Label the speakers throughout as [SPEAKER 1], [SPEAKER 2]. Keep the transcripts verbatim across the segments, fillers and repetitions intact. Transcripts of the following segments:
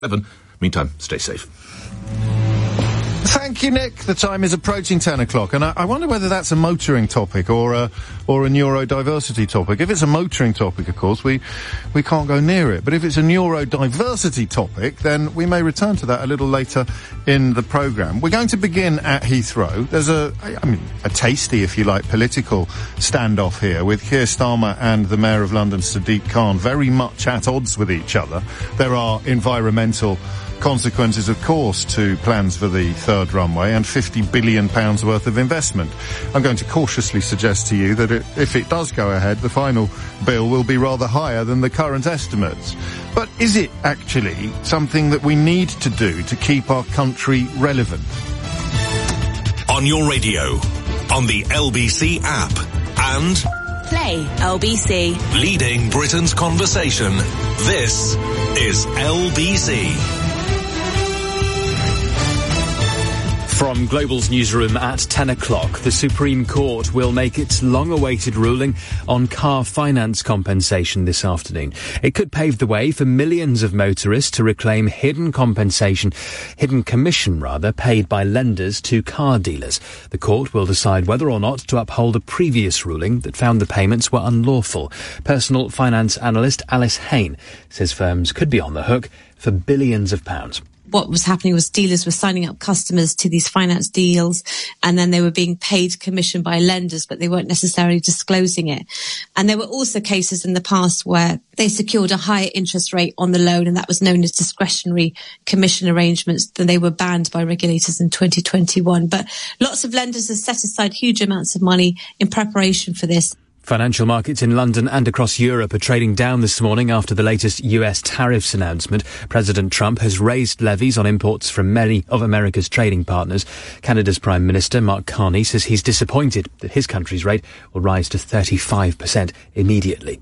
[SPEAKER 1] Evan, meantime, stay safe.
[SPEAKER 2] Thank you, Nick. The time is approaching ten o'clock, and I, I wonder whether that's a motoring topic or a, or a neurodiversity topic. If it's a motoring topic, of course, we, we can't go near it. But if it's a neurodiversity topic, then we may return to that a little later in the programme. We're going to begin at Heathrow. There's a, I mean, a tasty, if you like, political standoff here with Keir Starmer and the Mayor of London, Sadiq Khan, very much at odds with each other. There are environmental consequences, of course, to plans for the third runway and fifty billion pounds worth of investment. I'm going to cautiously suggest to you that it, if it does go ahead, the final bill will be rather higher than the current estimates. But is it actually something that we need to do to keep our country relevant?
[SPEAKER 3] On your radio, on the L B C app, and
[SPEAKER 4] Play L B C.
[SPEAKER 3] Leading Britain's conversation. This is L B C.
[SPEAKER 5] From Global's newsroom at ten o'clock, the Supreme Court will make its long-awaited ruling on car finance compensation this afternoon. It could pave the way for millions of motorists to reclaim hidden compensation, hidden commission rather, paid by lenders to car dealers. The court will decide whether or not to uphold a previous ruling that found the payments were unlawful. Personal finance analyst Alice Hayne says firms could be on the hook for billions of pounds.
[SPEAKER 6] What was happening was dealers were signing up customers to these finance deals, and then they were being paid commission by lenders, but they weren't necessarily disclosing it. And there were also cases in the past where they secured a higher interest rate on the loan, and that was known as discretionary commission arrangements. Then they were banned by regulators in twenty twenty-one. But lots of lenders have set aside huge amounts of money in preparation for this.
[SPEAKER 5] Financial markets in London and across Europe are trading down this morning after the latest U S tariffs announcement. President Trump has raised levies on imports from many of America's trading partners. Canada's Prime Minister, Mark Carney, says he's disappointed that his country's rate will rise to thirty-five percent immediately.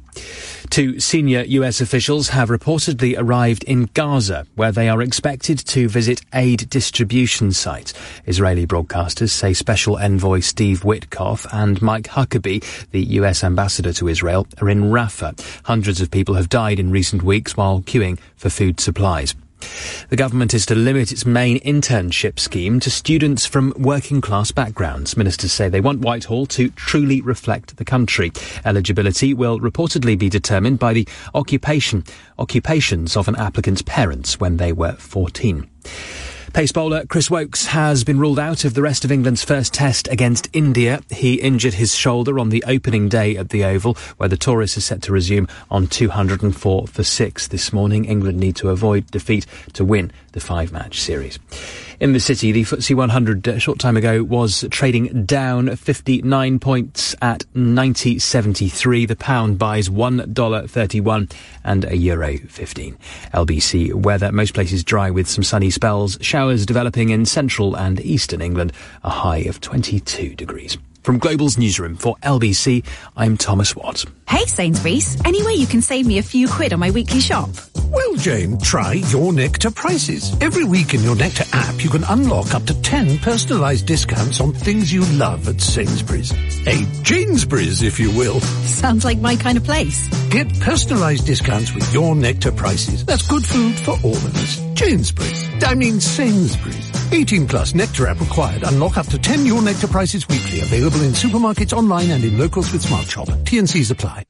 [SPEAKER 5] Two senior U S officials have reportedly arrived in Gaza, where they are expected to visit aid distribution sites. Israeli broadcasters say Special Envoy Steve Witkoff and Mike Huckabee, the U S ambassador to Israel, are in Rafah. Hundreds of people have died in recent weeks while queuing for food supplies. The government is to limit its main internship scheme to students from working-class backgrounds. Ministers say they want Whitehall to truly reflect the country. Eligibility will reportedly be determined by the occupation, occupations of an applicant's parents when they were fourteen. Pace bowler Chris Woakes has been ruled out of the rest of England's first test against India. He injured his shoulder on the opening day at the Oval, where the tourists are set to resume on two hundred four for six this morning. England need to avoid defeat to win the five-match series. In the city, the F T S E one hundred a short time ago was trading down fifty-nine points at ninety seventy-three. The pound buys one dollar thirty-one and a euro fifteen. L B C weather, most places dry with some sunny spells. Showers developing in central and eastern England, a high of twenty-two degrees. From Global's newsroom for L B C, I'm Thomas Watt.
[SPEAKER 7] Hey Sainsbury's, any way you can save me a few quid on my weekly shop?
[SPEAKER 8] Well, Jane, try Your Nectar Prices. Every week in Your Nectar app, you can unlock up to ten personalised discounts on things you love at Sainsbury's. A Janesbury's, if you will.
[SPEAKER 7] Sounds like my kind of place.
[SPEAKER 8] Get personalised discounts with Your Nectar Prices. That's good food for all of us. Janesbury's. I mean Sainsbury's. eighteen plus Nectar app required. Unlock up to ten Your Nectar Prices weekly. Available in supermarkets, online and in locals with Smart Shop. T and C's apply.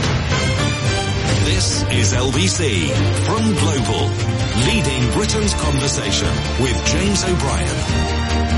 [SPEAKER 3] This is L B C from Global, leading Britain's conversation with James O'Brien.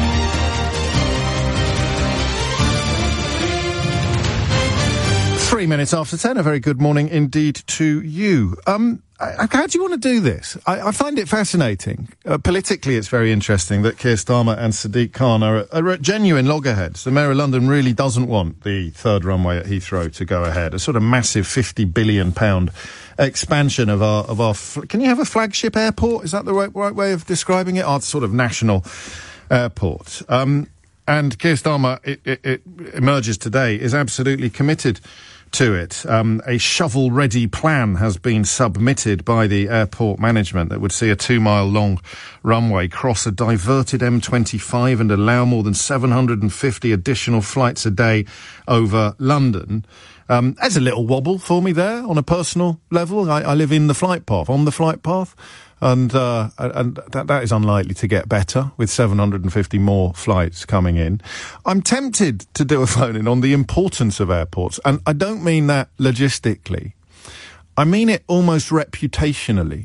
[SPEAKER 2] Three minutes after ten, a very good morning indeed to you. Um, I, how do you want to do this? I, I find it fascinating. Uh, politically, it's very interesting that Keir Starmer and Sadiq Khan are, are at genuine loggerheads. The Mayor of London really doesn't want the third runway at Heathrow to go ahead. A sort of massive fifty billion pound expansion of our, of our, fl- can you have a flagship airport? Is that the right, right way of describing it? Our sort of national airport. Um, and Keir Starmer, it, it, it emerges today, is absolutely committed to it. Um, a shovel-ready plan has been submitted by the airport management that would see a two-mile-long runway cross a diverted M twenty-five and allow more than seven hundred fifty additional flights a day over London. Um, there's a little wobble for me there on a personal level. I, I live in the flight path, on the flight path. And, uh, and that, that is unlikely to get better with seven hundred fifty more flights coming in. I'm tempted to do a phone-in on the importance of airports. And I don't mean that logistically. I mean it almost reputationally,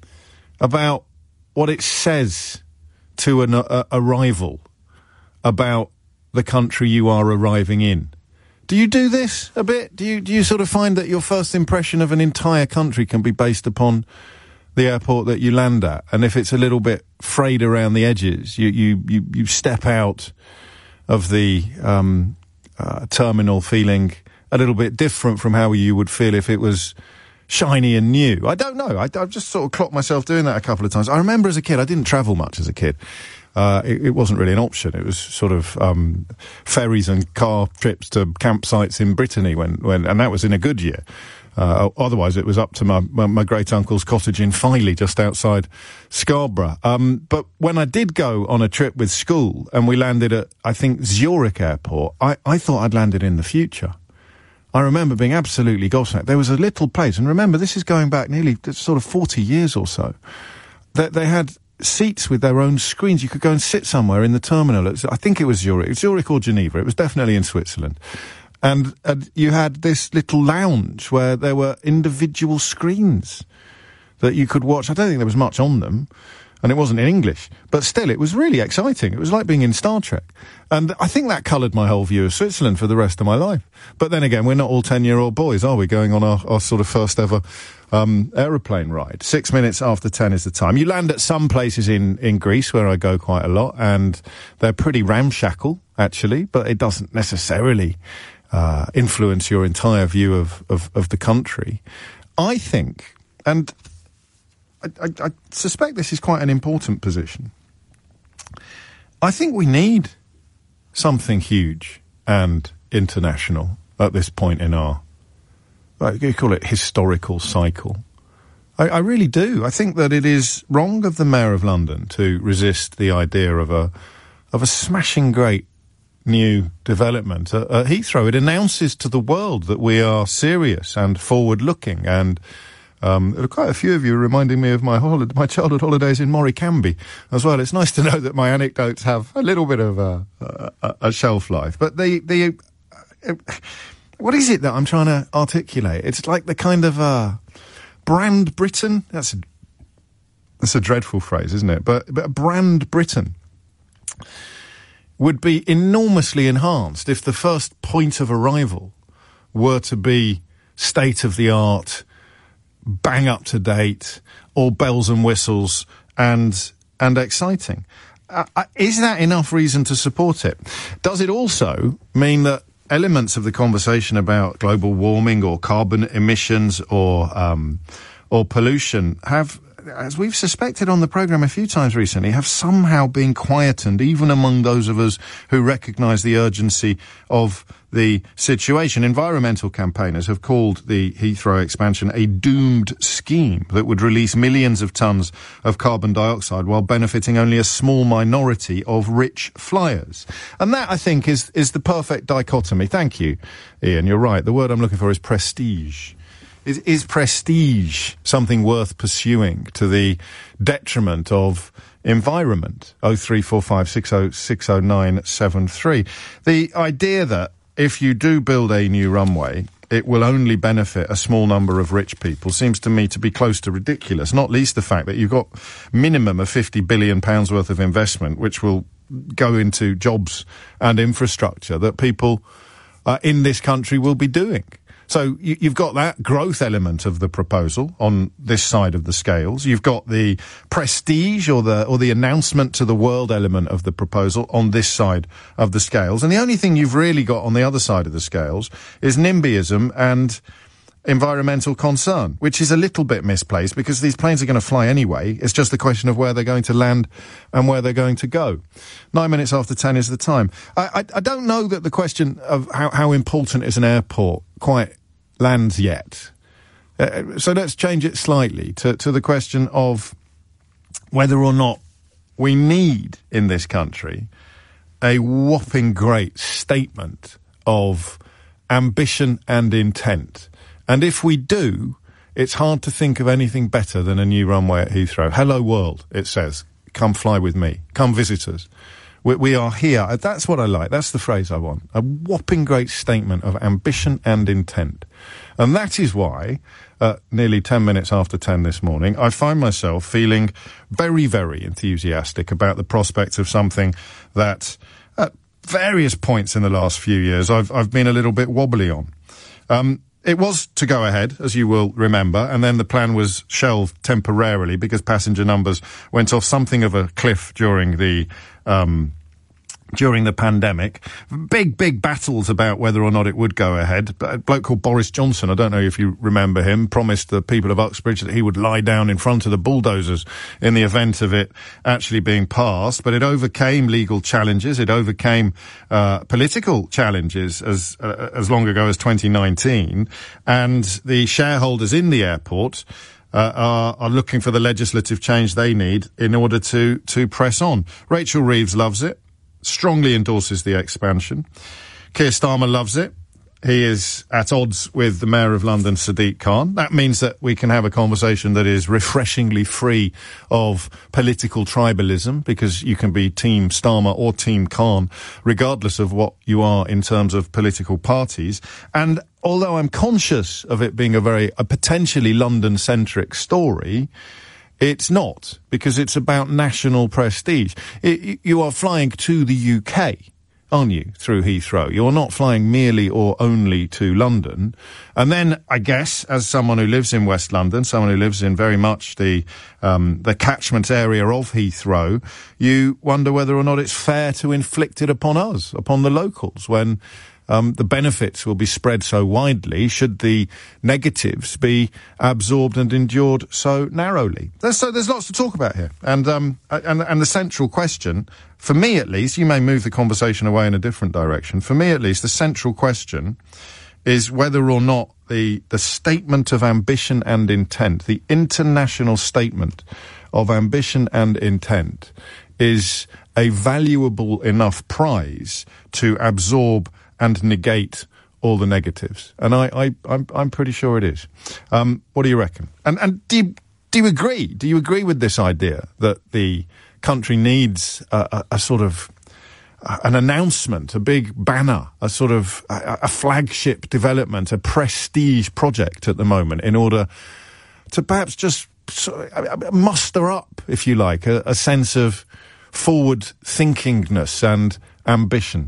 [SPEAKER 2] about what it says to an uh, arrival about the country you are arriving in. Do you do this a bit? Do you, do you sort of find that your first impression of an entire country can be based upon the airport that you land at? And if it's a little bit frayed around the edges, you, you, you, you step out of the um, uh, terminal feeling a little bit different from how you would feel if it was shiny and new. I don't know. I, I've just sort of clocked myself doing that a couple of times. I remember as a kid, I didn't travel much as a kid. Uh, it, it wasn't really an option. It was sort of um, ferries and car trips to campsites in Brittany, when, when, and that was in a good year. Uh, otherwise, it was up to my, my, my great-uncle's cottage in Filey, just outside Scarborough. Um, but when I did go on a trip with school, and we landed at, I think, Zurich Airport, I, I thought I'd landed in the future. I remember being absolutely gobsmacked. There was a little place, and remember, this is going back nearly sort of forty years or so, that they had seats with their own screens. You could go and sit somewhere in the terminal. It's, I think it was Zurich, Zurich or Geneva. It was definitely in Switzerland. And, and you had this little lounge where there were individual screens that you could watch. I don't think there was much on them, and it wasn't in English. But still, it was really exciting. It was like being in Star Trek. And I think that coloured my whole view of Switzerland for the rest of my life. But then again, we're not all ten-year-old boys, are we, going on our, our sort of first ever um, aeroplane ride? Six minutes after ten is the time. You land at some places in, in Greece, where I go quite a lot, and they're pretty ramshackle, actually, but it doesn't necessarily uh, influence your entire view of, of, of the country. I think, and I, I, I suspect this is quite an important position, I think we need something huge and international at this point in our, like you call it, historical cycle. I, I really do. I think that it is wrong of the Mayor of London to resist the idea of a of a smashing great new development at, at Heathrow. It announces to the world that we are serious and forward-looking, and Um, there are quite a few of you reminding me of my holiday, my childhood holidays in Morecambe as well. It's nice to know that my anecdotes have a little bit of a, a, a shelf life. But the, the, uh, what is it that I'm trying to articulate? It's like the kind of, uh, brand Britain. That's a, that's a dreadful phrase, isn't it? But, but brand Britain would be enormously enhanced if the first point of arrival were to be state-of-the-art, bang up to date, all bells and whistles, and and exciting. Uh, is that enough reason to support it? Does it also mean that elements of the conversation about global warming or carbon emissions or um, or pollution have, as we've suspected on the programme a few times recently, have somehow been quietened, even among those of us who recognise the urgency of the situation? Environmental campaigners have called the Heathrow expansion a doomed scheme that would release millions of tonnes of carbon dioxide while benefiting only a small minority of rich flyers. And that, I think, is, is the perfect dichotomy. Thank you, Ian. You're right. The word I'm looking for is prestige. Is, is prestige something worth pursuing to the detriment of environment? oh three four five six oh six oh nine seven three. The idea that if you do build a new runway, it will only benefit a small number of rich people seems to me to be close to ridiculous, not least the fact that you've got minimum of fifty billion pounds worth of investment, which will go into jobs and infrastructure that people uh, in this country will be doing. So you, you've got that growth element of the proposal on this side of the scales. You've got the prestige or the or the announcement to the world element of the proposal on this side of the scales. And the only thing you've really got on the other side of the scales is NIMBYism and environmental concern, which is a little bit misplaced because these planes are going to fly anyway. It's just a question of where they're going to land and where they're going to go. Nine minutes after ten is the time. I, I, I don't know that the question of how, how important is an airport quite lands yet. Uh, so let's change it slightly to, to the question of whether or not we need in this country a whopping great statement of ambition and intent. And if we do, it's hard to think of anything better than a new runway at Heathrow. Hello world, it says. Come fly with me. Come visit us. We, we are here. That's what I like. That's the phrase I want. A whopping great statement of ambition and intent. And that is why, uh, nearly ten minutes after ten this morning, I find myself feeling very, very enthusiastic about the prospects of something that, at various points in the last few years, I've, I've been a little bit wobbly on. Um, It was to go ahead, as you will remember, and then the plan was shelved temporarily because passenger numbers went off something of a cliff during the um during the pandemic. Big, big battles about whether or not it would go ahead. A bloke called Boris Johnson, I don't know if you remember him, promised the people of Uxbridge that he would lie down in front of the bulldozers in the event of it actually being passed. But it overcame legal challenges. It overcame uh, political challenges as uh, as long ago as twenty nineteen. And the shareholders in the airport Uh, are, are looking for the legislative change they need in order to, to press on. Rachel Reeves loves it, strongly endorses the expansion. Keir Starmer loves it. He is at odds with the Mayor of London, Sadiq Khan. That means that we can have a conversation that is refreshingly free of political tribalism, because you can be Team Starmer or Team Khan, regardless of what you are in terms of political parties. And although I'm conscious of it being a very, a potentially London-centric story, it's not, because it's about national prestige. It, you are flying to the U K, aren't you, through Heathrow? You're not flying merely or only to London. And then, I guess, as someone who lives in West London, someone who lives in very much the um, the catchment area of Heathrow, you wonder whether or not it's fair to inflict it upon us, upon the locals, when Um, the benefits will be spread so widely, should the negatives be absorbed and endured so narrowly. There's, so there's lots to talk about here. And, um, and, and the central question, for me at least, you may move the conversation away in a different direction. For me at least, the central question is whether or not the, the statement of ambition and intent, the international statement of ambition and intent, is a valuable enough prize to absorb and negate all the negatives. And I, I, I'm, I'm pretty sure it is. Um, what do you reckon? And, and do you, do you agree? Do you agree with this idea that the country needs a, a, a sort of, uh, an announcement, a big banner, a sort of, a, a flagship development, a prestige project at the moment, in order to perhaps just sort of muster up, if you like, a, a sense of forward-thinkingness and ambition?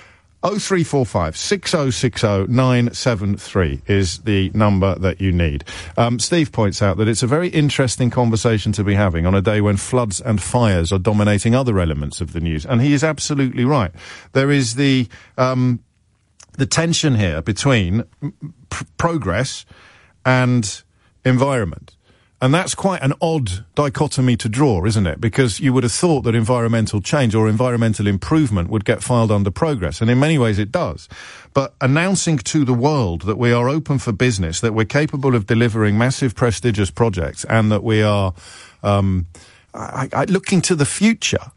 [SPEAKER 2] oh three four five, six oh six oh, nine seven three is the number that you need. Um, Steve points out that it's a very interesting conversation to be having on a day when floods and fires are dominating other elements of the news. And he is absolutely right. There is the, um, the tension here between p- progress and environment. And that's quite an odd dichotomy to draw, isn't it? Because you would have thought that environmental change or environmental improvement would get filed under progress. And in many ways it does. But announcing to the world that we are open for business, that we're capable of delivering massive, prestigious projects, and that we are um, I, I, looking to the future,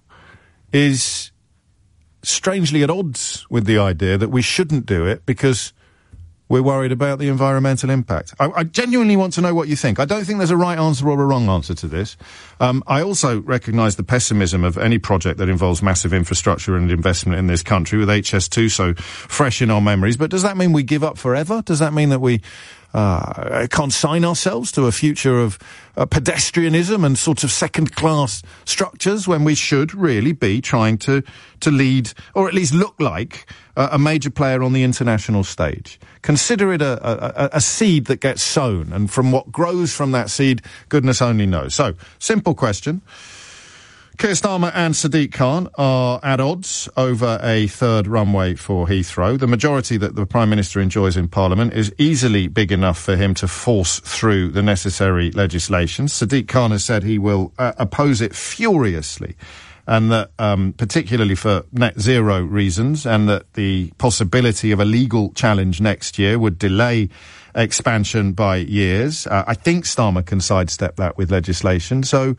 [SPEAKER 2] is strangely at odds with the idea that we shouldn't do it because we're worried about the environmental impact. I, I genuinely want to know what you think. I don't think there's a right answer or a wrong answer to this. Um, I also recognise the pessimism of any project that involves massive infrastructure and investment in this country, with H S two so fresh in our memories. But does that mean we give up forever? Does that mean that we uh, consign ourselves to a future of uh, pedestrianism and sort of second-class structures, when we should really be trying to, to lead, or at least look like, uh, a major player on the international stage? Consider it a, a, a seed that gets sown, and from what grows from that seed, goodness only knows. So, simple question. Keir Starmer and Sadiq Khan are at odds over a third runway for Heathrow. The majority that the Prime Minister enjoys in Parliament is easily big enough for him to force through the necessary legislation. Sadiq Khan has said he will uh, oppose it furiously, and that um, particularly for net zero reasons, and that the possibility of a legal challenge next year would delay expansion by years. Uh, I think Starmer can sidestep that with legislation. So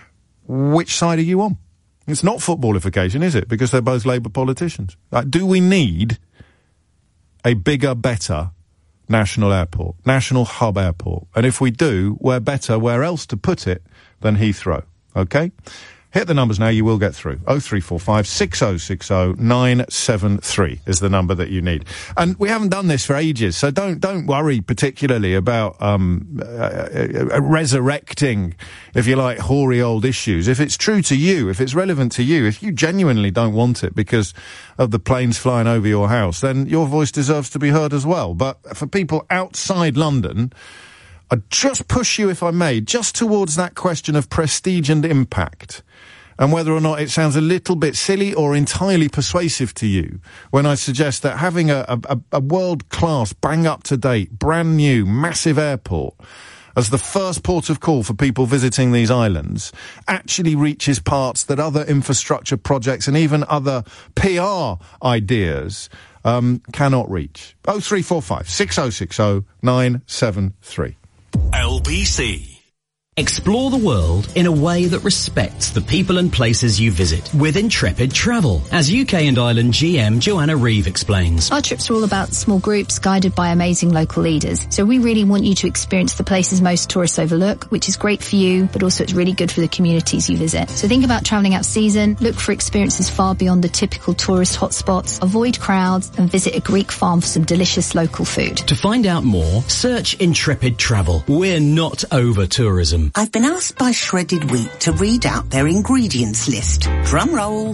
[SPEAKER 2] which side are you on? It's not footballification, is it? Because they're both Labour politicians. Uh, do we need a bigger, better, national airport, national hub airport. And if we do, where better, where else to put it than Heathrow? Okay? Hit the numbers now, you will get through. oh three four five, six oh six oh, nine seven three is the number that you need. And we haven't done this for ages, so don't don't worry particularly about um, uh, uh, resurrecting, if you like, hoary old issues. If it's true to you, if it's relevant to you, if you genuinely don't want it because of the planes flying over your house, then your voice deserves to be heard as well. But for people outside London, I'd just push you, if I may, just towards that question of prestige and impact, and whether or not it sounds a little bit silly or entirely persuasive to you when I suggest that having a, a, a world-class, bang-up-to-date, brand-new, massive airport as the first port of call for people visiting these islands actually reaches parts that other infrastructure projects and even other P R ideas um, cannot reach. oh three four five, six oh six oh, nine seven three.
[SPEAKER 3] L B C.
[SPEAKER 9] Explore the world in a way that respects the people and places you visit with Intrepid Travel, as U K and Ireland G M Joanna Reeve explains.
[SPEAKER 10] Our trips are all about small groups guided by amazing local leaders. So we really want you to experience the places most tourists overlook, which is great for you, but also it's really good for the communities you visit. So think about travelling out season, look for experiences far beyond the typical tourist hotspots, avoid crowds, and visit a Greek farm for some delicious local food.
[SPEAKER 9] To find out more, search Intrepid Travel. We're not over tourism.
[SPEAKER 11] I've been asked by Shredded Wheat to read out their ingredients list. Drum roll.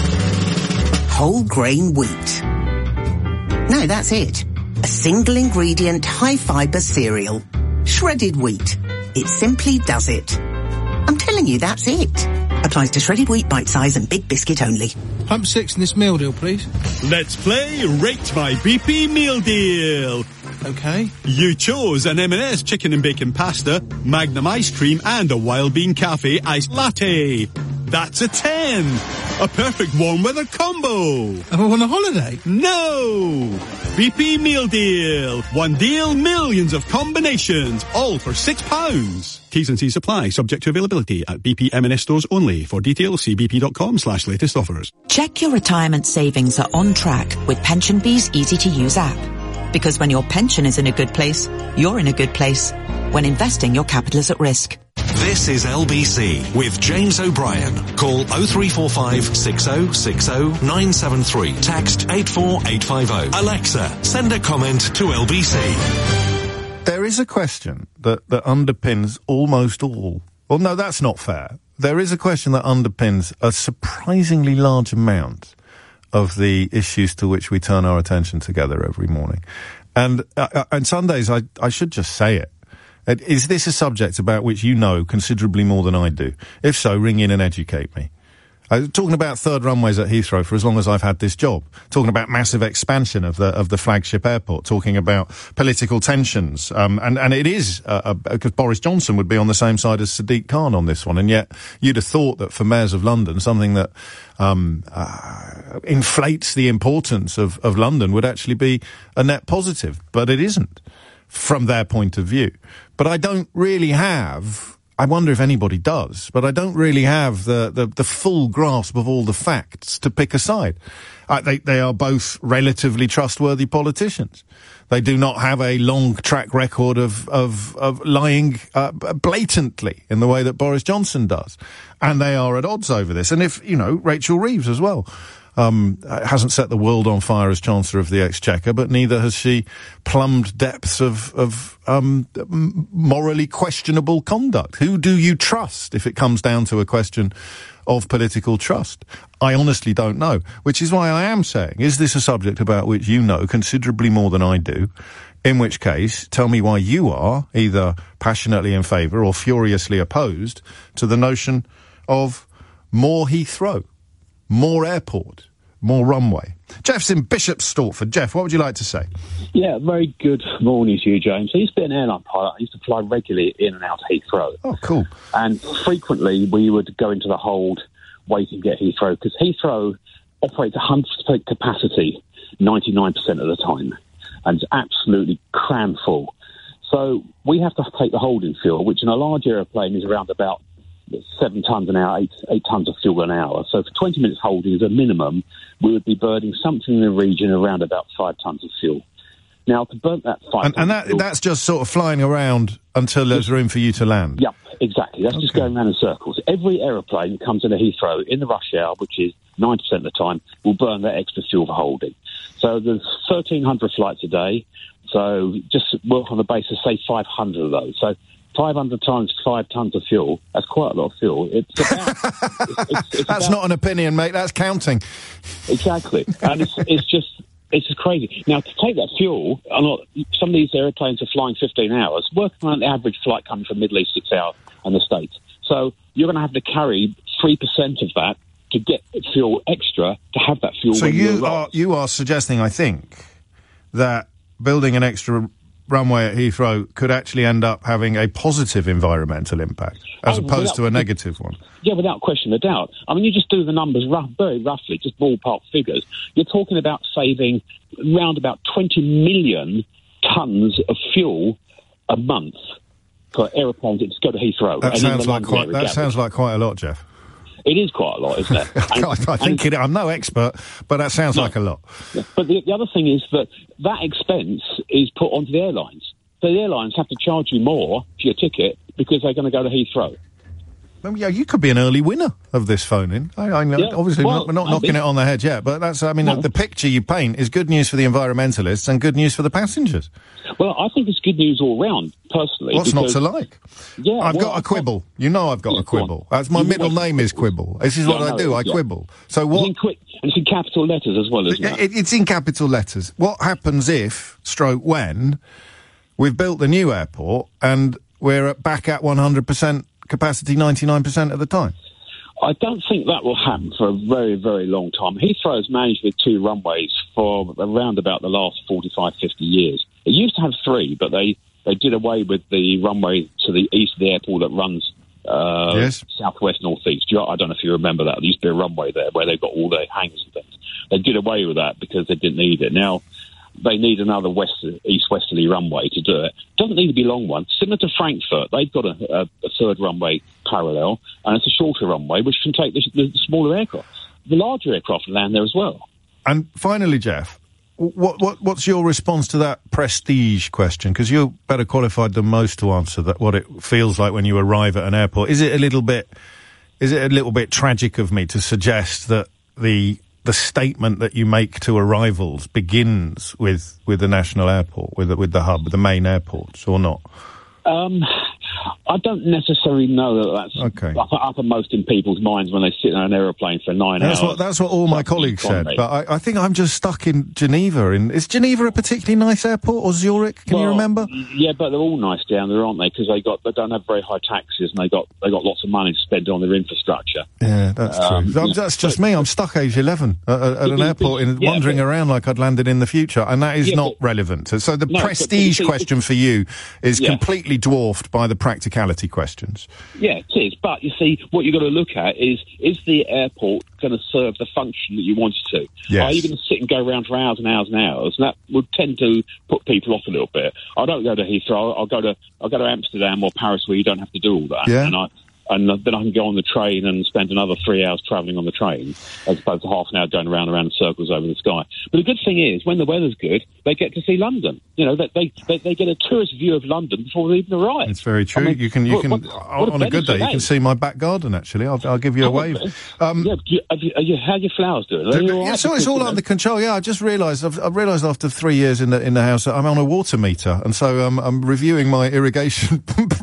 [SPEAKER 11] Whole grain wheat. No, that's it. A single ingredient, high fibre cereal. Shredded wheat. It simply does it. I'm telling you, that's it. Applies to shredded wheat, bite size and big biscuit only.
[SPEAKER 12] Pump six in this meal deal, please.
[SPEAKER 13] Let's play Rate My B P Meal Deal.
[SPEAKER 12] Okay.
[SPEAKER 13] You chose an M and S chicken and bacon pasta, Magnum ice cream and a Wild Bean Cafe iced latte. That's a ten. A perfect warm weather combo.
[SPEAKER 12] Am I on a holiday?
[SPEAKER 13] No. B P Meal Deal. One deal, millions of combinations, all for six pounds. T's and C's apply, subject to availability at B P M and S stores only. For details, see bp.com slash latest offers.
[SPEAKER 14] Check your retirement savings are on track with PensionBee's easy-to-use app. Because when your pension is in a good place, you're in a good place. When investing, your capital is at risk.
[SPEAKER 3] This is L B C with James O'Brien. Call oh three four five, six oh six oh, nine seven three. Text eight four eight five oh. Alexa, send a comment to L B C.
[SPEAKER 2] There is a question that, that underpins almost all. Well, no, that's not fair. There is a question that underpins a surprisingly large amount of the issues to which we turn our attention together every morning. And uh, on Sundays, I, I should just say it. Is this a subject about which you know considerably more than I do? If so, ring in and educate me. I'm talking about third runways at Heathrow for as long as I've had this job. Talking about massive expansion of the of the flagship airport. Talking about political tensions. Um, and, and it is, uh, because Boris Johnson would be on the same side as Sadiq Khan on this one. And yet, you'd have thought that for mayors of London, something that um, uh, inflates the importance of, of London would actually be a net positive. But it isn't, from their point of view. But I don't really have... I wonder if anybody does, but I don't really have the, the, the full grasp of all the facts to pick a side. Uh, they, they are both relatively trustworthy politicians. They do not have a long track record of, of, of lying uh, blatantly in the way that Boris Johnson does. And they are at odds over this. And if, you know, Rachel Reeves as well. Um, hasn't set the world on fire as Chancellor of the Exchequer, but neither has she plumbed depths of, of um, morally questionable conduct. Who do you trust if it comes down to a question of political trust? I honestly don't know, which is why I am saying, is this a subject about which you know considerably more than I do? In which case, tell me why you are either passionately in favour or furiously opposed to the notion of more Heathrow. More airport, more runway. Jeff's in Bishop Stortford. Jeff, what would you like to say?
[SPEAKER 15] Yeah, very good morning to you, James. I used to be an airline pilot. I used to fly regularly in and out of Heathrow.
[SPEAKER 2] Oh, cool.
[SPEAKER 15] And frequently we would go into the hold, wait and get Heathrow, because Heathrow operates one hundred percent capacity ninety-nine percent of the time, and it's absolutely cram full. So we have to take the holding fuel, which in a large aeroplane is around about seven tons an hour, eight, eight tons of fuel an hour. So for twenty minutes holding as a minimum, we would be burning something in the region around about five tons of fuel. Now, to burn that five...
[SPEAKER 2] And, and that, that's just sort of flying around until there's room for you to land?
[SPEAKER 15] Yep, exactly. That's okay. Just going around in circles. Every aeroplane that comes into Heathrow in the rush hour, which is ninety percent of the time, will burn that extra fuel for holding. So there's thirteen hundred flights a day, so just work on the basis, say, five hundred of those. So five hundred times five tons of fuel, that's quite a lot of fuel. It's about... it's, it's, it's
[SPEAKER 2] that's
[SPEAKER 15] about,
[SPEAKER 2] not an opinion, mate, that's counting.
[SPEAKER 15] Exactly. And it's, it's just... It's just crazy. Now, to take that fuel, some of these airplanes are flying fifteen hours, working on the average flight coming from Middle East, six hours, and the States. So you're going to have to carry three percent of that to get fuel extra to have that fuel.
[SPEAKER 2] So
[SPEAKER 15] when
[SPEAKER 2] you
[SPEAKER 15] you
[SPEAKER 2] are, you are suggesting, I think, that building an extra runway at Heathrow could actually end up having a positive environmental impact, as
[SPEAKER 15] oh,
[SPEAKER 2] opposed
[SPEAKER 15] without,
[SPEAKER 2] to a negative one.
[SPEAKER 15] Yeah, without question of doubt. I mean, you just do the numbers rough, very roughly, just ballpark figures. You're talking about saving around about twenty million tonnes of fuel a month for aeroplanes that just go to Heathrow.
[SPEAKER 2] That, sounds like, quite,
[SPEAKER 15] area,
[SPEAKER 2] that
[SPEAKER 15] Gatwick.
[SPEAKER 2] sounds like quite a lot, Jeff.
[SPEAKER 15] It is quite a lot, isn't it? And,
[SPEAKER 2] I think it, I'm no expert, but that sounds
[SPEAKER 15] no,
[SPEAKER 2] like a lot.
[SPEAKER 15] But the, the other thing is that that expense is put onto the airlines. So the airlines have to charge you more for your ticket because they're going to go to Heathrow.
[SPEAKER 2] Well, yeah, you could be an early winner of this phone-in. I, I know,
[SPEAKER 15] Yeah,
[SPEAKER 2] obviously,
[SPEAKER 15] well,
[SPEAKER 2] we're not, we're not
[SPEAKER 15] maybe.
[SPEAKER 2] knocking it on the head yet, but that's, I mean,
[SPEAKER 15] No.
[SPEAKER 2] the, the picture you paint is good news for the environmentalists and good news for the passengers.
[SPEAKER 15] Well, I think it's good news all round, personally.
[SPEAKER 2] What's not
[SPEAKER 15] because-
[SPEAKER 2] to like?
[SPEAKER 15] Yeah,
[SPEAKER 2] I've
[SPEAKER 15] well,
[SPEAKER 2] got
[SPEAKER 15] I
[SPEAKER 2] a quibble. You know I've got
[SPEAKER 15] Yeah,
[SPEAKER 2] a
[SPEAKER 15] go on.
[SPEAKER 2] quibble. That's my
[SPEAKER 15] You
[SPEAKER 2] middle
[SPEAKER 15] always
[SPEAKER 2] name is Quibble. This is
[SPEAKER 15] Yeah,
[SPEAKER 2] what
[SPEAKER 15] I
[SPEAKER 2] I
[SPEAKER 15] know
[SPEAKER 2] do,
[SPEAKER 15] it,
[SPEAKER 2] I
[SPEAKER 15] yeah.
[SPEAKER 2] quibble. So
[SPEAKER 15] It's
[SPEAKER 2] what...
[SPEAKER 15] in quick, and it's in capital letters as well, isn't it?
[SPEAKER 2] It, it's in capital letters. What happens if, stroke when, we've built the new airport and we're at, back at one hundred percent capacity ninety-nine percent of the time?
[SPEAKER 15] I don't think that will happen for a very, very long time. Heathrow has managed with two runways for around about the last forty-five, fifty years. It used to have three, but they, they did away with the runway to the east of the airport that runs uh,
[SPEAKER 2] Yes.
[SPEAKER 15] southwest, northeast. You- I don't know if you remember that. There used to be a runway there where they've got all their hangars and things. They did away with that because they didn't need it. Now, they need another west, east-westerly runway to do it. Doesn't need to be a long one. Similar to Frankfurt, they've got a, a, a third runway parallel, and it's a shorter runway, which can take the, the smaller aircraft. The larger aircraft land there as well.
[SPEAKER 2] And finally, Jeff, what, what, what's your response to that prestige question? Because you're better qualified than most to answer that. What it feels like when you arrive at an airport. Is it a little bit? Is it a little bit tragic of me to suggest that the the statement that you make to arrivals begins with with the national airport, with the, with the hub, the main airports, or not?
[SPEAKER 15] Um, I don't necessarily know that that's
[SPEAKER 2] Okay.
[SPEAKER 15] upper, uppermost in people's minds when they sit in an aeroplane for nine
[SPEAKER 2] That's
[SPEAKER 15] hours.
[SPEAKER 2] what that's what all my colleagues said.
[SPEAKER 15] economy.
[SPEAKER 2] But I, I think I'm just stuck in Geneva. In is Geneva a particularly nice airport, or Zurich? Can you
[SPEAKER 15] Well,
[SPEAKER 2] remember?
[SPEAKER 15] Yeah, but they're all nice down there, aren't they? Because they got they don't have very high taxes and they got they got lots of money to spend on their infrastructure.
[SPEAKER 2] Yeah, that's
[SPEAKER 15] Um,
[SPEAKER 2] true.
[SPEAKER 15] yeah.
[SPEAKER 2] That's just me. I'm stuck age eleven at, at an
[SPEAKER 15] Yeah,
[SPEAKER 2] airport, in,
[SPEAKER 15] yeah,
[SPEAKER 2] wandering
[SPEAKER 15] but-
[SPEAKER 2] around like I'd landed in the future, and that is
[SPEAKER 15] Yeah,
[SPEAKER 2] not
[SPEAKER 15] but-
[SPEAKER 2] relevant. So, so the
[SPEAKER 15] No, but- but
[SPEAKER 2] prestige
[SPEAKER 15] you see,
[SPEAKER 2] question for you is
[SPEAKER 15] Yeah.
[SPEAKER 2] completely dwarfed by the practicality questions.
[SPEAKER 15] Yeah, it is. But you see, what you've got to look at is, is the airport going to serve the function that you want it to?
[SPEAKER 2] Yes.
[SPEAKER 15] Are you going to sit and go around for hours and hours and hours? And that would tend to put people off a little bit. I don't go to Heathrow. I'll go to I'll go to Amsterdam or Paris where you don't have to do all that.
[SPEAKER 2] Yeah.
[SPEAKER 15] And I and then I can go on the train and spend another three hours travelling on the train, as opposed to half an hour going around and around in circles over the sky. But the good thing is, when the weather's good, they get to see London. You know, they they, they get a tourist view of London before they even arrive.
[SPEAKER 2] It's very true.
[SPEAKER 15] I mean,
[SPEAKER 2] you can, you
[SPEAKER 15] what-
[SPEAKER 2] can,
[SPEAKER 15] what- what a
[SPEAKER 2] on a good day,
[SPEAKER 15] benefit
[SPEAKER 2] you
[SPEAKER 15] that
[SPEAKER 2] can
[SPEAKER 15] is.
[SPEAKER 2] see my back garden. Actually, I'll, I'll give you a
[SPEAKER 15] Oh,
[SPEAKER 2] wave.
[SPEAKER 15] okay.
[SPEAKER 2] Um,
[SPEAKER 15] yeah, do you, have you, are you, how are your flowers doing? Are they all
[SPEAKER 2] Yeah,
[SPEAKER 15] right?
[SPEAKER 2] so it's
[SPEAKER 15] Because,
[SPEAKER 2] all
[SPEAKER 15] you know,
[SPEAKER 2] under control. Yeah, I just realised. I've, I've realised after three years in the in the house that I'm on a water meter, and so um, I'm reviewing my irrigation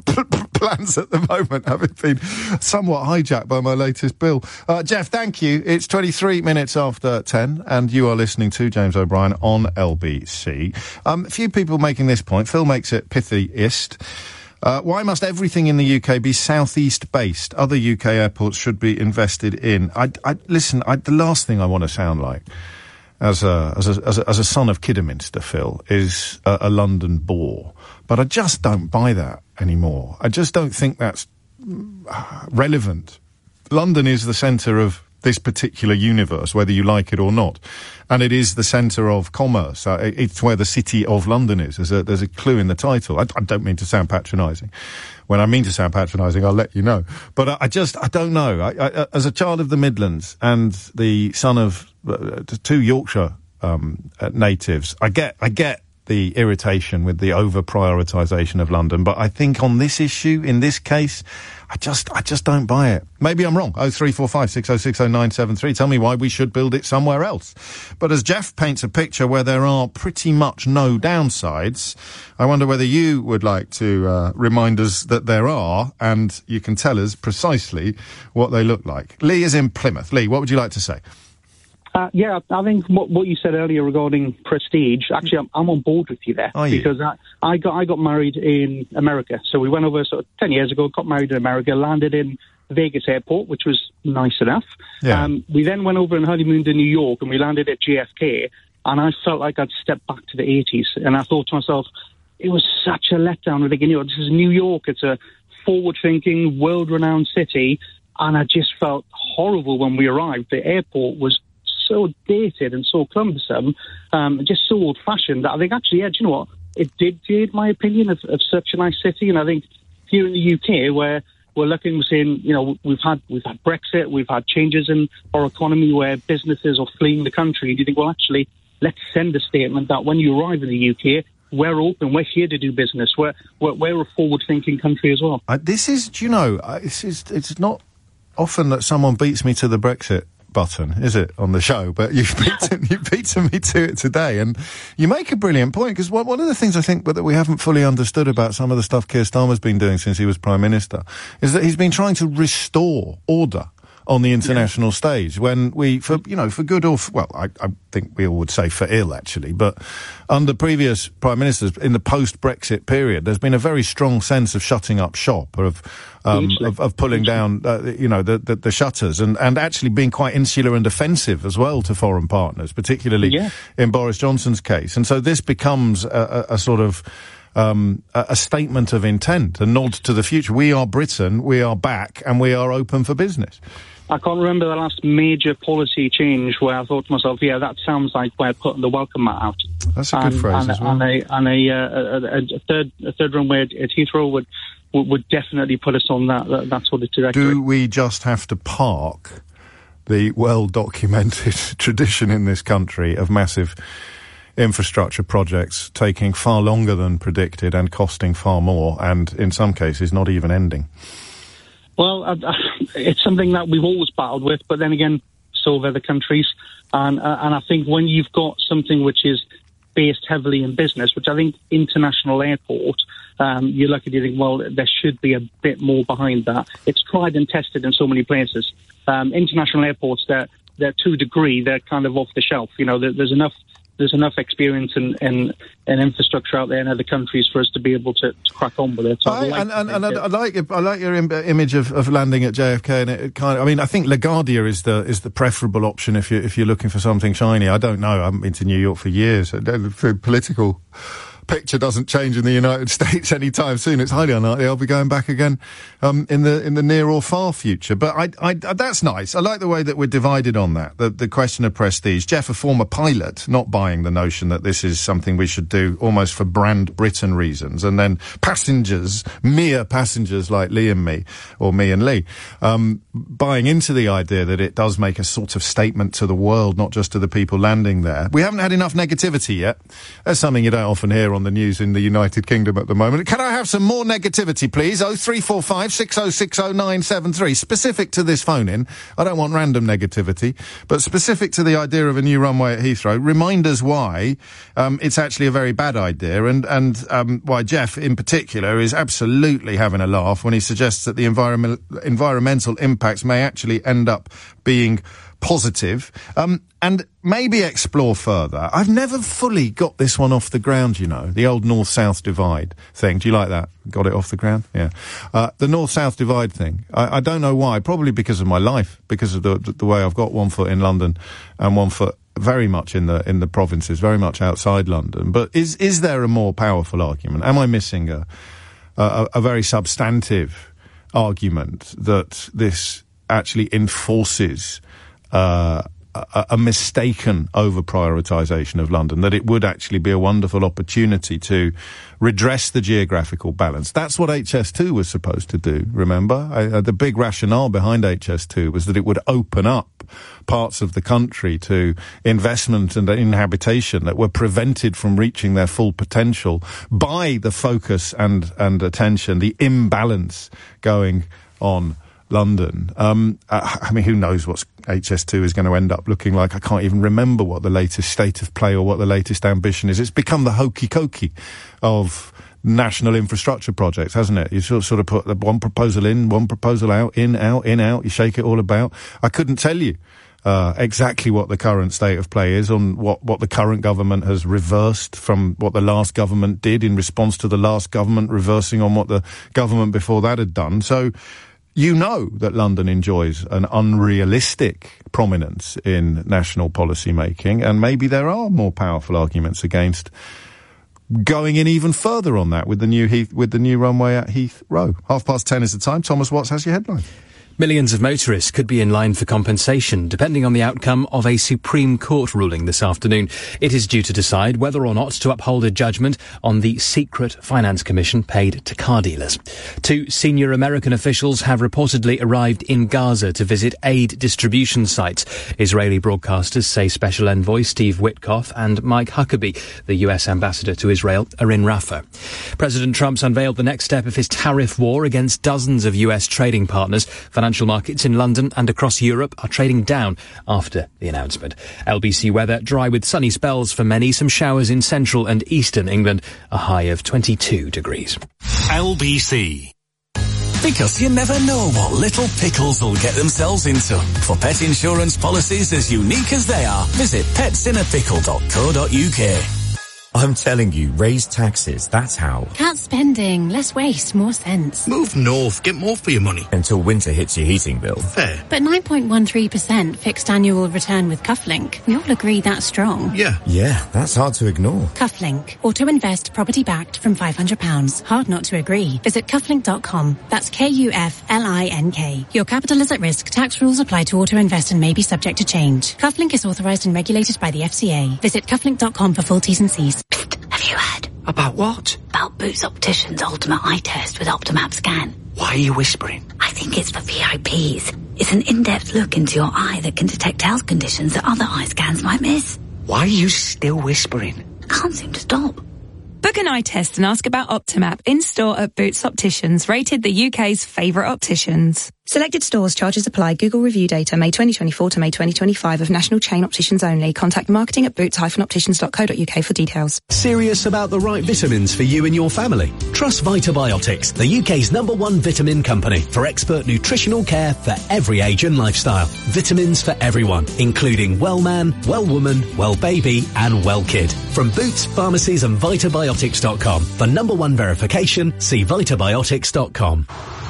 [SPEAKER 2] plans at the moment, having been somewhat hijacked by my latest bill. Uh, Jeff, thank you. It's twenty-three minutes after ten, and you are listening to James O'Brien on L B C. Um, a few people making this point. Phil makes it pithiest. Uh, why must everything in the U K be southeast based? Other U K airports should be invested in. I, I listen. I, the last thing I want to sound like, as a as a as a, as a son of Kidderminster, Phil, is a, a London bore. But I just don't buy that anymore. I just don't think that's relevant. London is the centre of this particular universe, whether you like it or not. And it is the centre of commerce. Uh, it, it's where the city of London is. There's a, there's a clue in the title. I, I don't mean to sound patronising. When I mean to sound patronising, I'll let you know. But I, I just, I don't know. I, I, as a child of the Midlands and the son of uh, two Yorkshire um, uh, natives, I get, I get the irritation with the over-prioritisation of London, but I think on this issue, in this case, I just, I just don't buy it. Maybe I'm wrong. oh three four five, six oh six oh nine seven three. Tell me why we should build it somewhere else. But as Jeff paints a picture where there are pretty much no downsides, I wonder whether you would like to uh, remind us that there are, and you can tell us precisely what they look like. Lee is in Plymouth. Lee, what would you like to say?
[SPEAKER 16] Uh, yeah, I think what, what you said earlier regarding prestige, actually, I'm, I'm on board with you there.
[SPEAKER 2] Are you?
[SPEAKER 16] Because I, I got I got married in America. So we went over sort of ten years ago, got married in America, landed in Vegas Airport, which was nice enough.
[SPEAKER 2] Yeah.
[SPEAKER 16] Um, we then went over and honeymooned in New York, and we landed at J F K, and I felt like I'd stepped back to the eighties. And I thought to myself, it was such a letdown. We're thinking, you know, this is New York. It's a forward-thinking, world-renowned city. And I just felt horrible when we arrived. The airport was so dated and so cumbersome, um, just so old-fashioned that I think actually, yeah, do you know what? It did jade my opinion of, of such a nice city. And I think here in the U K, where we're looking, we're saying, you know, we've had we've had Brexit, we've had changes in our economy where businesses are fleeing the country. And you think, well, actually, let's send a statement that when you arrive in the U K, we're open, we're here to do business, we're we're, we're a forward-thinking country as well.
[SPEAKER 2] Uh, this is, do you know, uh, it's, it's, it's not often that someone beats me to the Brexit button, is it, on the show? But you've beaten, you've beaten me to it today, and you make a brilliant point, because one, one of the things I think that we haven't fully understood about some of the stuff Keir Starmer's been doing since he was Prime Minister is that he's been trying to restore order on the international yeah. stage, when we, for, you know, for good or, for, well, I, I think we all would say for ill, actually, but under previous Prime Ministers, in the post-Brexit period, there's been a very strong sense of shutting up shop, of, um, of, of pulling down, uh, you know, the, the, the shutters, and, and actually being quite insular and offensive as well to foreign partners, particularly
[SPEAKER 16] yeah.
[SPEAKER 2] in Boris Johnson's case. And so this becomes a, a, a sort of, Um, a, a statement of intent, a nod to the future. We are Britain, we are back, and we are open for business.
[SPEAKER 16] I can't remember the last major policy change where I thought to myself, yeah, that sounds like we're putting the welcome mat out.
[SPEAKER 2] That's a good
[SPEAKER 16] and,
[SPEAKER 2] phrase
[SPEAKER 16] and,
[SPEAKER 2] as well.
[SPEAKER 16] And a, and a, uh, a, a third a third runway at, at Heathrow would, would would definitely put us on that, that, that sort of trajectory.
[SPEAKER 2] Do we just have to park the well-documented tradition in this country of massive infrastructure projects taking far longer than predicted and costing far more, and in some cases not even ending?
[SPEAKER 16] Well, uh, it's something that we've always battled with, but then again, so have other countries. And, uh, and I think when you've got something which is based heavily in business, which I think international airport, um, you look at it and think, well, there should be a bit more behind that. It's tried and tested in so many places. Um, international airports, they're, they're to a degree, they're kind of off the shelf. You know, there, there's enough There's enough experience and in, in, in infrastructure out there in other countries for us to be able to, to crack on with it. So
[SPEAKER 2] I,
[SPEAKER 16] like
[SPEAKER 2] and and, and I, I like your, I like your Im- image of, of landing at J F K, and it, it kind of. I mean, I think LaGuardia is the is the preferable option if you if you're looking for something shiny. I don't know. I haven't been to New York for years. The political picture doesn't change in the United States anytime soon. It's highly unlikely I'll be going back again um, in the in the near or far future. But I, I, that's nice. I like the way that we're divided on that. The, the question of prestige. Jeff, a former pilot, not buying the notion that this is something we should do almost for brand Britain reasons, and then passengers, mere passengers like Lee and me, or me and Lee, um, buying into the idea that it does make a sort of statement to the world, not just to the people landing there. We haven't had enough negativity yet. That's something you don't often hear on on the news in the United Kingdom at the moment. Can I have some more negativity, please? oh three four five, six oh six oh nine seven three. Specific to this phone-in. I don't want random negativity, but specific to the idea of a new runway at Heathrow. Remind us why um, it's actually a very bad idea, and, and um, why Jeff, in particular, is absolutely having a laugh when he suggests that the environment, environmental impacts may actually end up being positive, um, and maybe explore further. I've never fully got this one off the ground, you know, the old north-south divide thing. Do you like that? Got it off the ground? Yeah. Uh, the north-south divide thing. I, I don't know why. Probably because of my life, because of the, the, the way I've got one foot in London and one foot very much in the in the provinces, very much outside London. But is is there a more powerful argument? Am I missing a a, a very substantive argument that this actually enforces Uh, a, a mistaken over-prioritisation of London, that it would actually be a wonderful opportunity to redress the geographical balance. That's what H S two was supposed to do, remember? Uh, the big rationale behind H S two was that it would open up parts of the country to investment and inhabitation that were prevented from reaching their full potential by the focus and, and attention, the imbalance going on London. Um, I mean, who knows what H S two is going to end up looking like? I can't even remember what the latest state of play or what the latest ambition is. It's become the hokey-cokey of national infrastructure projects, hasn't it? You sort of, sort of put one proposal in, one proposal out, in, out, in, out. You shake it all about. I couldn't tell you uh, exactly what the current state of play is on what, what the current government has reversed from what the last government did in response to the last government reversing on what the government before that had done. So you know that London enjoys an unrealistic prominence in national policy making, and maybe there are more powerful arguments against going in even further on that with the new Heath, with the new runway at Heathrow. Half past ten is the time. Thomas Watts has your headline.
[SPEAKER 5] Millions of motorists could be in line for compensation, depending on the outcome of a Supreme Court ruling this afternoon. It is due to decide whether or not to uphold a judgment on the secret finance commission paid to car dealers. Two senior American officials have reportedly arrived in Gaza to visit aid distribution sites. Israeli broadcasters say Special Envoy Steve Witkoff and Mike Huckabee, the U S ambassador to Israel, are in Rafah. President Trump's unveiled the next step of his tariff war against dozens of U S trading partners. Financial markets in London and across Europe are trading down after the announcement. L B C weather, dry with sunny spells for many, some showers in central and eastern England, a high of twenty-two degrees.
[SPEAKER 3] L B C.
[SPEAKER 17] Because you never know what little pickles will get themselves into. For pet insurance policies as unique as they are, visit pets in a pickle dot co dot U K.
[SPEAKER 18] I'm telling you, raise taxes, that's how.
[SPEAKER 19] Cut spending, less waste, more sense.
[SPEAKER 20] Move north, get more for your money.
[SPEAKER 18] Until winter hits your heating bill.
[SPEAKER 20] Fair.
[SPEAKER 19] But nine point one three percent fixed annual return with Cufflink. We all agree that's strong.
[SPEAKER 20] Yeah.
[SPEAKER 18] Yeah, that's hard to ignore.
[SPEAKER 19] Cufflink. Auto-invest property backed from five hundred pounds. Hard not to agree. Visit cufflink dot com. That's K U F L I N K. Your capital is at risk. Tax rules apply to auto-invest and may be subject to change. Cufflink is authorised and regulated by the F C A. Visit cufflink dot com for full T's and C's.
[SPEAKER 21] Have you heard?
[SPEAKER 20] About what?
[SPEAKER 21] About Boots Opticians Ultimate Eye Test with Optimap Scan.
[SPEAKER 20] Why are you whispering?
[SPEAKER 21] I think it's for V I Ps. It's an in-depth look into your eye that can detect health conditions that other eye scans might miss.
[SPEAKER 20] Why are you still whispering?
[SPEAKER 21] Can't seem to stop.
[SPEAKER 22] Book an eye test and ask about Optimap in-store at Boots Opticians, rated the U K's favourite opticians.
[SPEAKER 23] Selected stores, charges apply. Google review data, May twenty twenty-four to May twenty twenty-five of national chain opticians only. Contact marketing at boots dash opticians dot co dot U K for details.
[SPEAKER 24] Serious about the right vitamins for you and your family? Trust Vitabiotics, the U K's number one vitamin company, for expert nutritional care for every age and lifestyle. Vitamins for everyone, including well man, well woman, well baby and well kid. From Boots, pharmacies and vitabiotics dot com. For number one verification, see vitabiotics dot com.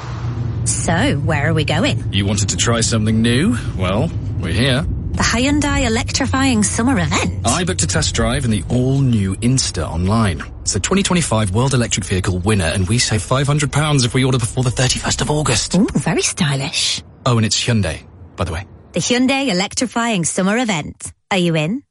[SPEAKER 21] So, where are we going?
[SPEAKER 25] You wanted to try something new? Well, we're here.
[SPEAKER 21] The Hyundai Electrifying Summer Event.
[SPEAKER 25] I booked a test drive in the all-new Insta online. It's the twenty twenty-five World Electric Vehicle winner, and we save five hundred pounds if we order before the thirty-first of August.
[SPEAKER 21] Ooh, very stylish.
[SPEAKER 25] Oh, and it's Hyundai, by the way.
[SPEAKER 21] The Hyundai Electrifying Summer Event. Are you in?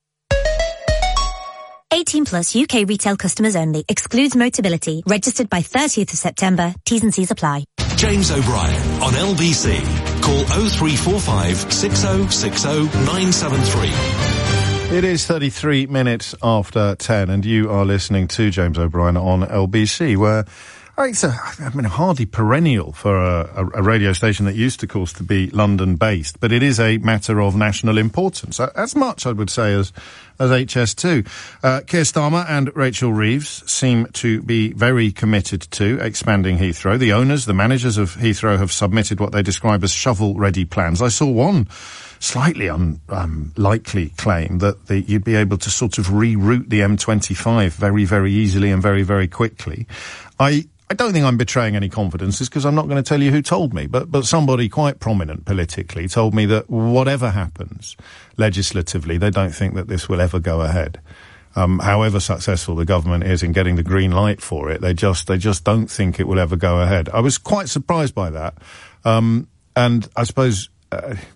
[SPEAKER 21] eighteen plus U K retail customers only. Excludes Motability. Registered by thirtieth of September. T's and C's apply.
[SPEAKER 3] James O'Brien on L B C. Call oh three four five, six oh six oh, nine seven three.
[SPEAKER 2] It is thirty-three minutes after ten, and you are listening to James O'Brien on L B C, where it's a, I mean, hardly perennial for a, a, a radio station that used, of course, to be London-based, but it is a matter of national importance, as much, I would say, as as H S two. Uh, Keir Starmer and Rachel Reeves seem to be very committed to expanding Heathrow. The owners, the managers of Heathrow have submitted what they describe as shovel-ready plans. I saw one slightly unlikely um, claim that the, you'd be able to sort of reroute the M twenty-five very, very easily and very, very quickly. I... I don't think I'm betraying any confidences because I'm not going to tell you who told me, but, but somebody quite prominent politically told me that whatever happens legislatively, they don't think that this will ever go ahead. Um, however successful the government is in getting the green light for it, they just, they just don't think it will ever go ahead. I was quite surprised by that. Um, and I suppose, uh,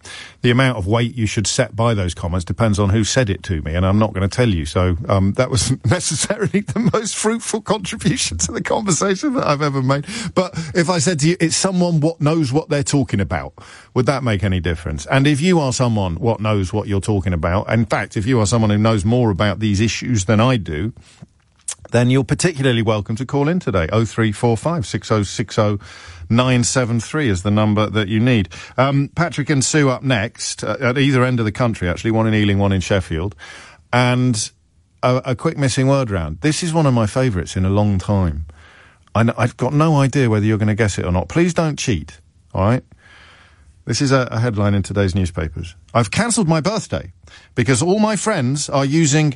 [SPEAKER 2] the amount of weight you should set by those comments depends on who said it to me, and I'm not going to tell you. So um, that wasn't necessarily the most fruitful contribution to the conversation that I've ever made. But if I said to you, it's someone what knows what they're talking about, would that make any difference? And if you are someone what knows what you're talking about, in fact, if you are someone who knows more about these issues than I do, then you're particularly welcome to call in today. oh three four five, six oh six oh, nine seven three is the number that you need. Um, Patrick and Sue up next, uh, at either end of the country, actually, one in Ealing, one in Sheffield. And a, a quick missing word round. This is one of my favourites in a long time. I know, I've got no idea whether you're going to guess it or not. Please don't cheat, all right? This is a, a headline in today's newspapers. I've cancelled my birthday because all my friends are using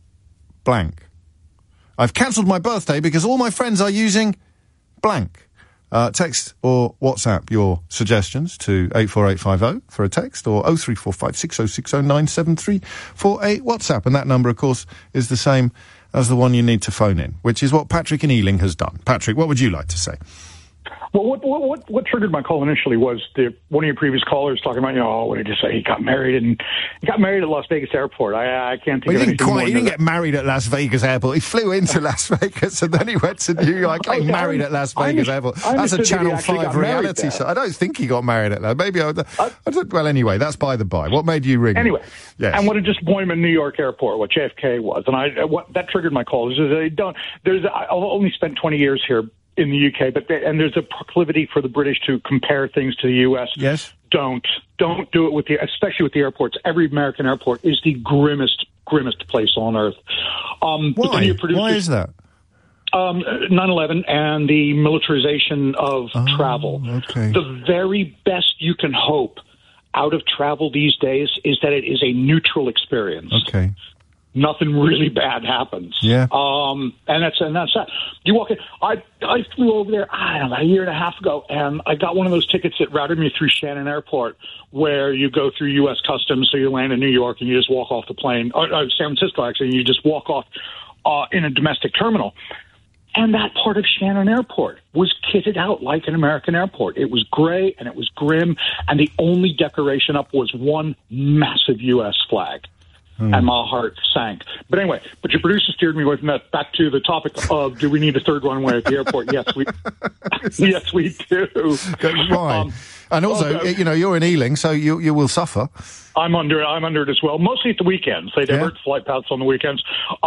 [SPEAKER 2] blank. I've cancelled my birthday because all my friends are using blank. Uh, text or WhatsApp your suggestions to eight four eight five oh for a text, or oh three four five, six oh six oh, nine seven three for a WhatsApp. And that number, of course, is the same as the one you need to phone in, which is what Patrick in Ealing has done. Patrick, what would you like to say?
[SPEAKER 1] Well, what, what what what triggered my call initially was the one of your previous callers talking about, you know, oh, what did you say? He got married and he got married at Las Vegas Airport. I I can't think
[SPEAKER 2] well,
[SPEAKER 1] of
[SPEAKER 2] he
[SPEAKER 1] anything
[SPEAKER 2] didn't quite.
[SPEAKER 1] more
[SPEAKER 2] He
[SPEAKER 1] than
[SPEAKER 2] didn't
[SPEAKER 1] that.
[SPEAKER 2] get married at Las Vegas Airport. He flew into Las Vegas and then he went to New York. He
[SPEAKER 1] Okay,
[SPEAKER 2] married
[SPEAKER 1] I-
[SPEAKER 2] at Las
[SPEAKER 1] I
[SPEAKER 2] Vegas
[SPEAKER 1] under-
[SPEAKER 2] Airport.
[SPEAKER 1] I
[SPEAKER 2] That's a
[SPEAKER 1] understood that he
[SPEAKER 2] Channel
[SPEAKER 1] actually
[SPEAKER 2] Five
[SPEAKER 1] got married
[SPEAKER 2] reality
[SPEAKER 1] there.
[SPEAKER 2] show. I don't think he got married at that. Maybe I. I, I don't, well, anyway, that's by the by. What made you ring?
[SPEAKER 1] Anyway,
[SPEAKER 2] yes.
[SPEAKER 1] and what a disappointment New York Airport, what J F K was, and I what that triggered my call. Is they don't. There's I've only spent twenty years here in the U K, but they, and there's a proclivity for the British to compare things to the U S.
[SPEAKER 2] Yes.
[SPEAKER 1] Don't don't do it with the, especially with the airports. Every American airport is the grimmest grimmest place on earth. Um, but then
[SPEAKER 2] Why?
[SPEAKER 1] you produce
[SPEAKER 2] Why is that?
[SPEAKER 1] Um, nine eleven and the militarization of
[SPEAKER 2] Oh,
[SPEAKER 1] travel.
[SPEAKER 2] okay.
[SPEAKER 1] The very best you can hope out of travel these days is that it is a neutral experience.
[SPEAKER 2] Okay.
[SPEAKER 1] Nothing really bad happens.
[SPEAKER 2] Yeah.
[SPEAKER 1] Um, and that's and that's that. You walk in. I I flew over there, I don't know, a year and a half ago, and I got one of those tickets that routed me through Shannon Airport, where you go through U S Customs, so you land in New York and you just walk off the plane, or, or San Francisco actually, and you just walk off uh, in a domestic terminal. And that part of Shannon Airport was kitted out like an American airport. It was gray and it was grim, and the only decoration up was one massive U S flag.
[SPEAKER 2] Hmm.
[SPEAKER 1] And my heart sank. But anyway, but your producer steered me away from that back to the topic of, do we need a third runway at the airport? Yes, we yes, we do.
[SPEAKER 2] Why?
[SPEAKER 1] Um,
[SPEAKER 2] and also,
[SPEAKER 1] okay.
[SPEAKER 2] you know, you're in Ealing, so you you will suffer.
[SPEAKER 1] I'm under I'm under it as well. Mostly at the weekends. They
[SPEAKER 2] Yeah.
[SPEAKER 1] divert flight paths on the weekends.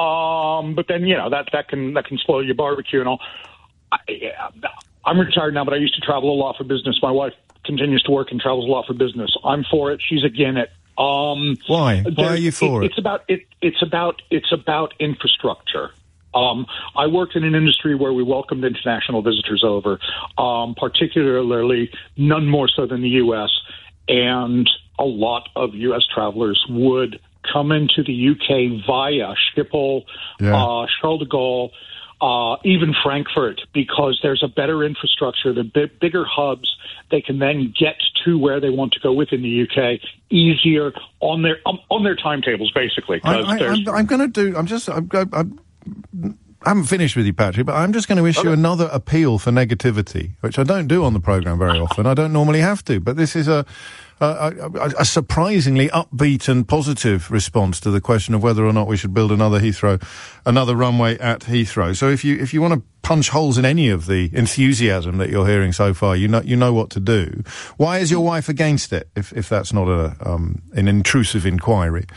[SPEAKER 1] Um, but then you know that that can that can spoil your barbecue and all. I, yeah, I'm retired now, but I used to travel a lot for business. My wife continues to work and travels a lot for business. I'm for it. She's against it. Um,
[SPEAKER 2] Why? Why
[SPEAKER 1] there-
[SPEAKER 2] are you for it?
[SPEAKER 1] It's about it. It's about it's about infrastructure. Um, I worked in an industry where we welcomed international visitors over, um, particularly none more so than the U S, and a lot of U S travelers would come into the U K via Schiphol,
[SPEAKER 2] Yeah.
[SPEAKER 1] uh, Charles de Gaulle, uh, even Frankfurt, because there's a better infrastructure, the bi- bigger hubs. They can then get to where they want to go within the U K easier on their um, on their timetables, basically.
[SPEAKER 2] I,
[SPEAKER 1] 'cause
[SPEAKER 2] I,
[SPEAKER 1] there's-
[SPEAKER 2] I'm, I'm going to do. I'm just. I'm, I'm, I haven't finished with you, Patrick, but I'm just going to issue
[SPEAKER 1] Okay.
[SPEAKER 2] another appeal for negativity, which I don't do on the programme very often. I don't normally have to, but this is a, a, a, a surprisingly upbeat and positive response to the question of whether or not we should build another Heathrow, another runway at Heathrow. So if you if you want to punch holes in any of the enthusiasm that you're hearing so far, you know you know what to do. Why is your wife against it? If if that's not a um, an intrusive inquiry.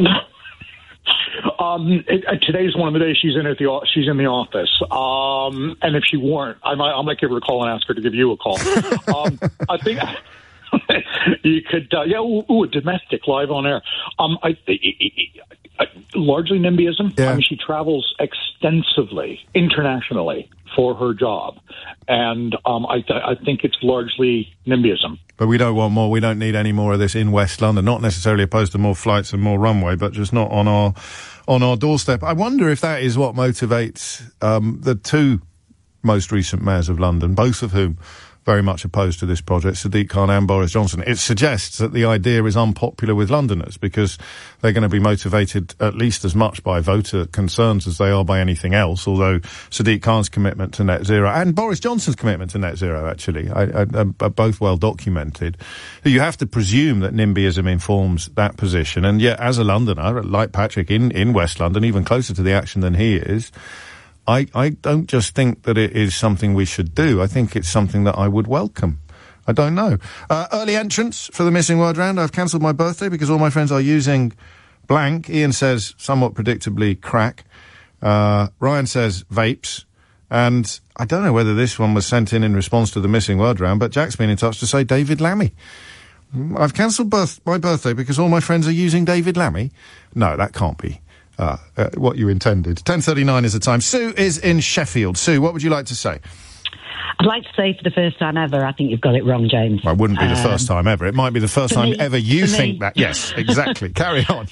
[SPEAKER 1] Um, it, uh, today's one of the days she's in at the o- she's in the office. Um, and if she weren't, I might I might give her a call and ask her to give you a call. um, I think you could, uh, yeah, ooh, ooh, a domestic live on air. Um, I, I, I, I largely NIMBYism.
[SPEAKER 2] Yeah.
[SPEAKER 1] I mean, she travels extensively internationally for her job, and um, I th- I think it's largely NIMBYism.
[SPEAKER 2] But we don't want more. We don't need any more of this in West London. Not necessarily opposed to more flights and more runway, but just not on our on our doorstep. I wonder if that is what motivates um, the two most recent mayors of London, both of whom very much opposed to this project, Sadiq Khan and Boris Johnson. It suggests that the idea is unpopular with Londoners because they're going to be motivated at least as much by voter concerns as they are by anything else, although Sadiq Khan's commitment to net zero and Boris Johnson's commitment to net zero, actually, I, I, are both well documented. You have to presume that NIMBYism informs that position, and yet as a Londoner, like Patrick in, in West London, even closer to the action than he is, I, I don't just think that it is something we should do. I think it's something that I would welcome. I don't know. Uh, early entrance for the Missing Word round. I've cancelled my birthday because all my friends are using blank. Ian says, somewhat predictably, crack. Uh, Ryan says, vapes. And I don't know whether this one was sent in in response to the Missing Word round, but Jack's been in touch to say David Lammy. I've cancelled birth- my birthday because all my friends are using David Lammy. No, that can't be. Uh, uh, what you intended. ten thirty-nine is the time. Sue is in Sheffield. Sue, what would you like to say?
[SPEAKER 4] I'd like to say for the first time ever, I think you've got it wrong, James.
[SPEAKER 2] Well, it wouldn't be the
[SPEAKER 4] um,
[SPEAKER 2] first time ever. It might be the first time
[SPEAKER 4] me,
[SPEAKER 2] ever you think
[SPEAKER 4] me.
[SPEAKER 2] that. Yes, exactly. Carry on.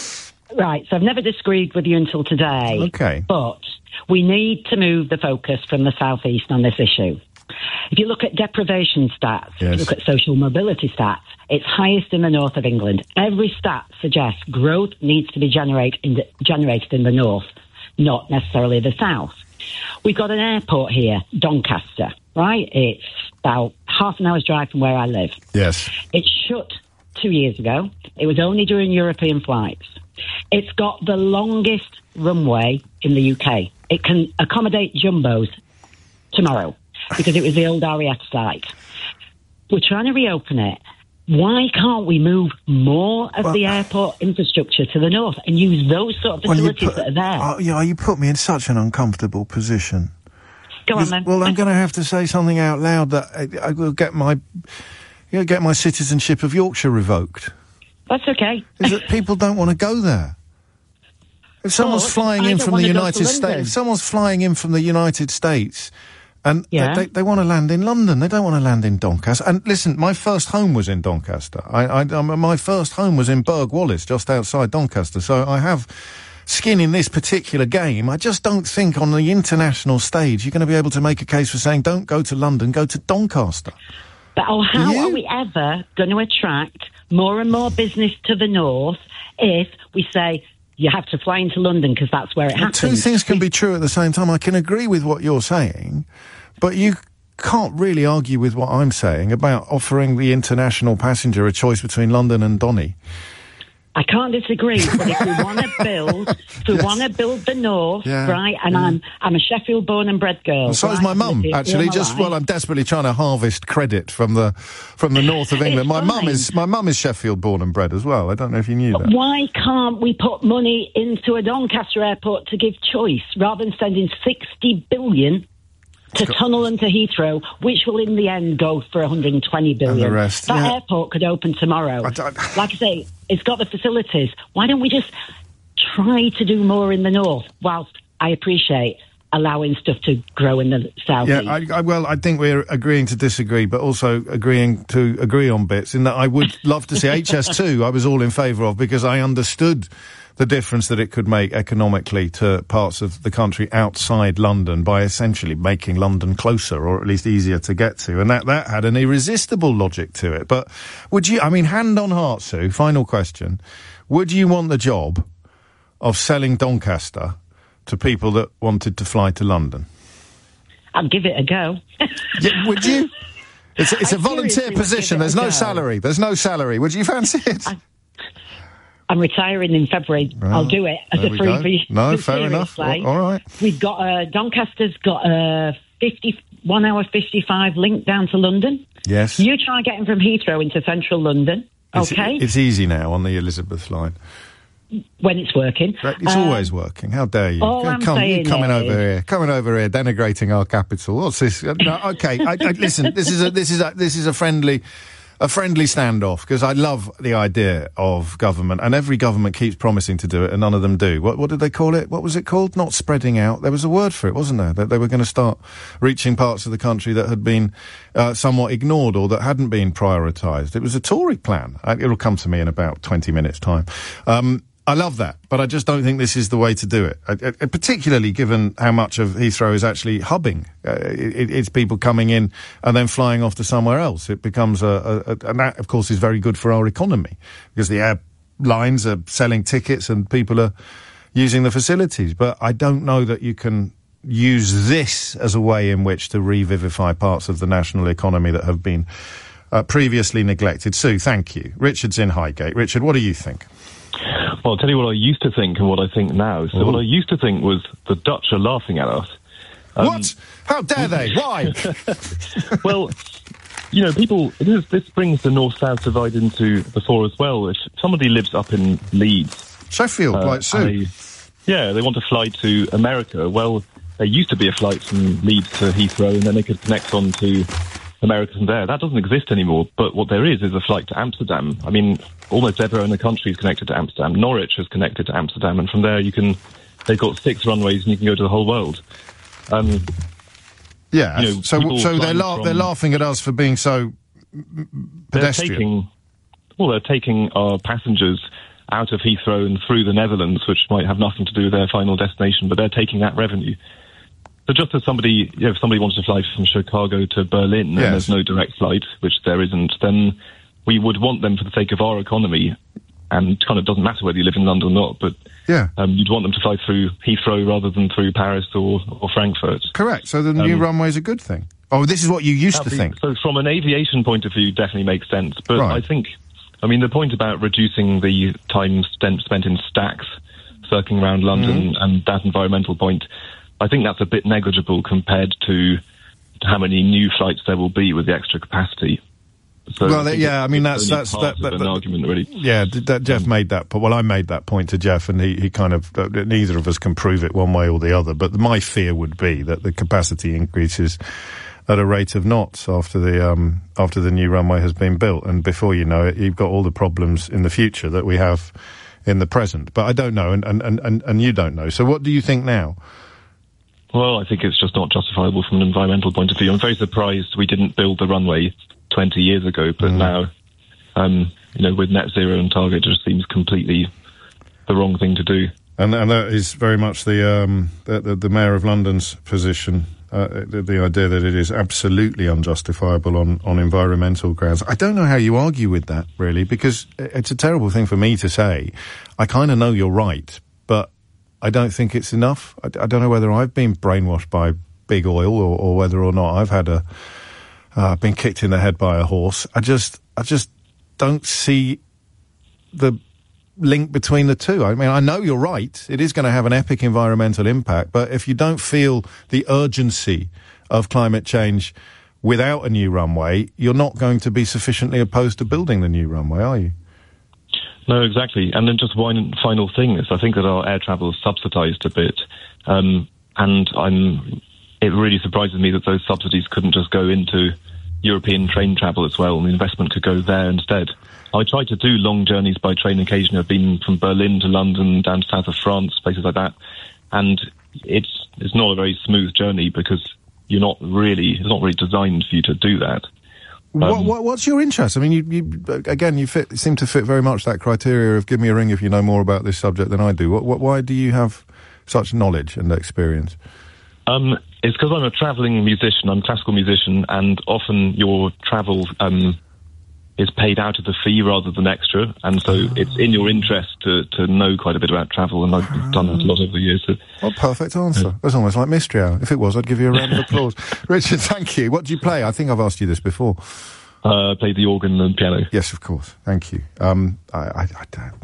[SPEAKER 4] Right, so I've never disagreed with you until today.
[SPEAKER 2] Okay.
[SPEAKER 4] But we need to move the focus from the South East on this issue. If you look at deprivation stats,
[SPEAKER 2] yes.
[SPEAKER 4] if you look at social mobility stats, it's highest in the north of England. Every stat suggests growth needs to be generate in the, generated in the north, not necessarily the south. We've got an airport here, Doncaster, right? It's about half an hour's drive from where I live.
[SPEAKER 2] Yes.
[SPEAKER 4] It shut two years ago. It was only during European flights. It's got the longest runway in the U K. It can accommodate jumbos tomorrow because it was the old Ariete site. We're trying to reopen it. Why can't we move more of well, the airport infrastructure to the north and use those sort of facilities
[SPEAKER 2] well, put,
[SPEAKER 4] that are there?
[SPEAKER 2] Oh, yeah, you put me in such an uncomfortable position.
[SPEAKER 4] Go
[SPEAKER 2] because,
[SPEAKER 4] on, then.
[SPEAKER 2] Well, I'm going to have to say something out loud that I, I will get my, you know, get my citizenship of Yorkshire revoked.
[SPEAKER 4] That's okay.
[SPEAKER 2] Is that people don't want to go there. If someone's
[SPEAKER 4] well,
[SPEAKER 2] flying
[SPEAKER 4] I
[SPEAKER 2] in
[SPEAKER 4] don't
[SPEAKER 2] from the United
[SPEAKER 4] States,
[SPEAKER 2] if someone's flying in from the United States, and
[SPEAKER 4] yeah.
[SPEAKER 2] they, they, they want to land in London, they don't want to land in Doncaster. And listen, my first home was in Doncaster. I, I, I, my first home was in Burgh Wallace, just outside Doncaster. So I have skin in this particular game. I just don't think on the international stage you're going to be able to make a case for saying don't go to London, go to Doncaster.
[SPEAKER 4] But oh, how are we ever going to attract more and more business to the north if we say you have to fly into London because that's where it
[SPEAKER 2] well,
[SPEAKER 4] happens?
[SPEAKER 2] Two things can be true at the same time. I can agree with what you're saying, but you can't really argue with what I'm saying about offering the international passenger a choice between London and Donny.
[SPEAKER 4] I can't disagree, but if we want to build, if we yes. want to build the north,
[SPEAKER 2] yeah.
[SPEAKER 4] right? And yeah. I'm I'm a Sheffield-born and bred girl.
[SPEAKER 2] Well, so
[SPEAKER 4] right?
[SPEAKER 2] is my mum, actually. Just
[SPEAKER 4] life.
[SPEAKER 2] well, I'm desperately trying to harvest credit from the from the north of England. My mum is my mum is Sheffield-born and bred as well. I don't know if you knew
[SPEAKER 4] but
[SPEAKER 2] that.
[SPEAKER 4] Why can't we put money into a Doncaster airport to give choice rather than spending sixty billion? To tunnel into Heathrow, which will in the end go for one hundred twenty billion.
[SPEAKER 2] And the rest,
[SPEAKER 4] that
[SPEAKER 2] yeah.
[SPEAKER 4] airport could open tomorrow.
[SPEAKER 2] I
[SPEAKER 4] like I say, it's got the facilities. Why don't we just try to do more in the north, whilst I appreciate allowing stuff to grow in the south?
[SPEAKER 2] Yeah, I, I, well, I think we're agreeing to disagree, but also agreeing to agree on bits, in that I would love to see H S two, I was all in favour of, because I understood the difference that it could make economically to parts of the country outside London by essentially making London closer, or at least easier to get to. And that, that had an irresistible logic to it. But would you, I mean, hand on heart, Sue, final question, would you want the job of selling Doncaster to people that wanted to fly to London?
[SPEAKER 4] I'd give it a go.
[SPEAKER 2] Yeah, would you? It's, it's a
[SPEAKER 4] I
[SPEAKER 2] volunteer position. There's no go. salary. There's no salary. Would you fancy it?
[SPEAKER 4] I I'm retiring in February.
[SPEAKER 2] Right.
[SPEAKER 4] I'll do it as
[SPEAKER 2] there
[SPEAKER 4] a freebie.
[SPEAKER 2] No, fair enough. All, all right.
[SPEAKER 4] We've got uh, Doncaster's got a fifty-one hour fifty-five link down to London.
[SPEAKER 2] Yes.
[SPEAKER 4] You try getting from Heathrow into central London. Okay.
[SPEAKER 2] It's, it's easy now on the Elizabeth line.
[SPEAKER 4] When it's working.
[SPEAKER 2] It's um, always working. How dare you?
[SPEAKER 4] All I'm
[SPEAKER 2] Come,
[SPEAKER 4] saying
[SPEAKER 2] coming
[SPEAKER 4] is,
[SPEAKER 2] over here, coming over here, denigrating our capital. What's this? No, okay, I, I, listen. This is a this is a this is a friendly. A friendly standoff, because I love the idea of government, and every government keeps promising to do it, and none of them do. What, what did they call it? What was it called? Not spreading out. There was a word for it, wasn't there? That they were going to start reaching parts of the country that had been uh, somewhat ignored or that hadn't been prioritised. It was a Tory plan. Uh, it'll come to me in about twenty minutes' time. Um, I love that, but I just don't think this is the way to do it, I, I, particularly given how much of Heathrow is actually hubbing. Uh, it, it's people coming in and then flying off to somewhere else. It becomes a, a, a... And that, of course, is very good for our economy, because the airlines are selling tickets and people are using the facilities. But I don't know that you can use this as a way in which to revivify parts of the national economy that have been uh, previously neglected. Sue, thank you. Richard's in Highgate. Richard, what do you think?
[SPEAKER 6] Well, I'll tell you what I used to think and what I think now. So Ooh. What I used to think was the Dutch are laughing at us.
[SPEAKER 2] Um, what? How dare they? Why?
[SPEAKER 6] Well, you know, people, this, this brings the north-south divide into the fore as well. If somebody lives up in Leeds...
[SPEAKER 2] Sheffield, uh, like Sue.
[SPEAKER 6] They, yeah, they want to fly to America. Well, there used to be a flight from Leeds to Heathrow, and then they could connect on to America from there. That doesn't exist anymore, but what there is is a flight to Amsterdam. I mean, almost everywhere in the country is connected to Amsterdam. Norwich is connected to Amsterdam, and from there you can, they've got six runways and you can go to the whole world. Um,
[SPEAKER 2] yeah,
[SPEAKER 6] you know,
[SPEAKER 2] so so they're, la-
[SPEAKER 6] from,
[SPEAKER 2] they're laughing at us for being so pedestrian.
[SPEAKER 6] They're taking, well, they're taking our passengers out of Heathrow and through the Netherlands, which might have nothing to do with their final destination, but they're taking that revenue. So just as somebody, you know, if somebody wants to fly from Chicago to Berlin and
[SPEAKER 2] yes.
[SPEAKER 6] there's no direct flight, which there isn't, then we would want them for the sake of our economy, and kind of doesn't matter whether you live in London or not, but
[SPEAKER 2] yeah.
[SPEAKER 6] um, you'd want them to fly through Heathrow rather than through Paris or, or Frankfurt.
[SPEAKER 2] Correct. So the new um, runway is a good thing. Oh, this is what you used to
[SPEAKER 6] be,
[SPEAKER 2] think.
[SPEAKER 6] So from an aviation point of view, definitely makes sense. But
[SPEAKER 2] right.
[SPEAKER 6] I think, I mean, the point about reducing the time spent, spent in stacks circling around London mm. and that environmental point, I think that's a bit negligible compared to how many new flights there will be with the extra capacity. So
[SPEAKER 2] well,
[SPEAKER 6] I
[SPEAKER 2] yeah, I mean, that's that's that, that,
[SPEAKER 6] an
[SPEAKER 2] that
[SPEAKER 6] argument, really.
[SPEAKER 2] Yeah, that Jeff um, made that point. Well, I made that point to Jeff, and he, he kind of uh, neither of us can prove it one way or the other. But my fear would be that the capacity increases at a rate of knots after the um, after the new runway has been built, and before you know it, you've got all the problems in the future that we have in the present. But I don't know, and and and, and you don't know. So what do you think now?
[SPEAKER 6] Well, I think it's just not justifiable from an environmental point of view. I'm very surprised we didn't build the runway twenty years ago, but mm. now, um, you know, with net zero and target, it just seems completely the wrong thing to do.
[SPEAKER 2] And, and that is very much the, um, the, the, the Mayor of London's position, uh, the, the idea that it is absolutely unjustifiable on, on environmental grounds. I don't know how you argue with that, really, because it's a terrible thing for me to say. I kind of know you're right, but I don't think it's enough. I, I don't know whether I've been brainwashed by big oil or, or whether or not I've had a uh, been kicked in the head by a horse. I just, I just don't see the link between the two. I mean, I know you're right. It is going to have an epic environmental impact, but if you don't feel the urgency of climate change without a new runway, you're not going to be sufficiently opposed to building the new runway, are you?
[SPEAKER 6] No, exactly. And then just one final thing is I think that our air travel is subsidised a bit. Um, and I'm, it really surprises me that those subsidies couldn't just go into European train travel as well, and the investment could go there instead. I try to do long journeys by train occasionally. I've been from Berlin to London, down to south of France, places like that. And it's, it's not a very smooth journey because you're not really, it's not really designed for you to do that. Um,
[SPEAKER 2] what, what, what's your interest? I mean, you, you again, you fit, seem to fit very much that criteria of give me a ring if you know more about this subject than I do. What, what, why do you have such knowledge and experience?
[SPEAKER 6] Um, it's because I'm a travelling musician. I'm a classical musician, and often your travel um, is paid out of the fee rather than extra, and so oh. it's in your interest to, to know quite a bit about travel, and I've oh. done that a lot over the years. So.
[SPEAKER 2] What a perfect answer. Yeah. That's almost like Mystery Hour. If it was, I'd give you a round of applause. Richard, thank you. What do you play? I think I've asked you this before.
[SPEAKER 6] Uh, I play the organ and piano.
[SPEAKER 2] Yes, of course. Thank you. Um, I, I, I don't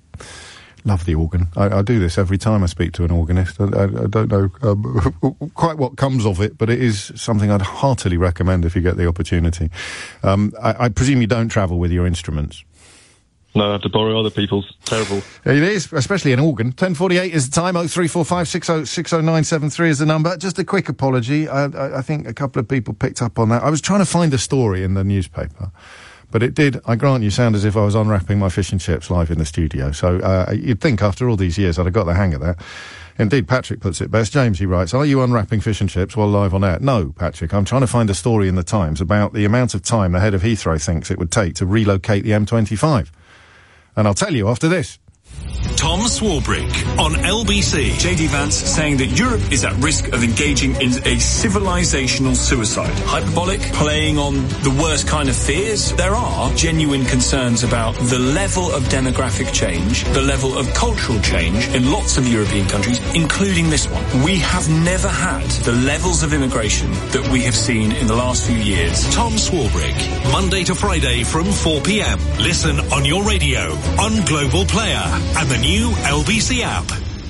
[SPEAKER 2] love the organ. I, I do this every time I speak to an organist. I, I, I don't know um, quite what comes of it, but it is something I'd heartily recommend if you get the opportunity. Um, I, I presume you don't travel with your instruments.
[SPEAKER 6] No, I have to borrow other people's. Terrible.
[SPEAKER 2] It is, especially an organ. ten forty-eight is the time. oh three four five six oh six oh nine seven three is the number. Just a quick apology. I, I, I think a couple of people picked up on that. I was trying to find a story in the newspaper, but it did, I grant you, sound as if I was unwrapping my fish and chips live in the studio. So uh, you'd think after all these years I'd have got the hang of that. Indeed, Patrick puts it best. James, he writes, are you unwrapping fish and chips while live on air? No, Patrick, I'm trying to find a story in the Times about the amount of time the head of Heathrow thinks it would take to relocate the M twenty-five. And I'll tell you after this.
[SPEAKER 3] Tom Swarbrick on L B C.
[SPEAKER 7] J D Vance saying that Europe is at risk of engaging in a civilizational suicide. Hyperbolic, playing on the worst kind of fears. There are genuine concerns about the level of demographic change, the level of cultural change in lots of European countries, including this one. We have never had the levels of immigration that we have seen in the last few years.
[SPEAKER 3] Tom Swarbrick, Monday to Friday from four p.m. Listen on your radio, on Global Player and the new L B C app.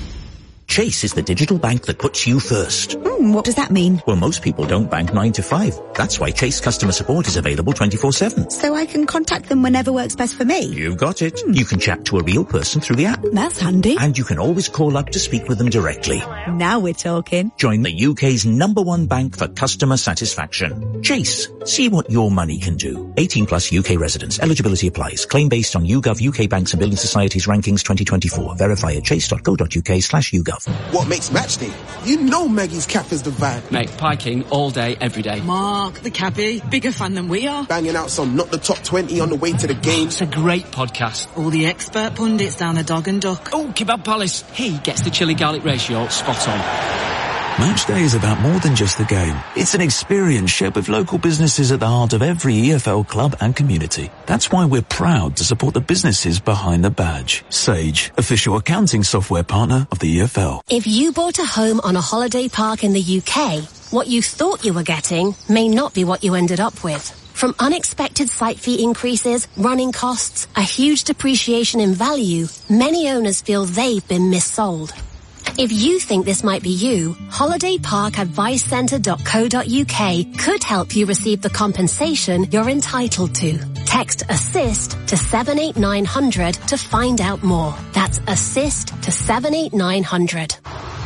[SPEAKER 8] Chase is the digital bank that puts you first.
[SPEAKER 14] Mm, what does that mean?
[SPEAKER 8] Well, most people don't bank nine to five. That's why Chase customer support is available twenty-four seven.
[SPEAKER 14] So I can contact them whenever works best for me?
[SPEAKER 8] You've got it. Mm. You can chat to a real person through the app.
[SPEAKER 14] That's handy.
[SPEAKER 8] And you can always call up to speak with them directly.
[SPEAKER 14] Now we're talking.
[SPEAKER 8] Join the U K's number one bank for customer satisfaction. Chase. See what your money can do. eighteen plus U K residents. Eligibility applies. Claim based on YouGov U K Banks and Building Societies rankings twenty twenty-four. Verify at chase.co.uk slash YouGov.
[SPEAKER 9] What makes match day? You know Maggie's Cap is the vibe.
[SPEAKER 10] Mate, piking all day, every day.
[SPEAKER 11] Mark, the cabbie, bigger fan than we are.
[SPEAKER 9] Banging out some not the top twenty on the way to the game.
[SPEAKER 10] It's a great podcast.
[SPEAKER 11] All the expert pundits down the Dog and Duck.
[SPEAKER 10] Oh, Kebab Palace. He gets the chili garlic ratio spot on.
[SPEAKER 26] Match day is about more than just the game. It's an experience shared with local businesses at the heart of every E F L club and community. That's why we're proud to support the businesses behind the badge. Sage, official accounting software partner of the E F L.
[SPEAKER 27] If you bought a home on a holiday park in the U K, what you thought you were getting may not be what you ended up with. From unexpected site fee increases, running costs, a huge depreciation in value, many owners feel they've been missold. If you think this might be you, holiday park advice centre dot co dot uk could help you receive the compensation you're entitled to. Text ASSIST to seven eight nine hundred to find out more. That's ASSIST to seven eight nine hundred.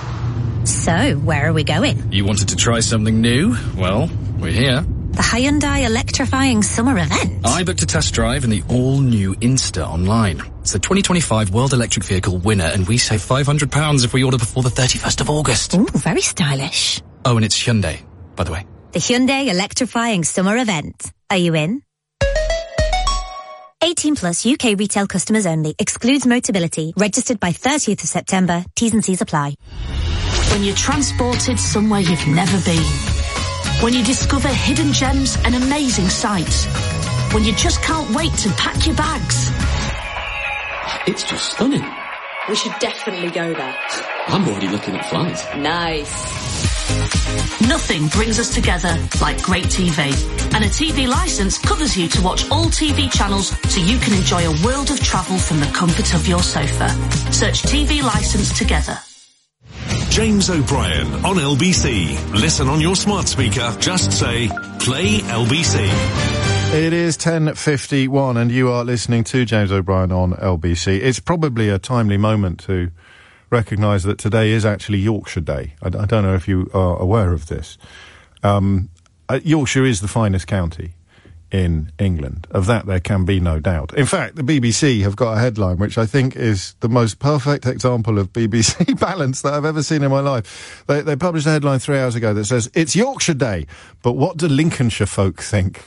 [SPEAKER 19] So, where are we going?
[SPEAKER 25] You wanted to try something new? Well, we're here.
[SPEAKER 19] The Hyundai electrifying summer event.
[SPEAKER 25] I booked a test drive in the all-new Insta online. It's the twenty twenty-five World Electric Vehicle winner, and we save five hundred pounds if we order before the thirty-first of August.
[SPEAKER 19] Ooh, very stylish.
[SPEAKER 25] Oh, and it's Hyundai, by the way.
[SPEAKER 19] The Hyundai electrifying summer event. Are you in? eighteen plus U K retail customers only. Excludes Motability. Registered by thirtieth of September. T's and C's apply.
[SPEAKER 28] When you're transported somewhere you've never been. When you discover hidden gems and amazing sights. When you just can't wait to pack your bags.
[SPEAKER 29] It's just stunning.
[SPEAKER 30] We should definitely go there.
[SPEAKER 29] I'm already looking at flights.
[SPEAKER 30] Nice.
[SPEAKER 28] Nothing brings us together like great T V. And a T V licence covers you to watch all T V channels so you can enjoy a world of travel from the comfort of your sofa. Search T V licence together.
[SPEAKER 3] James O'Brien on L B C. Listen on your smart speaker. Just say, play L B C.
[SPEAKER 2] It is ten fifty-one and you are listening to James O'Brien on L B C. It's probably a timely moment to recognise that today is actually Yorkshire Day. I, I don't know if you are aware of this. Um, uh, Yorkshire is the finest county in England. Of that there can be no doubt. In fact, the B B C have got a headline which I think is the most perfect example of B B C balance that I've ever seen in my life. They, they published a headline three hours ago that says, "It's Yorkshire Day, but what do Lincolnshire folk think?"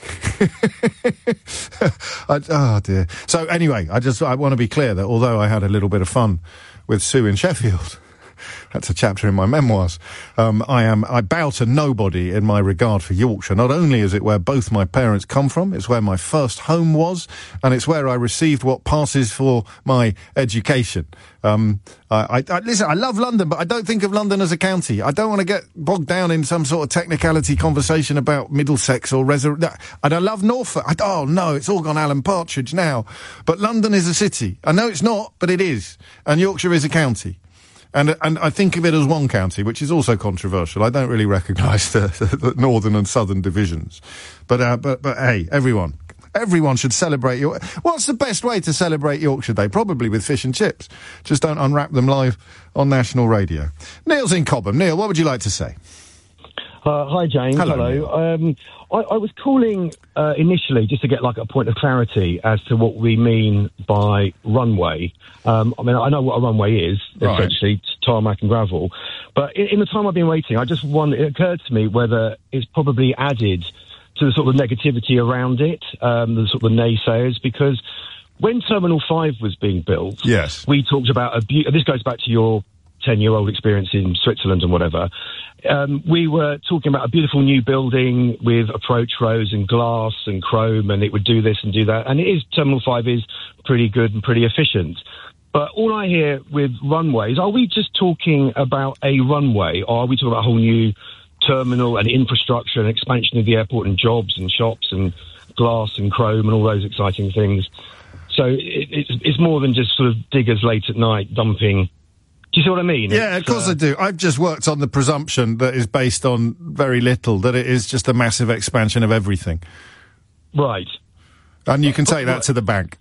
[SPEAKER 2] I, oh dear. So anyway, I just I want to be clear that although I had a little bit of fun with Sue in Sheffield, that's a chapter in my memoirs. Um, I am, I bow to nobody in my regard for Yorkshire. Not only is it where both my parents come from, it's where my first home was, and it's where I received what passes for my education. Um, I, I, I, listen, I love London, but I don't think of London as a county. I don't want to get bogged down in some sort of technicality conversation about Middlesex or Resor... And I love Norfolk. I, oh no, it's all gone Alan Partridge now. But London is a city. I know it's not, but it is. And Yorkshire is a county. And and I think of it as one county, which is also controversial. I don't really recognise the, the northern and southern divisions. But, uh, but, but hey, everyone, everyone should celebrate your... What's the best way to celebrate Yorkshire Day? Probably with fish and chips. Just don't unwrap them live on national radio. Neil's in Cobham. Neil, what would you like to say?
[SPEAKER 31] Uh, hi, James.
[SPEAKER 2] Hello.
[SPEAKER 31] Hello. Um, I, I was calling uh, initially just to get like a point of clarity as to what we mean by runway. Um, I mean, I know what a runway is,
[SPEAKER 2] Right.
[SPEAKER 31] essentially, tarmac and gravel. But in, in the time I've been waiting, I just wondered, it occurred to me whether it's probably added to the sort of negativity around it, um, the sort of naysayers, because when Terminal five was being built,
[SPEAKER 2] yes,
[SPEAKER 31] we talked about a be- this goes back to your ten-year-old experience in Switzerland and whatever. Um, we were talking about a beautiful new building with approach roads and glass and chrome, and it would do this and do that. And it is, Terminal five is pretty good and pretty efficient. But all I hear with runways, are we just talking about a runway, or are we talking about a whole new terminal and infrastructure and expansion of the airport and jobs and shops and glass and chrome and all those exciting things? So it, it's, it's more than just sort of diggers late at night dumping. Do you see what I mean?
[SPEAKER 2] Yeah,
[SPEAKER 31] it's,
[SPEAKER 2] of course
[SPEAKER 31] uh,
[SPEAKER 2] I do. I've just worked on the presumption that is based on very little, that it is just a massive expansion of everything.
[SPEAKER 31] Right.
[SPEAKER 2] And you can take that to the bank.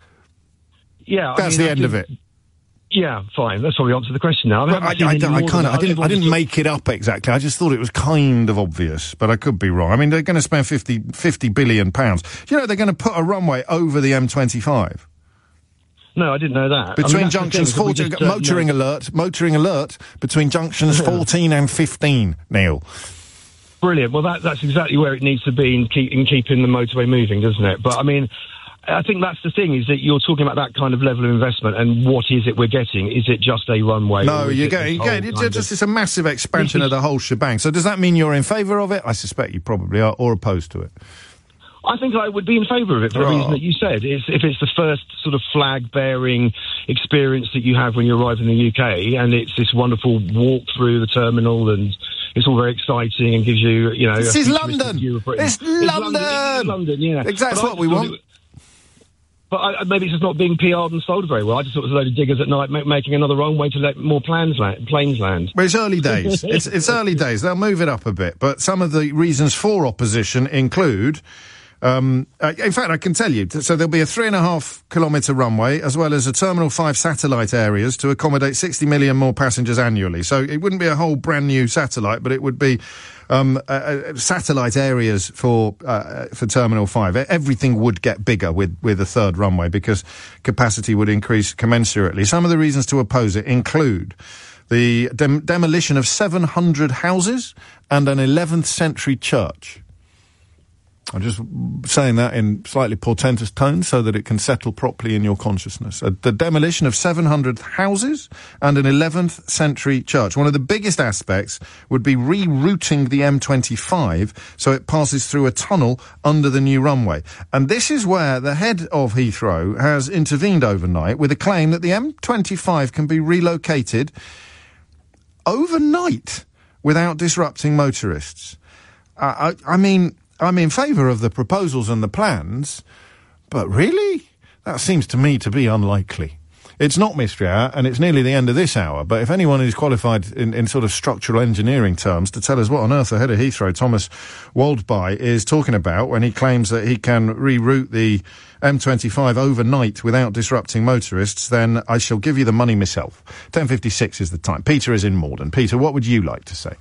[SPEAKER 31] Yeah.
[SPEAKER 2] That's
[SPEAKER 31] I mean,
[SPEAKER 2] the end of it.
[SPEAKER 31] Yeah, fine. That's probably answered the question now. I, mean,
[SPEAKER 2] I, I, I, I kind of, I didn't, I didn't make it up exactly. I just thought it was kind of obvious, but I could be wrong. I mean, they're going to spend fifty, fifty billion pounds. You know, they're going to put a runway over the M twenty-five.
[SPEAKER 31] No, I didn't know that.
[SPEAKER 2] Between
[SPEAKER 31] I mean,
[SPEAKER 2] junctions
[SPEAKER 31] thing,
[SPEAKER 2] fourteen,
[SPEAKER 31] just, uh,
[SPEAKER 2] motoring
[SPEAKER 31] no.
[SPEAKER 2] alert, motoring alert, between junctions fourteen and fifteen, Neil.
[SPEAKER 31] Brilliant. Well, that, that's exactly where it needs to be in, keep, in keeping the motorway moving, doesn't it? But, I mean, I think that's the thing, is that you're talking about that kind of level of investment, and what is it we're getting? Is it just a runway?
[SPEAKER 2] No, you're getting, you get, it's just it's a massive expansion of the whole shebang. So does that mean you're in favour of it? I suspect you probably are, or opposed to it.
[SPEAKER 31] I think I would be in favour of it for the
[SPEAKER 2] Oh.
[SPEAKER 31] reason that you said. It's, if it's the first sort of flag-bearing experience that you have when you arrive in the U K, and it's this wonderful walk through the terminal, and it's all very exciting and gives you, you know...
[SPEAKER 2] This
[SPEAKER 31] a
[SPEAKER 2] is
[SPEAKER 31] futuristic
[SPEAKER 2] London!
[SPEAKER 31] view of Britain.
[SPEAKER 2] It's
[SPEAKER 31] It's
[SPEAKER 2] London!
[SPEAKER 31] It's London, yeah.
[SPEAKER 2] Exactly
[SPEAKER 31] But I
[SPEAKER 2] what we
[SPEAKER 31] just thought
[SPEAKER 2] want.
[SPEAKER 31] it- But I, maybe it's just not being P R'd and sold very well. I just thought it was a load of diggers at night ma- making another runway to let more planes land. Planes land.
[SPEAKER 2] Well, it's early days. it's, it's early days. They'll move it up a bit. But some of the reasons for opposition include... Um, uh, in fact, I can tell you. So there'll be a three and a half kilometre runway, as well as a Terminal five satellite areas to accommodate sixty million more passengers annually. So it wouldn't be a whole brand new satellite, but it would be um, uh, uh, satellite areas for uh, for Terminal five. Everything would get bigger with, with a third runway, because capacity would increase commensurately. Some of the reasons to oppose it include the dem- demolition of seven hundred houses and an eleventh century church. I'm just saying that in slightly portentous tones so that it can settle properly in your consciousness. Uh, the demolition of seven hundred houses and an eleventh century church. One of the biggest aspects would be rerouting the M twenty-five so it passes through a tunnel under the new runway. And this is where the head of Heathrow has intervened overnight with a claim that the M twenty-five can be relocated overnight without disrupting motorists. Uh, I, I mean... I'm in favour of the proposals and the plans, but really? That seems to me to be unlikely. It's not mystery hour, and it's nearly the end of this hour, but if anyone is qualified in, in sort of structural engineering terms to tell us what on earth the head of Heathrow, Thomas Waldby, is talking about when he claims that he can reroute the M twenty-five overnight without disrupting motorists, then I shall give you the money myself. ten fifty-six is the time. Peter is in Morden. Peter, what would you like to say?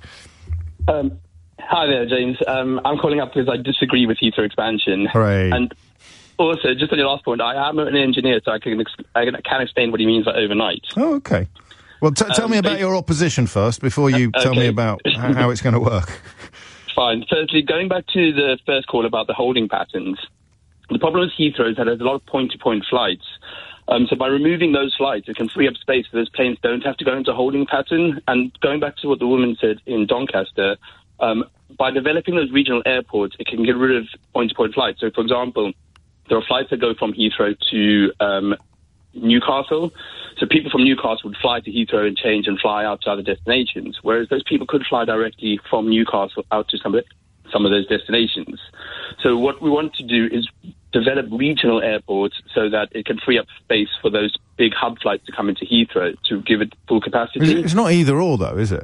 [SPEAKER 5] Um... Hi there, James. Um, I'm calling up because I disagree with Heathrow expansion.
[SPEAKER 2] Hooray.
[SPEAKER 5] And also, just on your last point, I am an engineer, so I can ex- I can explain what he means by overnight.
[SPEAKER 2] Oh, okay. Well, t- tell
[SPEAKER 5] Um,
[SPEAKER 2] me about
[SPEAKER 5] they-
[SPEAKER 2] your opposition first, before you
[SPEAKER 5] Uh,
[SPEAKER 2] tell me
[SPEAKER 5] okay.
[SPEAKER 2] about h- how it's going to work.
[SPEAKER 5] Fine. Firstly, going back to the first call about the holding patterns, the problem with Heathrow is that there's a lot of point-to-point flights. Um, so by removing those flights, it can free up space so those planes don't have to go into a holding pattern. And going back to what the woman said in Doncaster, um, by developing those regional airports, it can get rid of point-to-point flights. So, for example, there are flights that go from Heathrow to um, Newcastle. So people from Newcastle would fly to Heathrow and change and fly out to other destinations, whereas those people could fly directly from Newcastle out to some of, the, some of those destinations. So what we want to do is develop regional airports so that it can free up space for those big hub flights to come into Heathrow to give it full capacity.
[SPEAKER 2] It's not either or, though, is it?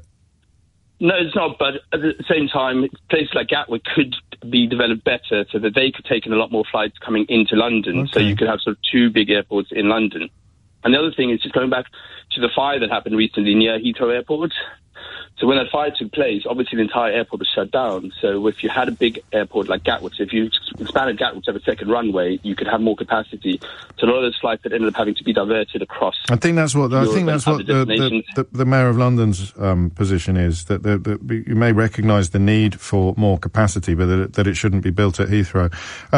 [SPEAKER 5] No, it's not, but at the same time, places like Gatwick could be developed better so that they could take in a lot more flights coming into London,
[SPEAKER 2] Okay.
[SPEAKER 5] so you could have sort of two big airports in London. And the other thing is just going back to the fire that happened recently near Heathrow Airport. So when that fire took place, obviously the entire airport was shut down. So if you had a big airport like Gatwick, so if you expanded Gatwick to have a second runway, you could have more capacity. So a lot of those flights that ended up having to be diverted across.
[SPEAKER 2] I think that's what I
[SPEAKER 5] Europe
[SPEAKER 2] think that's
[SPEAKER 5] and
[SPEAKER 2] what
[SPEAKER 5] other
[SPEAKER 2] the, the,
[SPEAKER 5] destinations.
[SPEAKER 2] the, the Mayor of London's um, position is, that the, the, you may recognise the need for more capacity, but that it, that it shouldn't be built at Heathrow. Um,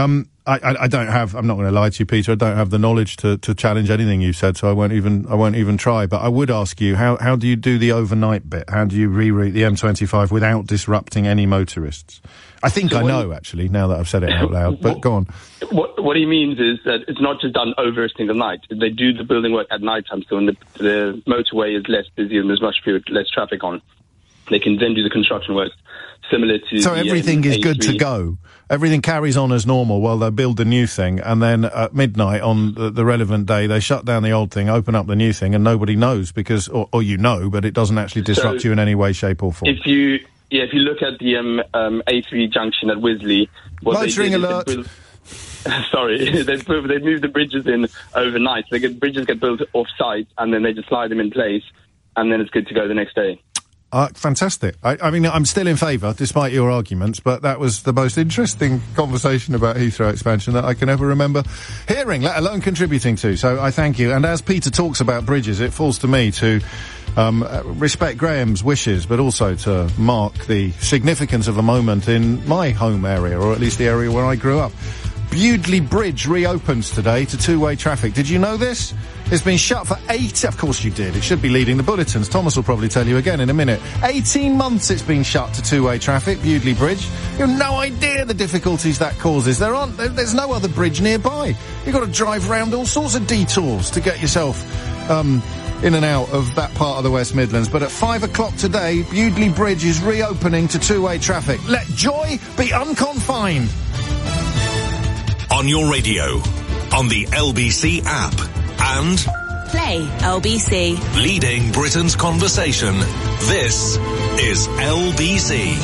[SPEAKER 2] I, I, I don't have. I'm not going to lie to you, Peter. I don't have the knowledge to, to challenge anything you said, so I won't even. I won't even try. But I would ask you, how how do you do the overnight bit? How do you reroute the M twenty-five without disrupting any motorists? I think so I know, actually, now that I've said it out loud. But
[SPEAKER 5] what,
[SPEAKER 2] go on.
[SPEAKER 5] What, what he means is that it's not just done over a single night. They do the building work at night time, so when the, the motorway is less busy and there's much fewer, less traffic on, they can then do the construction work similar to.
[SPEAKER 2] So
[SPEAKER 5] the,
[SPEAKER 2] everything
[SPEAKER 5] um,
[SPEAKER 2] is good to go. Everything carries on as normal while they build the new thing, and then at midnight on the, the relevant day, they shut down the old thing, open up the new thing, and nobody knows because, or, or you know, but it doesn't actually disrupt
[SPEAKER 5] so
[SPEAKER 2] you in any way, shape, or form.
[SPEAKER 5] If you, yeah, if you look at the um, um, A three junction at Wisley, what
[SPEAKER 2] motoring
[SPEAKER 5] they did
[SPEAKER 2] alert.
[SPEAKER 5] Is they built, sorry, they they moved the bridges in overnight. They get bridges get built off site, and then they just slide them in place, and then it's good to go the next day.
[SPEAKER 2] Uh, fantastic. I, I mean, I'm still in favour, despite your arguments, but that was the most interesting conversation about Heathrow expansion that I can ever remember hearing, let alone contributing to. So I thank you. And as Peter talks about bridges, it falls to me to um, respect Graham's wishes, but also to mark the significance of a moment in my home area, or at least the area where I grew up. Bewdley Bridge reopens today to two-way traffic. Did you know this? It's been shut for eight... Of course you did. It should be leading the bulletins. Thomas will probably tell you again in a minute. eighteen months it's been shut to two-way traffic, Bewdley Bridge. You have no idea the difficulties that causes. There aren't... There, there's no other bridge nearby. You've got to drive round all sorts of detours to get yourself um, in and out of that part of the West Midlands. But at five o'clock today, Bewdley Bridge is reopening to two-way traffic. Let joy be unconfined.
[SPEAKER 3] On your radio, on the L B C app, and
[SPEAKER 11] Play L B C.
[SPEAKER 3] Leading Britain's conversation. This is L B C.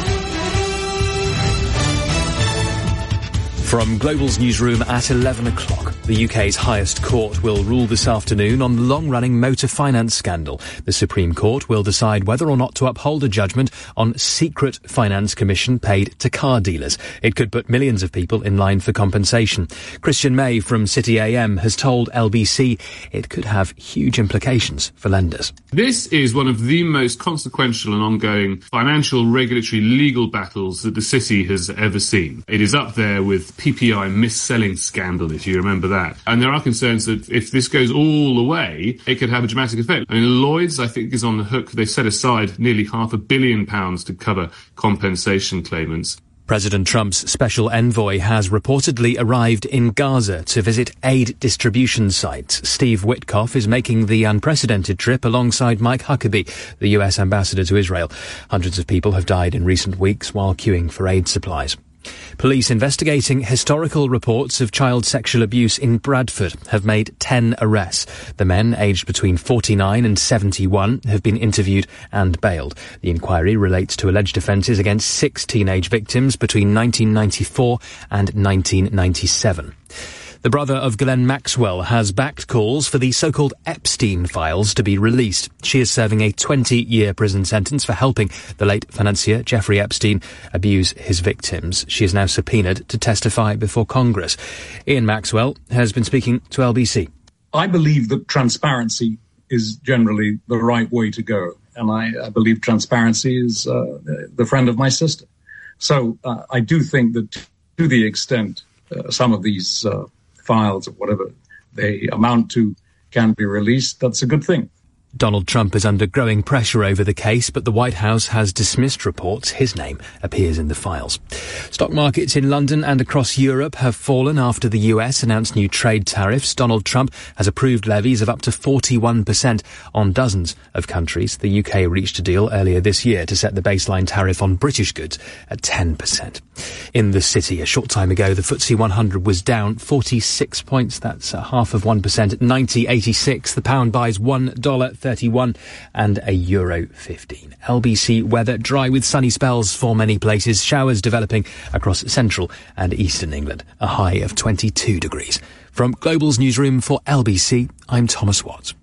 [SPEAKER 12] From Global's newsroom at eleven o'clock, the U K's highest court will rule this afternoon on the long-running motor finance scandal. The Supreme Court will decide whether or not to uphold a judgment on secret finance commission paid to car dealers. It could put millions of people in line for compensation. Christian May from City A M has told L B C it could have huge implications for lenders.
[SPEAKER 13] This is one of the most consequential and ongoing financial, regulatory, legal battles that the city has ever seen. It is up there with P P I mis-selling scandal, if you remember that. And there are concerns that if this goes all the way, it could have a dramatic effect. I mean, Lloyds, I think, is on the hook. They set aside nearly half a billion pounds to cover compensation claimants.
[SPEAKER 12] President Trump's special envoy has reportedly arrived in Gaza to visit aid distribution sites. Steve Witkoff is making the unprecedented trip alongside Mike Huckabee, the U S ambassador to Israel. Hundreds of people have died in recent weeks while queuing for aid supplies. Police investigating historical reports of child sexual abuse in Bradford have made ten arrests. The men, aged between forty-nine and seventy-one, have been interviewed and bailed. The inquiry relates to alleged offences against six teenage victims between nineteen ninety-four and nineteen ninety-seven. The brother of Ghislaine Maxwell has backed calls for the so-called Epstein files to be released. She is serving a twenty-year prison sentence for helping the late financier Jeffrey Epstein abuse his victims. She is now subpoenaed to testify before Congress. Ian Maxwell has been speaking to L B C.
[SPEAKER 15] I believe that transparency is generally the right way to go. And I, I believe transparency is uh, the friend of my sister. So uh, I do think that to the extent uh, some of these uh, files or whatever they amount to can be released, that's a good thing.
[SPEAKER 12] Donald Trump is under growing pressure over the case, but the White House has dismissed reports his name appears in the files. Stock markets in London and across Europe have fallen after the U S announced new trade tariffs. Donald Trump has approved levies of up to forty-one percent on dozens of countries. The U K reached a deal earlier this year to set the baseline tariff on British goods at ten percent. In the city, a short time ago, the F T S E one hundred was down forty-six points. That's a half of one percent at ninety eighty-six. The pound buys one dollar thirty-one and a euro fifteen. L B C weather, dry with sunny spells for many places. Showers developing across central and eastern England. A high of twenty-two degrees. From Global's newsroom for L B C, I'm Thomas Watts.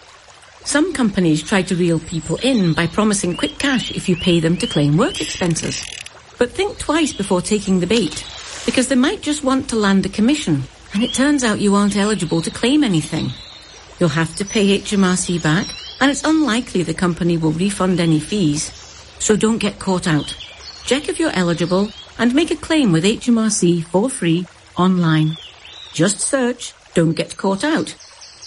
[SPEAKER 16] Some companies try to reel people in by promising quick cash if you pay them to claim work expenses. But think twice before taking the bait, because they might just want to land a commission, and it turns out you aren't eligible to claim anything. You'll have to pay H M R C back, and it's unlikely the company will refund any fees. So don't get caught out. Check if you're eligible and make a claim with H M R C for free online. Just search Don't Get Caught Out.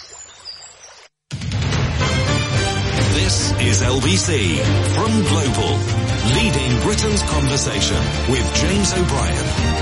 [SPEAKER 3] This is L B C from Global, leading Britain's conversation with James O'Brien.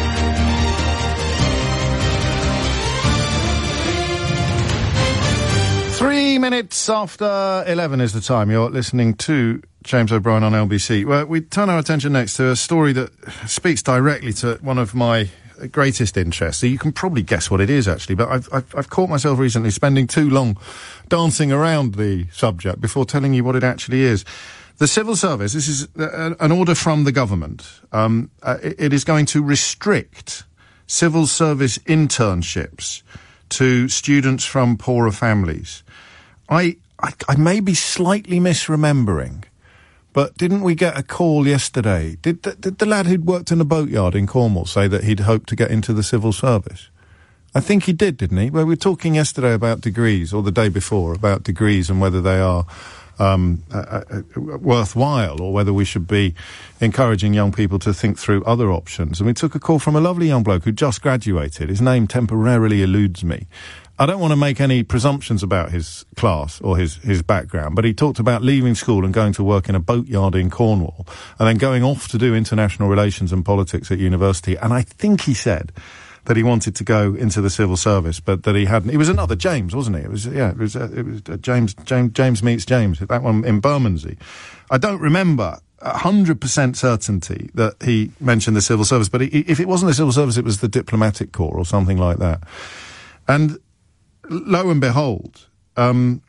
[SPEAKER 2] Three minutes after eleven is the time. You're listening to James O'Brien on L B C. Well, we turn our attention next to a story that speaks directly to one of my greatest interests. So you can probably guess what it is, actually, but I've, I've, I've caught myself recently spending too long dancing around the subject before telling you what it actually is. The civil service, this is a, an order from the government. Um, uh, it, it is going to restrict civil service internships to students from poorer families. I, I, I may be slightly misremembering, but didn't we get a call yesterday? Did the, did the lad who'd worked in a boatyard in Cornwall say that he'd hoped to get into the civil service? I think he did, didn't he? Well, we were talking yesterday about degrees, or the day before, about degrees and whether they are um, uh, uh, worthwhile, or whether we should be encouraging young people to think through other options. And we took a call from a lovely young bloke who just graduated. His name temporarily eludes me. I don't want to make any presumptions about his class or his, his background, but he talked about leaving school and going to work in a boatyard in Cornwall and then going off to do international relations and politics at university. And I think he said that he wanted to go into the civil service, but that he hadn't. He was another James, wasn't he? It was, yeah, it was, uh, it was uh, James, James, James meets James, that one in Bermondsey. I don't remember a hundred percent certainty that he mentioned the civil service, but he, if it wasn't the civil service, it was the diplomatic corps or something like that. And lo and behold, um,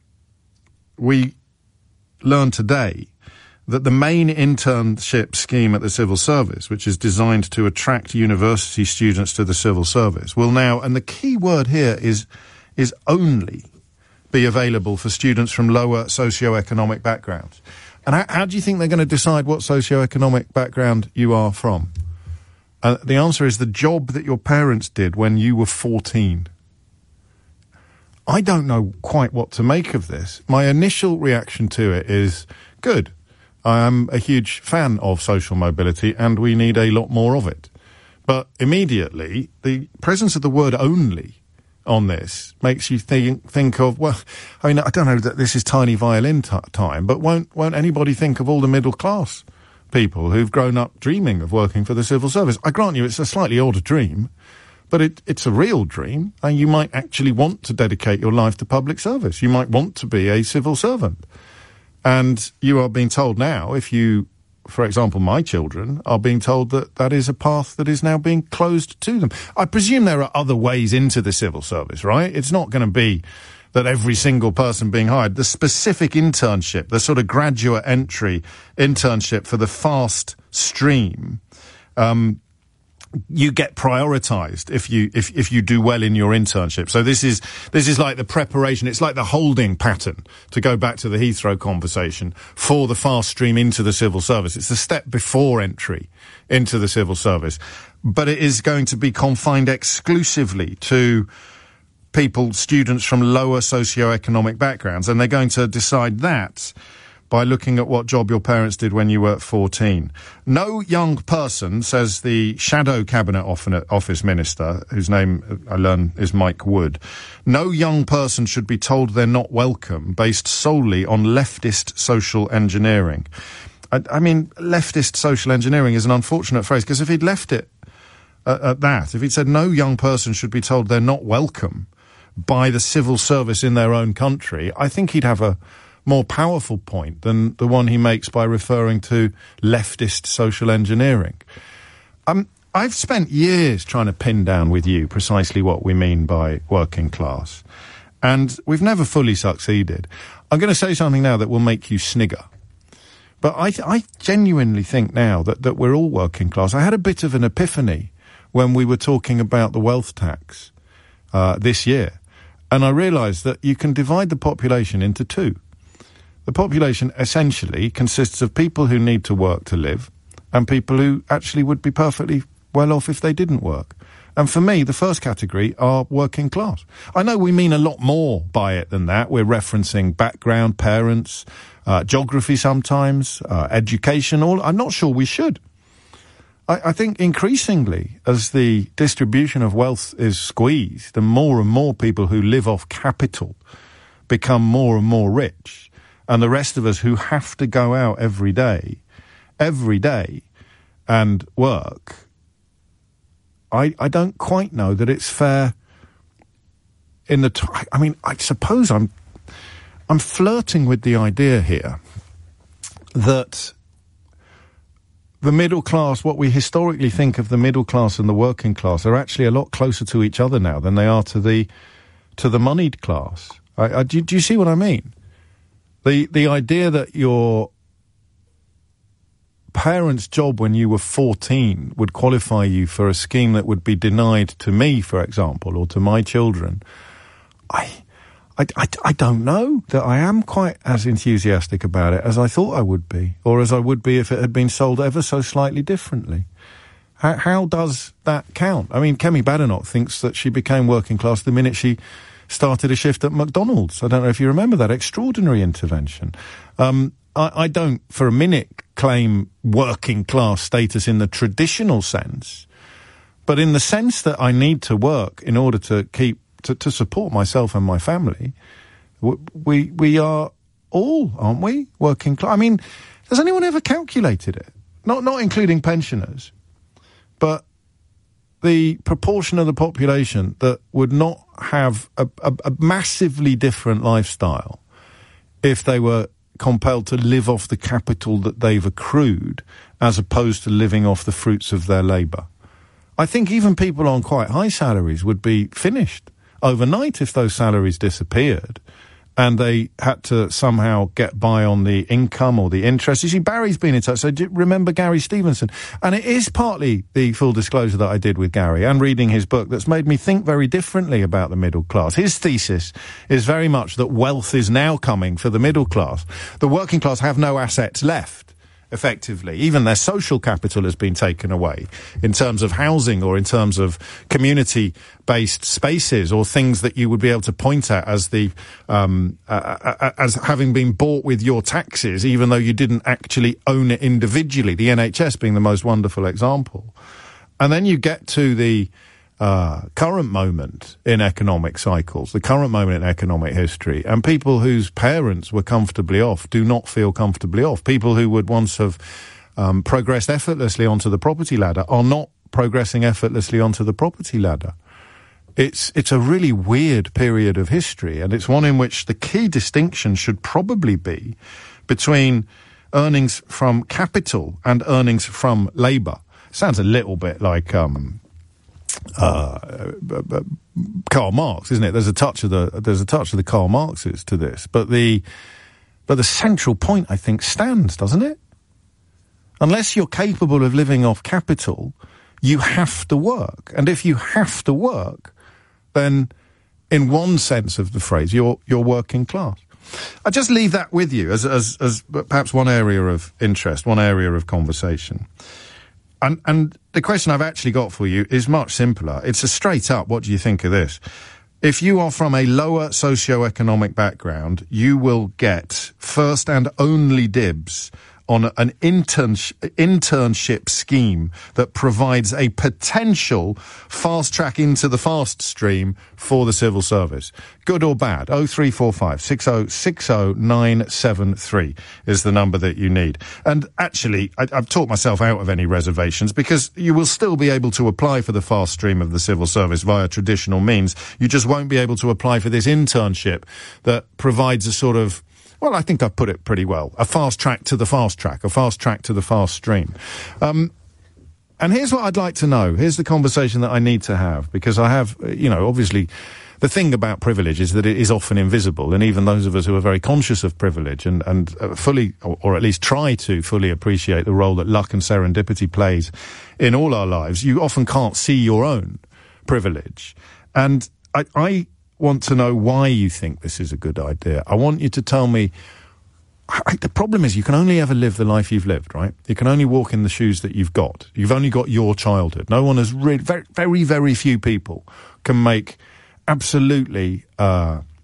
[SPEAKER 2] we learned today that the main internship scheme at the civil service, which is designed to attract university students to the civil service, will now, and the key word here is, is only be available for students from lower socioeconomic backgrounds. And how, how do you think they're going to decide what socioeconomic background you are from? Uh, the answer is the job that your parents did when you were fourteen. I don't know quite what to make of this. My initial reaction to it is, good. I am a huge fan of social mobility, and we need a lot more of it. But immediately, the presence of the word only on this makes you think, think of, well, I mean, I don't know that this is tiny violin t- time, but won't, won't anybody think of all the middle class people who've grown up dreaming of working for the civil service? I grant you it's a slightly older dream, but it, it's a real dream, and you might actually want to dedicate your life to public service. You might want to be a civil servant. And you are being told now, if you, for example, my children, are being told that that is a path that is now being closed to them. I presume there are other ways into the civil service, right? It's not going to be that every single person being hired, the specific internship, the sort of graduate entry internship for the fast stream, um, you get prioritized if you if if you do well in your internship. So this is this is like the preparation. It's like the holding pattern, to go back to the Heathrow conversation, for the fast stream into the civil service. It's the step before entry into the civil service, but it is going to be confined exclusively to people, students from lower socioeconomic backgrounds, and they're going to decide that by looking at what job your parents did when you were fourteen. No young person, says the shadow cabinet office minister, whose name I learn is Mike Wood, no young person should be told they're not welcome based solely on leftist social engineering. I, I mean, leftist social engineering is an unfortunate phrase, because if he'd left it at, at that, if he'd said no young person should be told they're not welcome by the civil service in their own country, I think he'd have a more powerful point than the one he makes by referring to leftist social engineering. Um, I've spent years trying to pin down with you precisely what we mean by working class, and we've never fully succeeded. I'm going to say something now that will make you snigger, but I, th- I genuinely think now that, that we're all working class. I had a bit of an epiphany when we were talking about the wealth tax uh, this year, and I realised that you can divide the population into two. The population essentially consists of people who need to work to live and people who actually would be perfectly well off if they didn't work. And for me, the first category are working class. I know we mean a lot more by it than that. We're referencing background, parents, uh, geography sometimes, uh, education. All I'm not sure we should. I, I think increasingly, as the distribution of wealth is squeezed, and more and more people who live off capital become more and more rich, and the rest of us who have to go out every day, every day, and work, I, I don't quite know that it's fair in the... T- I mean, I suppose I'm, I'm flirting with the idea here that the middle class, what we historically think of the middle class and the working class, are actually a lot closer to each other now than they are to the to the moneyed class. I, I, do, do you see what I mean? The the idea that your parents' job when you were fourteen would qualify you for a scheme that would be denied to me, for example, or to my children, I... I, I, I don't know that I am quite as enthusiastic about it as I thought I would be, or as I would be if it had been sold ever so slightly differently. How, how does that count? I mean, Kemi Badenoch thinks that she became working class the minute she started a shift at McDonald's. I don't know if you remember that extraordinary intervention. Um, I, I don't for a minute claim working class status in the traditional sense, but in the sense that I need to work in order to keep To, to support myself and my family, we we are all, aren't we, working class? I mean, has anyone ever calculated it? Not not including pensioners, but the proportion of the population that would not have a, a, a massively different lifestyle if they were compelled to live off the capital that they've accrued as opposed to living off the fruits of their labour. I think even people on quite high salaries would be finished overnight if those salaries disappeared and they had to somehow get by on the income or the interest. You see, Barry's been in touch, so do you remember Gary Stevenson? And it is partly the full disclosure that I did with Gary and reading his book that's made me think very differently about the middle class. His thesis is very much that wealth is now coming for the middle class. The working class have no assets left, effectively. Even their social capital has been taken away in terms of housing or in terms of community-based spaces or things that you would be able to point at as the um, uh, as having been bought with your taxes, even though you didn't actually own it individually, the N H S being the most wonderful example. And then you get to the Uh, current moment in economic cycles, the current moment in economic history, and people whose parents were comfortably off do not feel comfortably off. People who would once have um, progressed effortlessly onto the property ladder are not progressing effortlessly onto the property ladder. It's it's a really weird period of history, and it's one in which the key distinction should probably be between earnings from capital and earnings from labour. Sounds a little bit like um Uh, Karl Marx, isn't it? There's a touch of the there's a touch of the Karl Marxes to this, but the but the central point, I think, stands, doesn't it? Unless you're capable of living off capital, you have to work, and if you have to work, then, in one sense of the phrase, you're you're working class. I just leave that with you as as as perhaps one area of interest, one area of conversation. And, and the question I've actually got for you is much simpler. It's a straight up, what do you think of this? If you are from a lower socio-economic background, you will get first and only dibs on an intern- internship scheme that provides a potential fast track into the fast stream for the civil service. Good or bad? oh three four five, six oh six oh, nine seven three is the number that you need. And actually, I, I've talked myself out of any reservations because you will still be able to apply for the fast stream of the civil service via traditional means. You just won't be able to apply for this internship that provides a sort of, well, I think I've put it pretty well. A fast track to the fast track, a fast track to the fast stream. Um, and here's what I'd like to know. Here's the conversation that I need to have, because I have, you know, obviously, the thing about privilege is that it is often invisible, and even those of us who are very conscious of privilege and, and uh, fully, or, or at least try to fully appreciate the role that luck and serendipity plays in all our lives, you often can't see your own privilege. And I... I want to know why you think this is a good idea. I want you to tell me. I, the problem is you can only ever live the life you've lived, right? You can only walk in the shoes that you've got. You've only got your childhood. No one has really, very, very, very few people can make absolutely uh,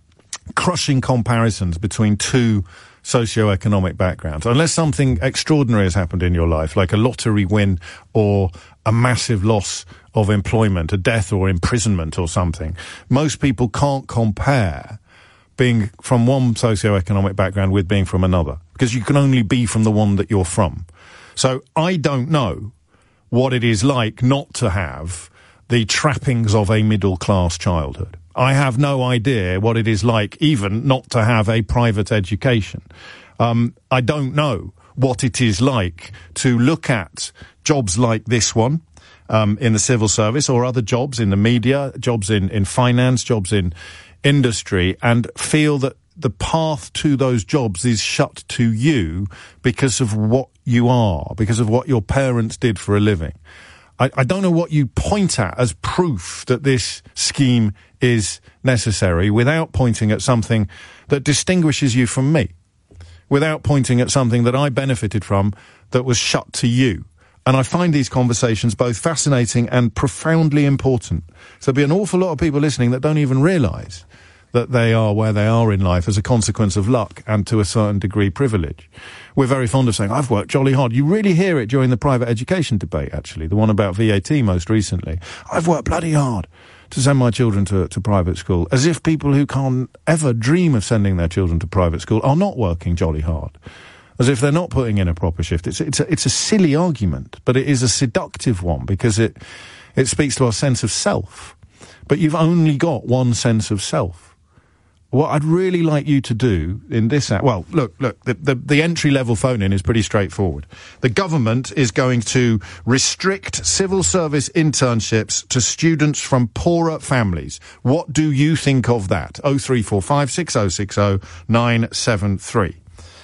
[SPEAKER 2] crushing comparisons between two socioeconomic backgrounds. Unless something extraordinary has happened in your life, like a lottery win or a massive loss of employment, a death or imprisonment or something, most people can't compare being from one socioeconomic background with being from another, because you can only be from the one that you're from. So I don't know what it is like not to have the trappings of a middle-class childhood. I have no idea what it is like even not to have a private education. Um, I don't know what it is like to look at jobs like this one um, in the civil service or other jobs in the media, jobs in, in finance, jobs in industry, and feel that the path to those jobs is shut to you because of what you are, because of what your parents did for a living. I, I don't know what you point at as proof that this scheme is necessary without pointing at something that distinguishes you from me, without pointing at something that I benefited from that was shut to you. And I find these conversations both fascinating and profoundly important. So there'll be an awful lot of people listening that don't even realise that they are where they are in life as a consequence of luck and to a certain degree privilege. We're very fond of saying, I've worked jolly hard. You really hear it during the private education debate, actually, the one about V A T most recently. I've worked bloody hard to send my children to, to private school, as if people who can't ever dream of sending their children to private school are not working jolly hard, as if they're not putting in a proper shift. It's, it's, a, it's a silly argument, but it is a seductive one because it, it speaks to our sense of self. But you've only got one sense of self. What I'd really like you to do in this... Well, look, look, the, the, the entry-level phone-in is pretty straightforward. The government is going to restrict civil service internships to students from poorer families. What do you think of that? oh three four five, six oh six oh, nine seven three.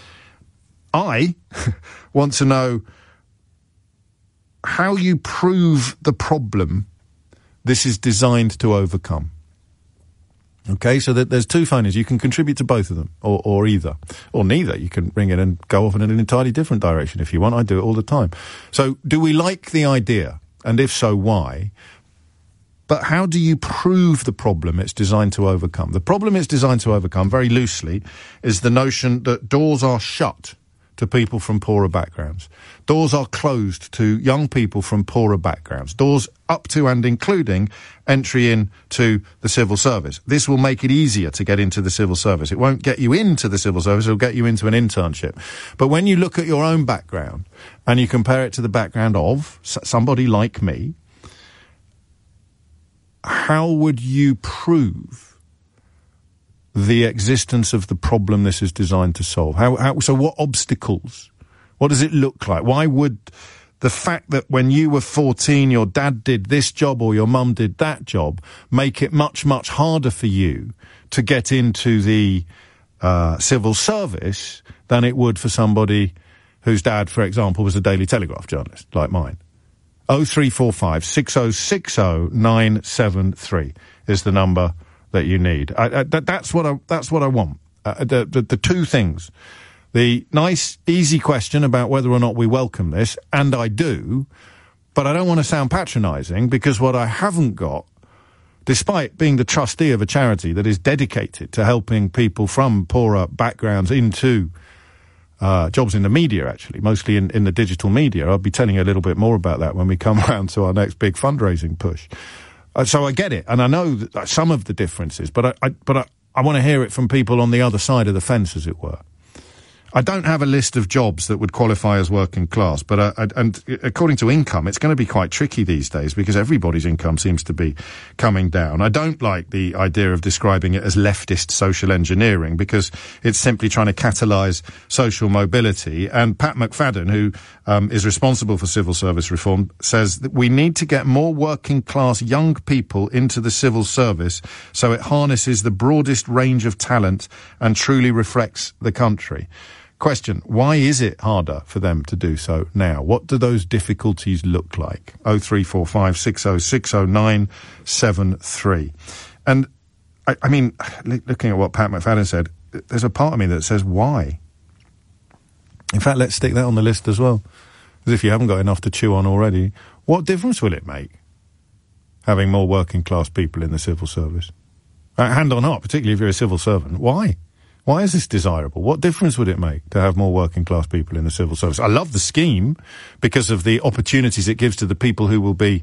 [SPEAKER 2] I want to know how you prove the problem this is designed to overcome. Okay, so that there's two phone-ins. You can contribute to both of them, or, or either, or neither. You can ring in and go off in an entirely different direction if you want. I do it all the time. So, do we like the idea? And if so, why? But how do you prove the problem it's designed to overcome? The problem it's designed to overcome, very loosely, is the notion that doors are shut to people from poorer backgrounds. Doors are closed to young people from poorer backgrounds. Doors up to and including entry into the civil service. This will make it easier to get into the civil service. It won't get you into the civil service, it'll get you into an internship. But when you look at your own background and you compare it to the background of somebody like me, how would you prove the existence of the problem this is designed to solve? How, how, so what obstacles? What does it look like? Why would the fact that when you were fourteen your dad did this job or your mum did that job make it much, much harder for you to get into the uh, civil service than it would for somebody whose dad, for example, was a Daily Telegraph journalist like mine? oh three four five, six oh six oh, nine seven three is the number that you need. I, I, that, that's what I, that's what I want. Uh, the, the, the two things. The nice, easy question about whether or not we welcome this, and I do, but I don't want to sound patronising, because what I haven't got, despite being the trustee of a charity that is dedicated to helping people from poorer backgrounds into uh, jobs in the media, actually, mostly in, in the digital media. I'll be telling you a little bit more about that when we come around to our next big fundraising push. Uh, so I get it, and I know that, uh, some of the differences, but I, I but I, I want to hear it from people on the other side of the fence, as it were. I don't have a list of jobs that would qualify as working class, but uh, and according to income, it's going to be quite tricky these days because everybody's income seems to be coming down. I don't like the idea of describing it as leftist social engineering because it's simply trying to catalyse social mobility. And Pat McFadden, who um, is responsible for civil service reform, says that we need to get more working class young people into the civil service so it harnesses the broadest range of talent and truly reflects the country. Question, why is it harder for them to do so now? What do those difficulties look like? oh three four five, six oh six oh, nine seven three. And, I, I mean, looking at what Pat McFadden said, there's a part of me that says, why? In fact, let's stick that on the list as well. As if you haven't got enough to chew on already. What difference will it make, having more working class people in the civil service? Uh, hand on heart, particularly if you're a civil servant. Why? Why is this desirable? What difference would it make to have more working class people in the civil service? I love the scheme because of the opportunities it gives to the people who will be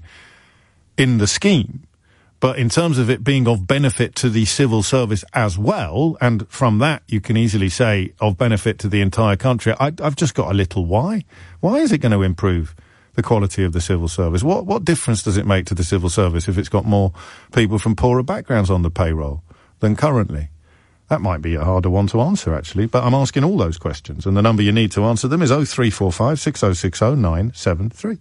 [SPEAKER 2] in the scheme. But in terms of it being of benefit to the civil service as well, and from that you can easily say of benefit to the entire country, I, I've just got a little why. Why is it going to improve the quality of the civil service? What what difference does it make to the civil service if it's got more people from poorer backgrounds on the payroll than currently? That might be a harder one to answer, actually, but I'm asking all those questions, and the number you need to answer them is oh three four five, six oh six oh, nine seven three.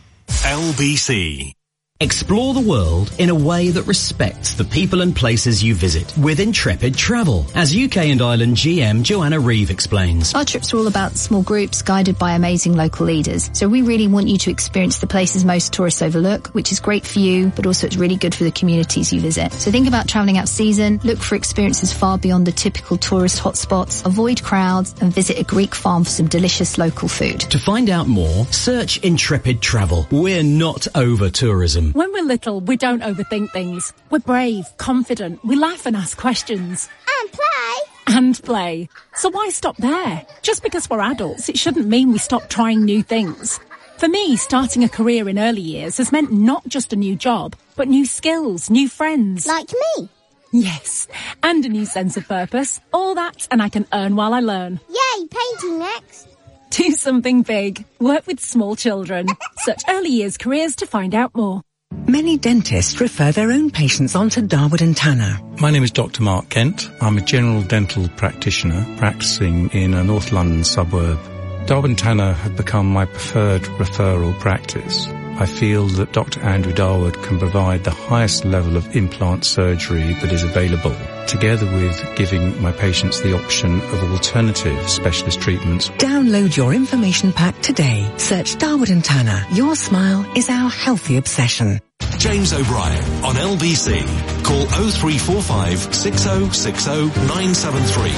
[SPEAKER 3] L B C.
[SPEAKER 1] Explore the world in a way that respects the people and places you visit with Intrepid Travel, as U K and Ireland G M Joanna Reeve explains.
[SPEAKER 4] Our trips are all about small groups guided by amazing local leaders. So we really want you to experience the places most tourists overlook, which is great for you, but also it's really good for the communities you visit. So think about travelling out season, look for experiences far beyond the typical tourist hotspots, avoid crowds, and visit a Greek farm for some delicious local food.
[SPEAKER 1] To find out more, search Intrepid Travel. We're not over tourism.
[SPEAKER 6] When we're little, we don't overthink things. We're brave, confident, we laugh and ask questions.
[SPEAKER 7] And play.
[SPEAKER 6] And play. So why stop there? Just because we're adults, it shouldn't mean we stop trying new things. For me, starting a career in early years has meant not just a new job, but new skills, new friends.
[SPEAKER 7] Like me.
[SPEAKER 6] Yes, and a new sense of purpose. All that, and I can earn while I learn.
[SPEAKER 7] Yay, painting next.
[SPEAKER 6] Do something big. Work with small children. Search early years careers to find out more.
[SPEAKER 17] Many dentists refer their own patients on to Darwood and Tanner.
[SPEAKER 18] My name is Doctor Mark Kent. I'm a general dental practitioner practicing in a North London suburb. Darwood and Tanner have become my preferred referral practice. I feel that Doctor Andrew Darwood can provide the highest level of implant surgery that is available, together with giving my patients the option of alternative specialist treatments.
[SPEAKER 17] Download your information pack today. Search Darwood and Tanner. Your smile is our healthy obsession.
[SPEAKER 3] James O'Brien on L B C. Call oh three four five, six oh six oh, nine seven three.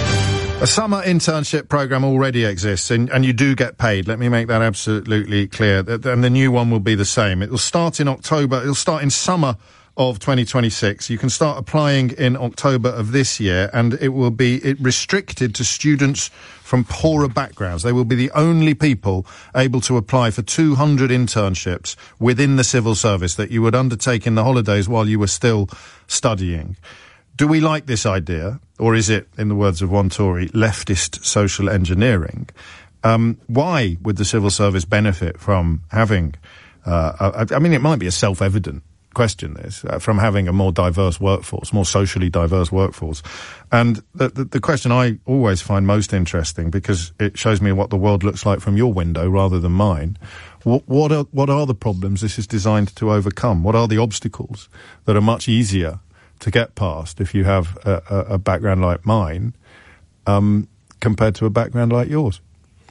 [SPEAKER 2] A summer internship programme already exists, and, and you do get paid. Let me make that absolutely clear. And the new one will be the same. It will start in October. It'll start in summer of twenty twenty-six. You can start applying in October of this year, and it will be it restricted to students from poorer backgrounds. They will be the only people able to apply for two hundred internships within the civil service that you would undertake in the holidays while you were still studying. Do we like this idea, or is it, in the words of one Tory, leftist social engineering? Um, why would the civil service benefit from having, uh, a, I mean, it might be a self-evident question, this, uh, from having a more diverse workforce, more socially diverse workforce. And the, the, the question I always find most interesting, because it shows me what the world looks like from your window rather than mine, what, what are, what are the problems this is designed to overcome? What are the obstacles that are much easier to get past if you have a, a, a background like mine, um, compared to a background like yours?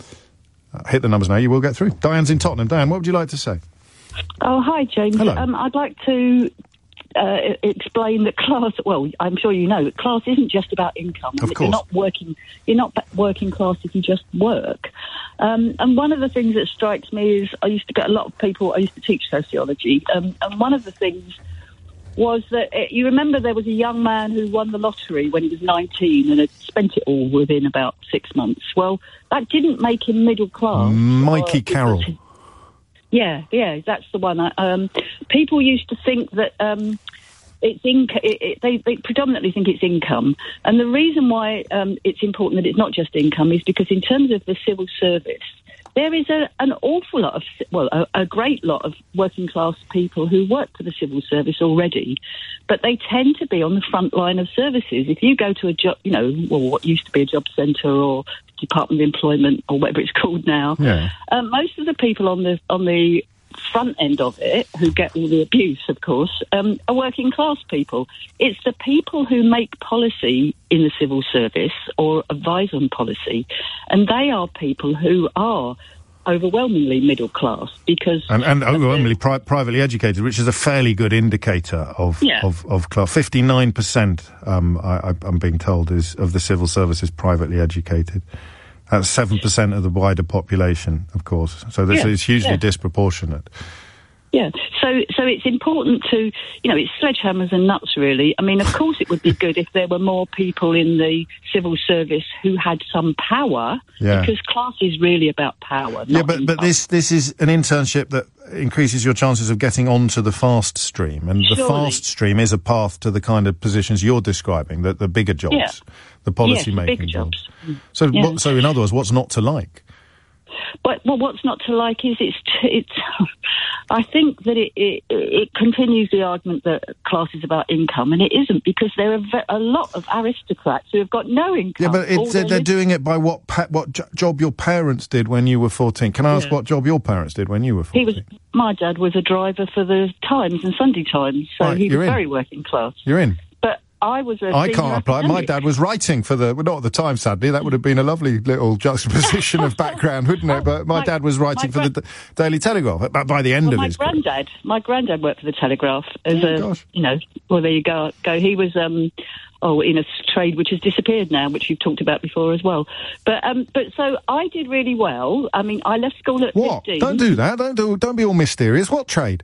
[SPEAKER 2] Uh, hit the numbers now, you will get through. Diane's in Tottenham. Diane, what would you like to say?
[SPEAKER 20] Oh, hi, James.
[SPEAKER 2] Hello.
[SPEAKER 20] Um, I'd like to uh, explain that class, well, I'm sure you know, that class isn't just about income.
[SPEAKER 2] Of course.
[SPEAKER 20] You're not working, you're not working class if you just work. Um, and one of the things that strikes me is I used to get a lot of people, I used to teach sociology, um, and one of the things was that, uh, you remember there was a young man who won the lottery when he was nineteen and had spent it all within about six months. Well, that didn't make him middle class.
[SPEAKER 2] Mikey Carroll.
[SPEAKER 20] He, yeah, yeah, that's the one. Um, people used to think that um, it's inc- it, it, they, they predominantly think it's income. And the reason why um, it's important that it's not just income is because in terms of the civil service, there is a, an awful lot of, well, a, a great lot of working class people who work for the civil service already, but they tend to be on the front line of services. If you go to a job, you know, well, what used to be a job centre or Department of Employment or whatever it's called now,
[SPEAKER 2] yeah.
[SPEAKER 20] um, most of the people on the on the front end of it, who get all the abuse, of course, um, are working class people. It's the people who make policy in the civil service or advise on policy, and they are people who are overwhelmingly middle class because
[SPEAKER 2] and, and overwhelmingly pri- privately educated, which is a fairly good indicator of
[SPEAKER 20] yeah.
[SPEAKER 2] of, of class. Fifty-nine percent, um, I, I'm being told, is of the civil service is privately educated. That's seven percent of the wider population, of course. So this
[SPEAKER 20] yeah,
[SPEAKER 2] is hugely
[SPEAKER 20] yeah.
[SPEAKER 2] disproportionate.
[SPEAKER 20] Yeah, so so it's important to, you know, it's sledgehammers and nuts, really. I mean, of course it would be good if there were more people in the civil service who had some power,
[SPEAKER 2] Yeah.
[SPEAKER 20] because class is really about power.
[SPEAKER 2] Yeah,
[SPEAKER 20] not
[SPEAKER 2] but, but
[SPEAKER 20] income.
[SPEAKER 2] this this is an internship that increases your chances of getting onto the fast stream, and the
[SPEAKER 20] Surely.
[SPEAKER 2] fast stream is a path to the kind of positions you're describing, the, the bigger jobs,
[SPEAKER 20] Yeah.
[SPEAKER 2] the policy
[SPEAKER 20] Yes, the
[SPEAKER 2] making
[SPEAKER 20] bigger jobs.
[SPEAKER 2] So,
[SPEAKER 20] Yeah.
[SPEAKER 2] what, so in other words, what's not to like?
[SPEAKER 20] But well, what's not to like is it's it's. I think that it, it it continues the argument that class is about income, and it isn't, because there are ve- a lot of aristocrats who have got no income.
[SPEAKER 2] Yeah, but
[SPEAKER 20] All
[SPEAKER 2] it's,
[SPEAKER 20] their
[SPEAKER 2] they're
[SPEAKER 20] li-
[SPEAKER 2] doing it by what pa- what jo- job your parents did when you were fourteen. Can I ask
[SPEAKER 20] Yeah.
[SPEAKER 2] what job your parents did when you were
[SPEAKER 20] He
[SPEAKER 2] fourteen?
[SPEAKER 20] was. My dad was a driver for the Times and Sunday Times, so
[SPEAKER 2] Right,
[SPEAKER 20] he was
[SPEAKER 2] you're in.
[SPEAKER 20] very working class.
[SPEAKER 2] You're in.
[SPEAKER 20] But I was a.
[SPEAKER 2] I
[SPEAKER 20] senior
[SPEAKER 2] can't apply. My
[SPEAKER 20] academic.
[SPEAKER 2] dad was writing for the, well, not at the time, sadly. That would have been a lovely little juxtaposition of background, wouldn't it? But my,
[SPEAKER 20] my-
[SPEAKER 2] dad was writing
[SPEAKER 20] my
[SPEAKER 2] for the D- Daily Telegraph. But by the end
[SPEAKER 20] Well,
[SPEAKER 2] of
[SPEAKER 20] my
[SPEAKER 2] his career.
[SPEAKER 20] granddad, my granddad worked for the Telegraph as
[SPEAKER 2] Oh,
[SPEAKER 20] a, you know. Well, there you go. Go. He was, um, oh, in a trade which has disappeared now, which you've talked about before as well. But, um, but so I did really well. I mean, I left school at
[SPEAKER 2] What?
[SPEAKER 20] fifteen.
[SPEAKER 2] Don't do that. Don't do. Don't be all mysterious. What trade?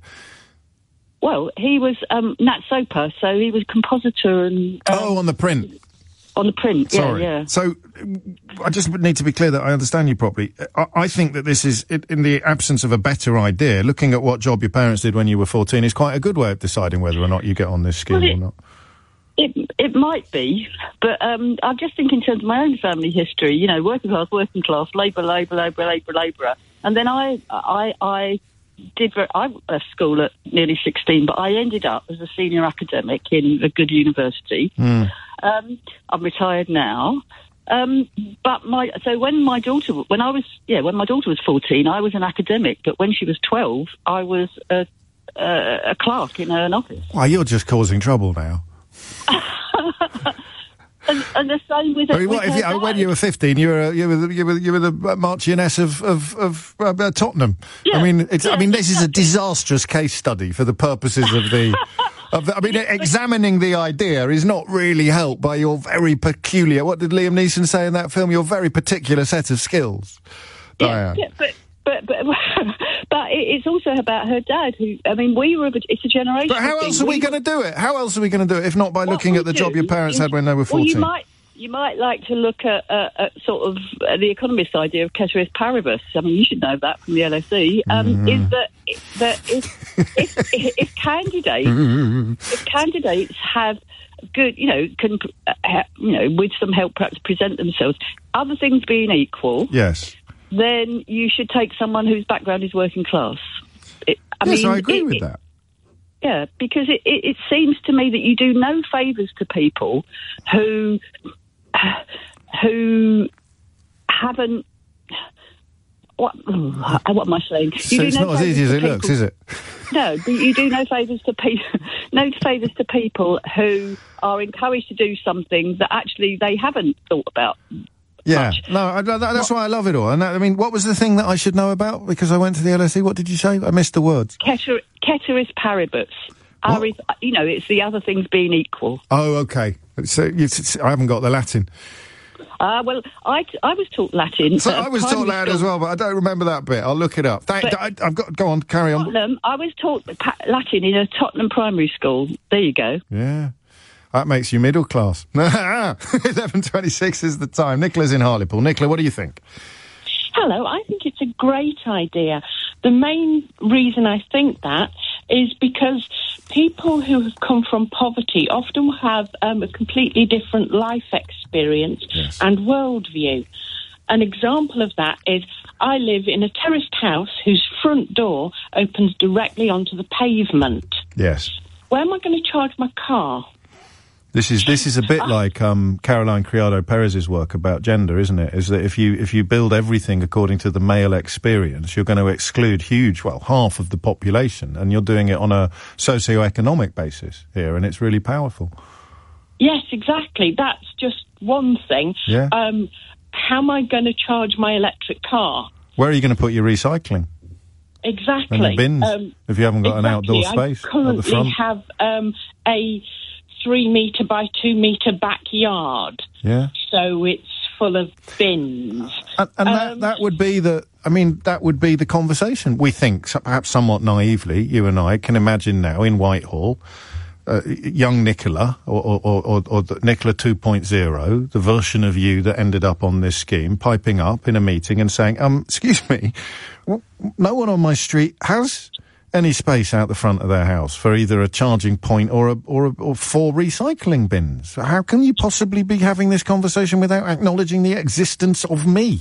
[SPEAKER 20] Well, he was um, Nat Soper, so he was compositor and um,
[SPEAKER 2] oh, on the print.
[SPEAKER 20] on the print. Yeah,
[SPEAKER 2] Sorry.
[SPEAKER 20] yeah.
[SPEAKER 2] So, I just need to be clear that I understand you properly. I, I think that this is, in in the absence of a better idea, looking at what job your parents did when you were fourteen is quite a good way of deciding whether or not you get on this scheme
[SPEAKER 20] Well, it-
[SPEAKER 2] or not.
[SPEAKER 20] It it might be, but um, I just think in terms of my own family history, you know, working class, working class, labour, labour, labour, labour, labourer, and then I I I did very, I left school at nearly sixteen, but I ended up as a senior academic in a good university.
[SPEAKER 2] Mm.
[SPEAKER 20] Um, I'm retired now. Um, but my so when my daughter when I was yeah when my daughter was fourteen, I was an academic, but when she was twelve, I was a a, a clerk in an office.
[SPEAKER 2] Well, you're just causing trouble now.
[SPEAKER 20] And, and the same with.
[SPEAKER 2] I mean,
[SPEAKER 20] with
[SPEAKER 2] what if
[SPEAKER 20] her
[SPEAKER 2] you, when
[SPEAKER 20] dad.
[SPEAKER 2] you were fifteen, you were uh, you were the, you were you were the Marchioness of of, of uh, uh, Tottenham.
[SPEAKER 20] Yeah,
[SPEAKER 2] I mean, it's, I
[SPEAKER 20] yeah,
[SPEAKER 2] mean, this is a disastrous case study for the purposes of the. Of the I mean, examining the idea is not really helped by your very peculiar. What did Liam Neeson say in that film? Your very particular set of skills.
[SPEAKER 20] Yeah,
[SPEAKER 2] Diane.
[SPEAKER 20] yeah, but but but but it- it's also about her dad. Who I mean, we were. A, it's a generation.
[SPEAKER 2] But how else are we going to do it? How else are we going to do it if not by looking
[SPEAKER 20] we
[SPEAKER 2] at the job
[SPEAKER 20] do
[SPEAKER 2] your parents
[SPEAKER 20] is-
[SPEAKER 2] had when they were
[SPEAKER 20] Well, you
[SPEAKER 2] fourteen?
[SPEAKER 20] might you might like to look at, uh, at sort of uh, the economist's idea of ceteris paribus. I mean, you should know that from the L S E. Um,
[SPEAKER 2] Mm-hmm.
[SPEAKER 20] Is that that if if, if, if candidates if candidates have good, you know, can uh, ha- you know, with some help, perhaps present themselves. Other things being equal,
[SPEAKER 2] Yes.
[SPEAKER 20] then you should take someone whose background is working class. It, I
[SPEAKER 2] yes,
[SPEAKER 20] mean,
[SPEAKER 2] I agree
[SPEAKER 20] it-
[SPEAKER 2] with
[SPEAKER 20] it-
[SPEAKER 2] that.
[SPEAKER 20] Yeah, because it, it, it seems to me that you do no favours to people who who haven't. What, what am I saying? You
[SPEAKER 2] So
[SPEAKER 20] do
[SPEAKER 2] it's
[SPEAKER 20] no
[SPEAKER 2] not as
[SPEAKER 20] favours
[SPEAKER 2] easy as
[SPEAKER 20] to
[SPEAKER 2] it looks,
[SPEAKER 20] people-
[SPEAKER 2] is it?
[SPEAKER 20] No, but you do no favours to people. No favours to people who are encouraged to do something that actually they haven't thought about.
[SPEAKER 2] Yeah, no, I, that, that's why I love it all. And that, I mean, what was the thing that I should know about? Because I went to the L S E. What did you say? I missed the words.
[SPEAKER 20] Ceter, ceteris paribus. Aris, you know, it's the other things being equal.
[SPEAKER 2] Oh, okay. So it's, it's, I haven't got the Latin.
[SPEAKER 20] Uh, well, I, I was taught Latin.
[SPEAKER 2] So
[SPEAKER 20] at
[SPEAKER 2] I was
[SPEAKER 20] primary
[SPEAKER 2] taught Latin
[SPEAKER 20] school.
[SPEAKER 2] as well, but I don't remember that bit. I'll look it up. Thank,
[SPEAKER 20] But-
[SPEAKER 2] I, I've got. Go on, carry on.
[SPEAKER 20] Tottenham, I was taught pa- Latin in a Tottenham primary school. There you go.
[SPEAKER 2] Yeah, that makes you middle class. Eleven twenty-six is the time. Nicola's in Hartlepool. Nicola, what do you think?
[SPEAKER 8] Hello, I think it's a great idea. The main reason I think that is because people who have come from poverty often have um, a completely different life experience
[SPEAKER 2] Yes.
[SPEAKER 8] and worldview. An example of that is I live in a terraced house whose front door opens directly onto the pavement.
[SPEAKER 2] Yes.
[SPEAKER 8] Where am I going to charge my car?
[SPEAKER 2] This is this is a bit like um, Caroline Criado Perez's work about gender, isn't it? Is that if you if you build everything according to the male experience, you're going to exclude huge, well, half of the population, and you're doing it on a socio-economic basis here, and it's really powerful.
[SPEAKER 8] Yes, exactly. That's just one thing.
[SPEAKER 2] Yeah.
[SPEAKER 8] Um, how am I going to charge my electric car?
[SPEAKER 2] Where are you going to put your recycling?
[SPEAKER 8] Exactly.
[SPEAKER 2] And the bins,
[SPEAKER 8] Um,
[SPEAKER 2] if you haven't got an outdoor
[SPEAKER 8] exactly.
[SPEAKER 2] space
[SPEAKER 8] I
[SPEAKER 2] at
[SPEAKER 8] currently
[SPEAKER 2] the front.
[SPEAKER 8] have um, a three metre by two metre backyard.
[SPEAKER 2] Yeah.
[SPEAKER 8] So it's full of bins.
[SPEAKER 2] And, and
[SPEAKER 8] um,
[SPEAKER 2] that, that would be the, I mean, that would be the conversation. We think, so perhaps somewhat naively, you and I can imagine now in Whitehall, uh, young Nicola, or, or, or, or the Nicola two point oh, the version of you that ended up on this scheme, piping up in a meeting and saying, um, excuse me, no one on my street has any space out the front of their house for either a charging point or a, or a, or four recycling bins. How can you possibly be having this conversation without acknowledging the existence of me?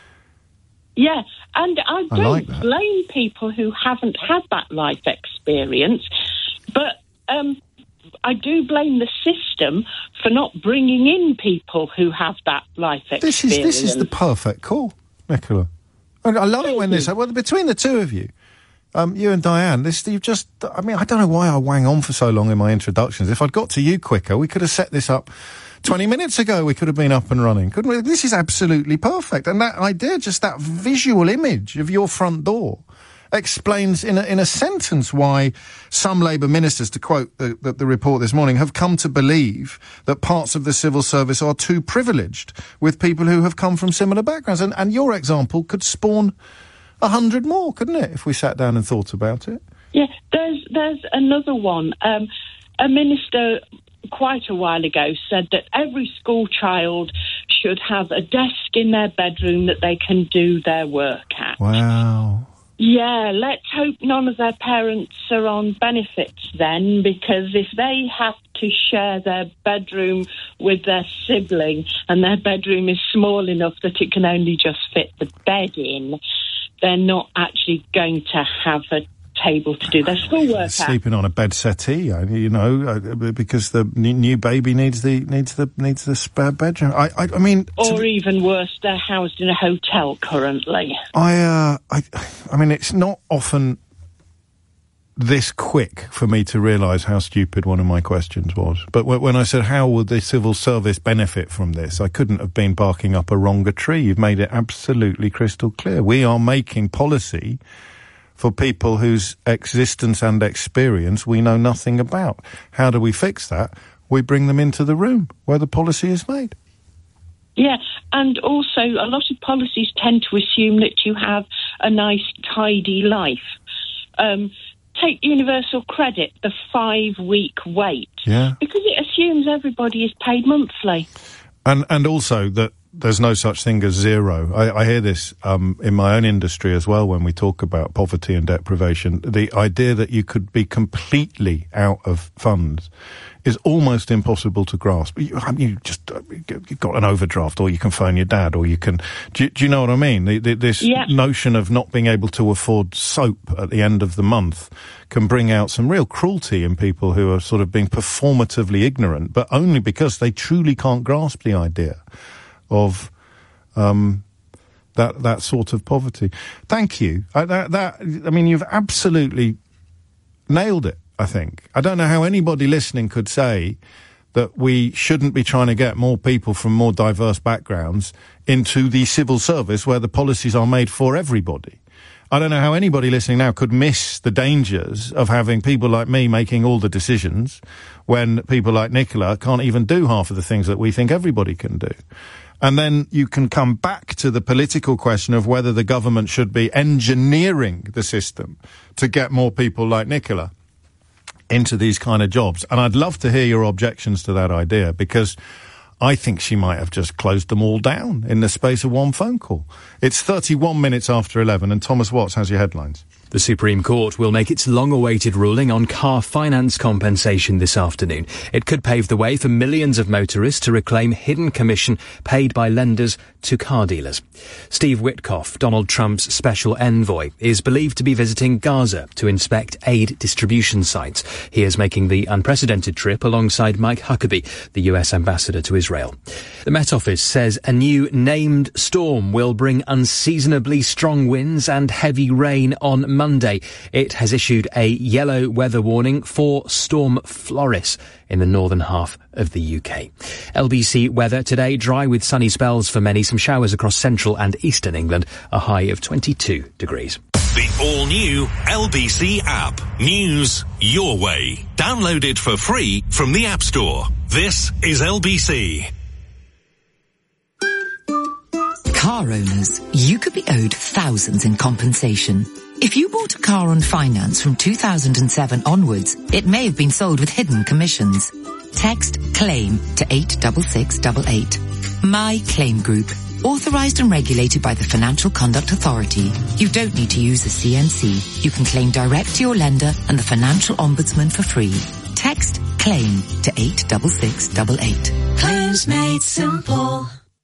[SPEAKER 8] Yeah, and I don't
[SPEAKER 2] I like that.
[SPEAKER 8] blame people who haven't had that life experience, but um, I do blame the system for not bringing in people who have that life
[SPEAKER 2] This
[SPEAKER 8] experience.
[SPEAKER 2] is this is the perfect call, Nicola. I, I love it when this. Well, between the two of you, um, you and Diane, this you've just. I mean, I don't know why I wang on for so long in my introductions. If I'd got to you quicker, we could have set this up twenty minutes ago. We could have been up and running, couldn't we? This is absolutely perfect, and that idea, just that visual image of your front door, explains in a, in a sentence why some Labour ministers, to quote the, the, the report this morning, have come to believe that parts of the civil service are too privileged with people who have come from similar backgrounds. And, and your example could spawn a hundred more, couldn't it, if we sat down and thought about it?
[SPEAKER 8] Yeah, there's there's another one. Um, a minister quite a while ago said that every school child should have a desk in their bedroom that they can do their work at.
[SPEAKER 2] Wow.
[SPEAKER 8] Yeah, let's hope none of their parents are on benefits then, because if they have to share their bedroom with their sibling and their bedroom is small enough that it can only just fit the bed in, they're not actually going to have a table to do their schoolwork at.
[SPEAKER 2] Sleeping on a bed settee, you know, uh, because the new baby needs the needs the needs the spare bedroom. I I, I mean,
[SPEAKER 8] or even worse, they're housed in a hotel currently.
[SPEAKER 2] I uh, I I mean, it's not often this quick for me to realise how stupid one of my questions was. But w- when I said, how would the civil service benefit from this, I couldn't have been barking up a wronger tree. You've made it absolutely crystal clear. We are making policy for people whose existence and experience we know nothing about. How do we fix that? We bring them into the room where the policy is made.
[SPEAKER 8] Yeah, and also a lot of policies tend to assume that you have a nice, tidy life. Um, take universal credit, the five-week wait.
[SPEAKER 2] Yeah.
[SPEAKER 8] Because it assumes everybody is paid monthly.
[SPEAKER 2] And and also that there's no such thing as zero. I, I hear this um, in my own industry as well when we talk about poverty and deprivation. The idea that you could be completely out of funds is almost impossible to grasp. You, I mean, you just uh, you've got an overdraft, or you can phone your dad, or you can. Do, do you know what I mean? The, the, this
[SPEAKER 8] yeah.
[SPEAKER 2] notion of not being able to afford soap at the end of the month can bring out some real cruelty in people who are sort of being performatively ignorant, but only because they truly can't grasp the idea of um, that that sort of poverty. Thank you. I, that, that I mean, you've absolutely nailed it, I think. I don't know how anybody listening could say that we shouldn't be trying to get more people from more diverse backgrounds into the civil service where the policies are made for everybody. I don't know how anybody listening now could miss the dangers of having people like me making all the decisions when people like Nicola can't even do half of the things that we think everybody can do. And then you can come back to the political question of whether the government should be engineering the system to get more people like Nicola into these kind of jobs. And I'd love to hear your objections to that idea, because I think she might have just closed them all down in the space of one phone call. It's thirty-one minutes after eleven, and Thomas Watts has your headlines.
[SPEAKER 12] The Supreme Court will make its long-awaited ruling on car finance compensation this afternoon. It could pave the way for millions of motorists to reclaim hidden commission paid by lenders to car dealers. Steve Witkoff, Donald Trump's special envoy, is believed to be visiting Gaza to inspect aid distribution sites. He is making the unprecedented trip alongside Mike Huckabee, the U S ambassador to Israel. The Met Office says a new named storm will bring unseasonably strong winds and heavy rain on Monday. It has issued a yellow weather warning for Storm Floris in the northern half of the U K. L B C weather today, dry with sunny spells for many, some showers across central and eastern England, a high of twenty-two degrees.
[SPEAKER 3] The all-new L B C app. News your way. Download it for free from the App Store. This is L B C.
[SPEAKER 17] car owners, you could be owed thousands in compensation. If you bought a car on finance from two thousand seven onwards, it may have been sold with hidden commissions. Text CLAIM to eight six six eight eight. My Claim Group. Authorised and regulated by the Financial Conduct Authority. You don't need to use a C N C. You can claim direct to your lender and the Financial Ombudsman for free. Text CLAIM to eight six six eight eight.
[SPEAKER 9] Claims made simple.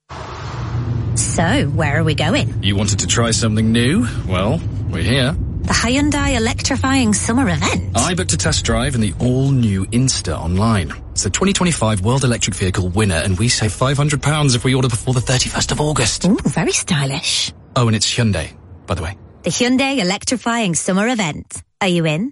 [SPEAKER 10] So, where are we going?
[SPEAKER 14] You wanted to try something new? Well, we're here.
[SPEAKER 10] The Hyundai Electrifying Summer Event.
[SPEAKER 14] I booked a test drive in the all-new Insta online. It's the twenty twenty-five World Electric Vehicle winner, and we save five hundred pounds if we order before the thirty-first of August.
[SPEAKER 10] Ooh, very stylish.
[SPEAKER 14] Oh, and it's Hyundai, by the way.
[SPEAKER 10] The Hyundai Electrifying Summer Event. Are you in?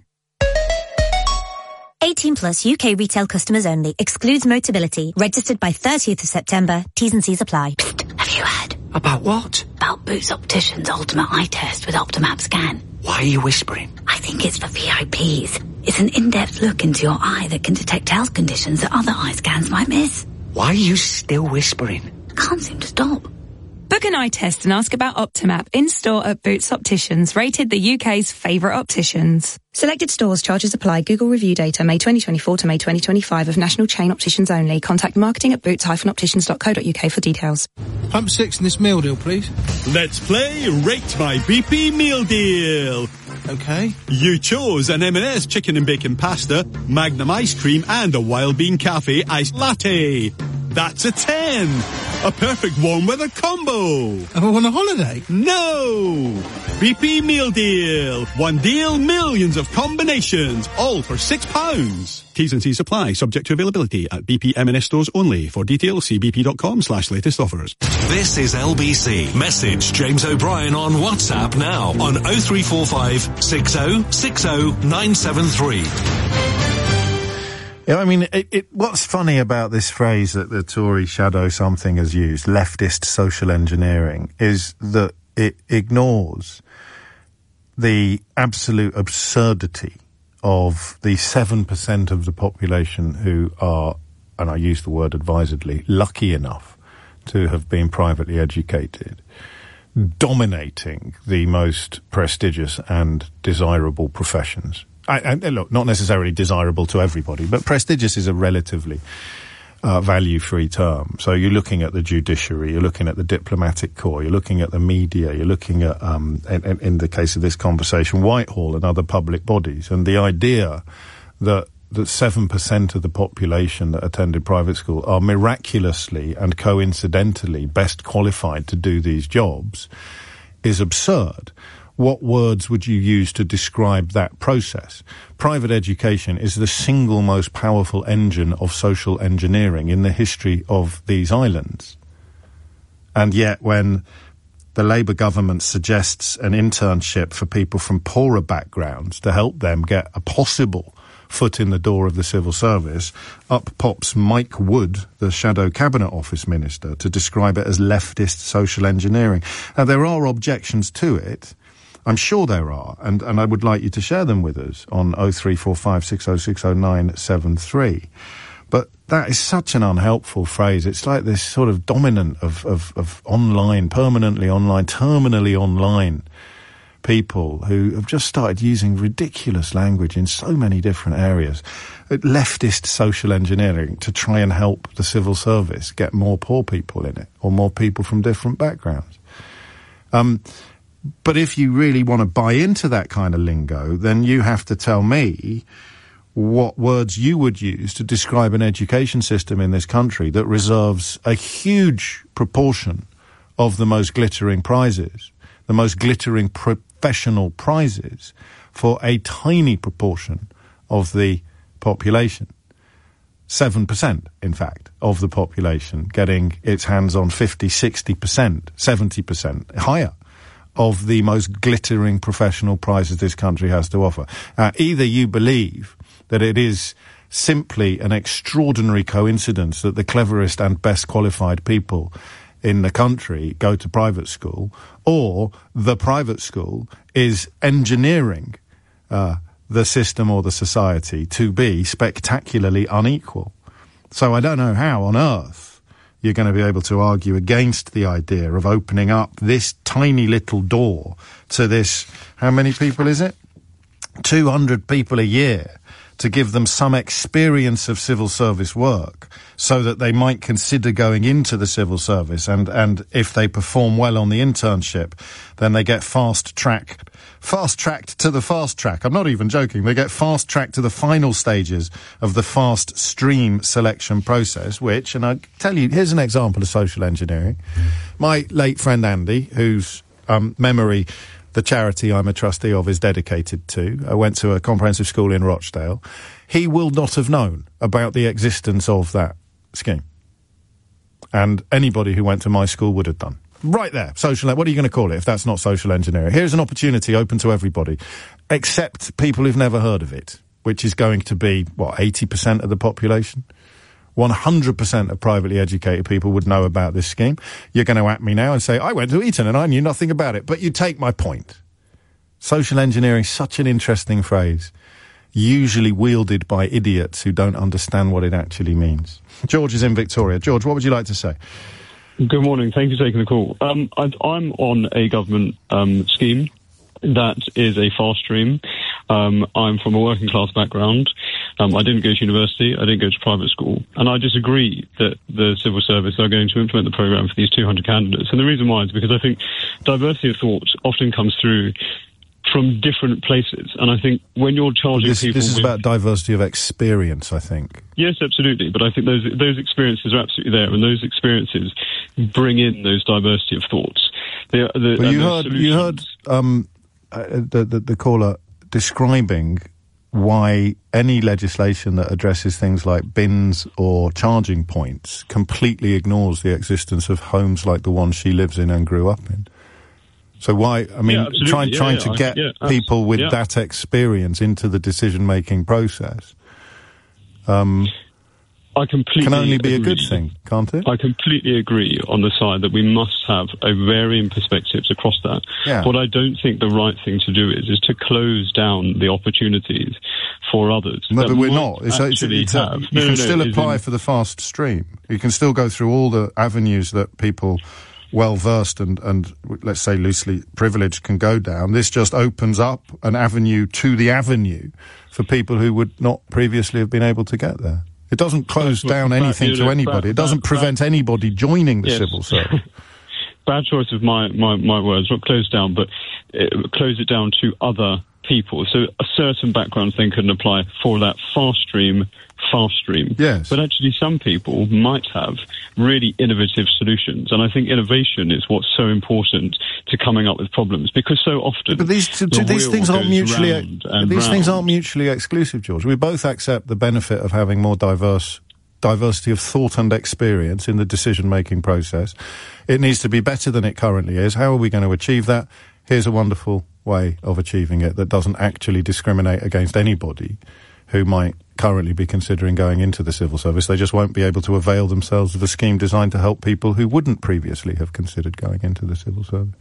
[SPEAKER 10] eighteen plus U K retail customers only. Excludes Motability. Registered by thirtieth of September. T's and C's apply.
[SPEAKER 19] Psst, have you heard?
[SPEAKER 14] About what?
[SPEAKER 19] About Boots Opticians Ultimate Eye Test with Optimap Scan.
[SPEAKER 14] Why are you whispering?
[SPEAKER 19] I think it's for V I Ps. It's an in-depth look into your eye that can detect health conditions that other eye scans might miss.
[SPEAKER 14] Why are you still whispering?
[SPEAKER 19] Can't seem to stop.
[SPEAKER 21] Book an eye test and ask about Optimap in-store at Boots Opticians, rated the U K's favourite opticians.
[SPEAKER 10] Selected stores, charges apply. Google review data, May twenty twenty-four to May twenty twenty-five of national chain opticians only. Contact marketing at boots dash opticians dot co dot uk for details.
[SPEAKER 22] Pump six in this meal deal, please.
[SPEAKER 23] Let's play Rate My B P Meal Deal.
[SPEAKER 22] Okay.
[SPEAKER 23] You chose an M and S chicken and bacon pasta, Magnum ice cream, and a Wild Bean Cafe iced latte. That's a ten. A perfect warm weather combo.
[SPEAKER 22] Am I on a holiday?
[SPEAKER 23] No. B P Meal Deal. One deal, millions of combinations, all for six pounds. T's and C's apply, subject to availability at B P M and S stores only. For details, see bp.com slash latest offers.
[SPEAKER 3] This is L B C. Message James O'Brien on WhatsApp now on oh three four five, six oh six oh, nine seven three.
[SPEAKER 2] Yeah, I mean, it, it, what's funny about this phrase that the Tory shadow something has used, leftist social engineering, is that it ignores the absolute absurdity of the seven percent of the population who are, and I use the word advisedly, lucky enough to have been privately educated, dominating the most prestigious and desirable professions. I, I, look, not necessarily desirable to everybody, but prestigious is a relatively uh, value-free term. So you're looking at the judiciary, you're looking at the diplomatic corps, you're looking at the media, you're looking at, um, in, in the case of this conversation, Whitehall and other public bodies. And the idea that that seven percent of the population that attended private school are miraculously and coincidentally best qualified to do these jobs is absurd. What words would you use to describe that process? Private education is the single most powerful engine of social engineering in the history of these islands. And yet when the Labour government suggests an internship for people from poorer backgrounds to help them get a possible foot in the door of the civil service, up pops Mike Wood, the Shadow Cabinet Office Minister, to describe it as leftist social engineering. Now, there are objections to it. I'm sure there are, and, and I would like you to share them with us on oh three four five, six oh six oh nine seven three. But that is such an unhelpful phrase. It's like this sort of dominant of, of, of online, permanently online, terminally online people who have just started using ridiculous language in so many different areas. Leftist social engineering to try and help the civil service get more poor people in it, or more people from different backgrounds. Um... But if you really want to buy into that kind of lingo, then you have to tell me what words you would use to describe an education system in this country that reserves a huge proportion of the most glittering prizes, the most glittering professional prizes, for a tiny proportion of the population. seven percent, in fact, of the population getting its hands on fifty, sixty percent, seventy percent, higher, of the most glittering professional prizes this country has to offer. Uh, either you believe that it is simply an extraordinary coincidence that the cleverest and best qualified people in the country go to private school, or the private school is engineering uh, the system or the society to be spectacularly unequal. So I don't know how on earth you're going to be able to argue against the idea of opening up this tiny little door to this, how many people is it? two hundred people a year, to give them some experience of civil service work so that they might consider going into the civil service, and, and if they perform well on the internship, then they get fast track, fast tracked to the fast track. I'm not even joking. They get fast tracked to the final stages of the fast stream selection process, which, and I tell you, here's an example of social engineering. My late friend Andy, whose um, memory the charity I'm a trustee of is dedicated to, I went to a comprehensive school in Rochdale, he will not have known about the existence of that scheme. And anybody who went to my school would have done. Right there, social, what are you going to call it if that's not social engineering? Here's an opportunity open to everybody, except people who've never heard of it, which is going to be, what, eighty percent of the population? one hundred percent of privately educated people would know about this scheme. You're going to at me now and say, I went to Eton and I knew nothing about it. But you take my point. Social engineering is such an interesting phrase, usually wielded by idiots who don't understand what it actually means. George is in Victoria. George, what would you like to say?
[SPEAKER 5] Good morning. Thank you for taking the call. Um, I, I'm on a government um, scheme that is a fast stream. Um, I'm from a working class background. Um, I didn't go to university. I didn't go to private school. And I disagree that the civil service are going to implement the programme for these two hundred candidates. And the reason why is because I think diversity of thought often comes through from different places. And I think when you're charging
[SPEAKER 2] this,
[SPEAKER 5] people...
[SPEAKER 2] This is
[SPEAKER 5] with,
[SPEAKER 2] about diversity of experience, I think.
[SPEAKER 5] Yes, absolutely. But I think those those experiences are absolutely there. And those experiences bring in those diversity of thoughts. They are, the,
[SPEAKER 2] well, you, heard,
[SPEAKER 5] solutions...
[SPEAKER 2] you heard um, uh, the, the, the caller describing why any legislation that addresses things like bins or charging points completely ignores the existence of homes like the one she lives in and grew up in. So why, I mean,
[SPEAKER 5] yeah,
[SPEAKER 2] trying
[SPEAKER 5] yeah,
[SPEAKER 2] trying
[SPEAKER 5] yeah,
[SPEAKER 2] to
[SPEAKER 5] I,
[SPEAKER 2] get
[SPEAKER 5] yeah,
[SPEAKER 2] people with
[SPEAKER 5] yeah.
[SPEAKER 2] that experience into the decision-making process um,
[SPEAKER 5] I completely
[SPEAKER 2] can only be
[SPEAKER 5] agree.
[SPEAKER 2] a good thing, can't it?
[SPEAKER 5] I completely agree on the side that we must have a varying perspectives across that.
[SPEAKER 2] Yeah.
[SPEAKER 5] What I don't think the right thing to do is is to close down the opportunities for others.
[SPEAKER 2] No, but we're
[SPEAKER 5] might
[SPEAKER 2] not. It's, it's,
[SPEAKER 5] actually
[SPEAKER 2] it's a,
[SPEAKER 5] have-
[SPEAKER 2] you
[SPEAKER 5] No,
[SPEAKER 2] can
[SPEAKER 5] no, no,
[SPEAKER 2] still
[SPEAKER 5] it's
[SPEAKER 2] apply
[SPEAKER 5] in-
[SPEAKER 2] for the fast stream. You can still go through all the avenues that people well-versed and, and, let's say, loosely privileged can go down. This just opens up an avenue to the avenue for people who would not previously have been able to get there. It doesn't close
[SPEAKER 5] But-
[SPEAKER 2] down
[SPEAKER 5] but,
[SPEAKER 2] anything
[SPEAKER 5] you
[SPEAKER 2] to
[SPEAKER 5] know,
[SPEAKER 2] anybody.
[SPEAKER 5] but-
[SPEAKER 2] It doesn't
[SPEAKER 5] but-
[SPEAKER 2] prevent anybody joining the
[SPEAKER 5] Yes.
[SPEAKER 2] civil service.
[SPEAKER 5] Bad choice of my, my, my words, not close down, but uh, close it down to other people. So a certain backgrounds then couldn't apply for that fast stream, fast stream.
[SPEAKER 2] Yes.
[SPEAKER 5] But actually some people might have really innovative solutions. And I think innovation is what's so important to coming up with problems, because so often...
[SPEAKER 2] But these
[SPEAKER 5] the
[SPEAKER 2] these
[SPEAKER 5] wheel
[SPEAKER 2] things aren't
[SPEAKER 5] goes
[SPEAKER 2] mutually
[SPEAKER 5] round and
[SPEAKER 2] these things
[SPEAKER 5] round.
[SPEAKER 2] aren't mutually exclusive, George. We both accept the benefit of having more diverse diversity of thought and experience in the decision-making process. It needs to be better than it currently is. How are we going to achieve that? Here's a wonderful way of achieving it that doesn't actually discriminate against anybody who might currently be considering going into the civil service. They just won't be able to avail themselves of a scheme designed to help people who wouldn't previously have considered going into the civil service.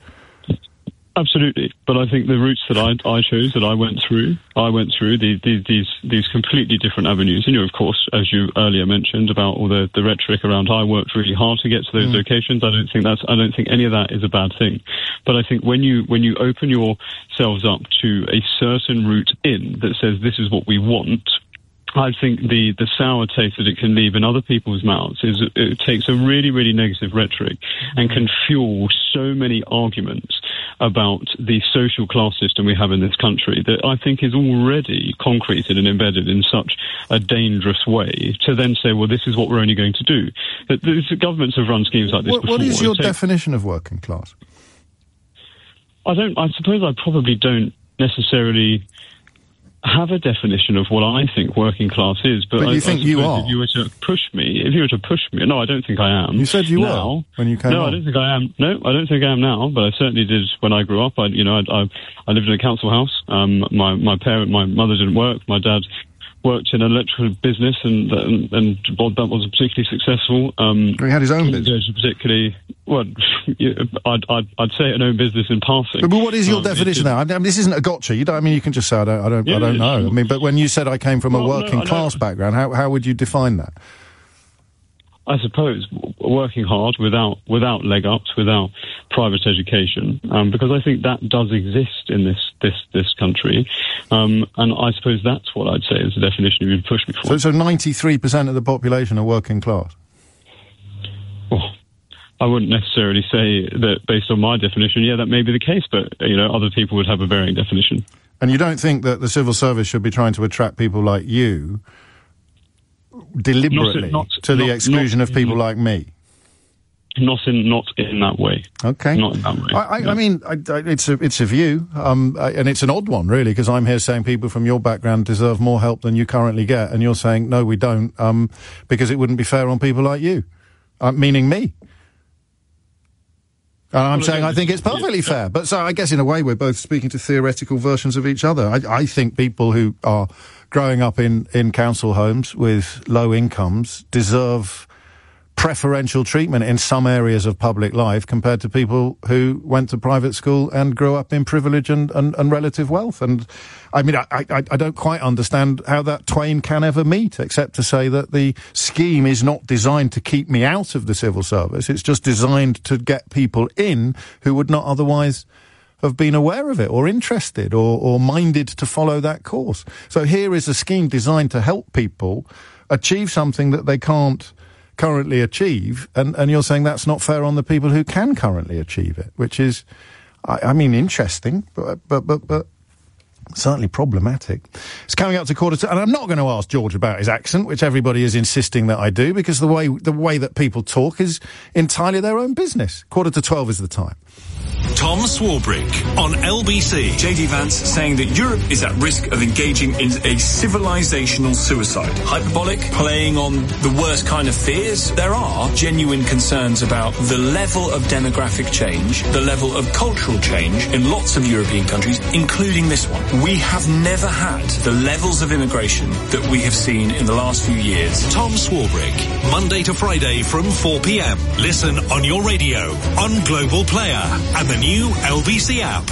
[SPEAKER 5] Absolutely, but I think the routes that I, I chose, that I went through, I went through the, the, these these completely different avenues. And you know, of course, as you earlier mentioned about all the, the rhetoric around, I worked really hard to get to those mm. locations. I don't think that's I don't think any of that is a bad thing. But I think when you when you open yourselves up to a certain route in that says this is what we want, I think the, the sour taste that it can leave in other people's mouths is it takes a really, really negative rhetoric and can fuel so many arguments about the social class system we have in this country that I think is already concreted and embedded in such a dangerous way to then say, well, this is what we're only going to do. But the governments have run schemes like this
[SPEAKER 2] what,
[SPEAKER 5] before.
[SPEAKER 2] What is your
[SPEAKER 5] It takes,
[SPEAKER 2] definition of working class?
[SPEAKER 5] I don't, I suppose I probably don't necessarily have a definition of what I think working class is, but,
[SPEAKER 2] but you
[SPEAKER 5] I,
[SPEAKER 2] think
[SPEAKER 5] I
[SPEAKER 2] you are.
[SPEAKER 5] If you were to push me, if you were to push me, no, I don't think I am.
[SPEAKER 2] You said you
[SPEAKER 5] now,
[SPEAKER 2] were when you came.
[SPEAKER 5] No,
[SPEAKER 2] on.
[SPEAKER 5] I don't think I am. No, I don't think I am now, but I certainly did when I grew up. I, you know, I, I, I lived in a council house. Um, my my parent, my mother didn't work. My dad worked in an electrical business, and and, and well, that wasn't particularly successful. Um,
[SPEAKER 2] he had his own business.
[SPEAKER 5] Particularly, well, I'd, I'd I'd say an own business in passing.
[SPEAKER 2] But, but what is your
[SPEAKER 5] um,
[SPEAKER 2] definition now? I mean, this isn't a gotcha. You don't. I mean, you can just say I don't. I don't.
[SPEAKER 5] Yeah,
[SPEAKER 2] I don't
[SPEAKER 5] yeah,
[SPEAKER 2] know.
[SPEAKER 5] sure.
[SPEAKER 2] I mean, but when you said I came from
[SPEAKER 5] well,
[SPEAKER 2] a working
[SPEAKER 5] no,
[SPEAKER 2] class background, how how would you define that?
[SPEAKER 5] I suppose, w- working hard without without leg ups, without private education, um, because I think that does exist in this this this country, um, and I suppose that's what I'd say is the definition you'd push me for.
[SPEAKER 2] So, so ninety-three percent of the population are working class?
[SPEAKER 5] Well, I wouldn't necessarily say that based on my definition, yeah, that may be the case, but, you know, other people would have a varying definition.
[SPEAKER 2] And you don't think that the civil service should be trying to attract people like you deliberately
[SPEAKER 5] not, not,
[SPEAKER 2] to the
[SPEAKER 5] not,
[SPEAKER 2] exclusion
[SPEAKER 5] not,
[SPEAKER 2] of people like me?
[SPEAKER 5] Not in not in that way.
[SPEAKER 2] Okay.
[SPEAKER 5] Not in that way.
[SPEAKER 2] I, I,
[SPEAKER 5] no.
[SPEAKER 2] I mean, I, I, it's a it's a view, um, I, and it's an odd one, really, because I'm here saying people from your background deserve more help than you currently get, and you're saying, no, we don't, um, because it wouldn't be fair on people like you, uh, meaning me. And I'm well, saying I think it's perfectly yeah. fair. But so I guess in a way we're both speaking to theoretical versions of each other. I, I think people who are growing up in, in council homes with low incomes deserve preferential treatment in some areas of public life compared to people who went to private school and grew up in privilege and, and, and relative wealth. And I mean, I, I, I don't quite understand how that twain can ever meet, except to say that the scheme is not designed to keep me out of the civil service. It's just designed to get people in who would not otherwise have been aware of it or interested or, or minded to follow that course. So here is a scheme designed to help people achieve something that they can't currently achieve, and, and you're saying that's not fair on the people who can currently achieve it, which is, I, I mean, interesting, but, but, but, but certainly problematic. It's coming up to quarter to, and I'm not going to ask George about his accent, which everybody is insisting that I do, because the way, the way that people talk is entirely their own business. Quarter to twelve is the time.
[SPEAKER 3] Tom Swarbrick on L B C.
[SPEAKER 11] J D Vance saying that Europe is at risk of engaging in a civilizational suicide. Hyperbolic, playing on the worst kind of fears. There are genuine concerns about the level of demographic change, the level of cultural change in lots of European countries, including this one. We have never had the levels of immigration that we have seen in the last few years.
[SPEAKER 3] Tom Swarbrick, Monday to Friday from four p.m. Listen on your radio, on Global Player, and the new L B C app.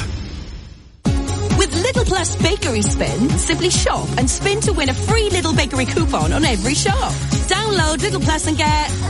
[SPEAKER 13] With Lidl Plus Bakery Spin, simply shop and spin to win a free Lidl Bakery coupon on every shop. Download Lidl Plus and get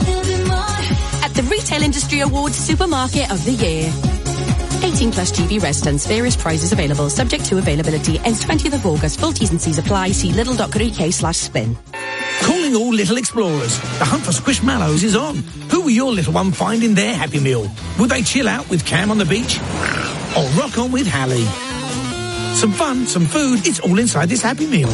[SPEAKER 13] at the Retail Industry Awards Supermarket of the Year. eighteen plus G B residents. Various prizes available. Subject to availability. Ends twentieth of August. Full T's and C's apply. See lidl.co.uk slash spin.
[SPEAKER 15] Calling all little explorers. The hunt for Squishmallows is on. Who will your little one find in their Happy Meal? Will they chill out with Cam on the beach? Or rock on with Hallie? Some fun, some food, it's all inside this Happy Meal.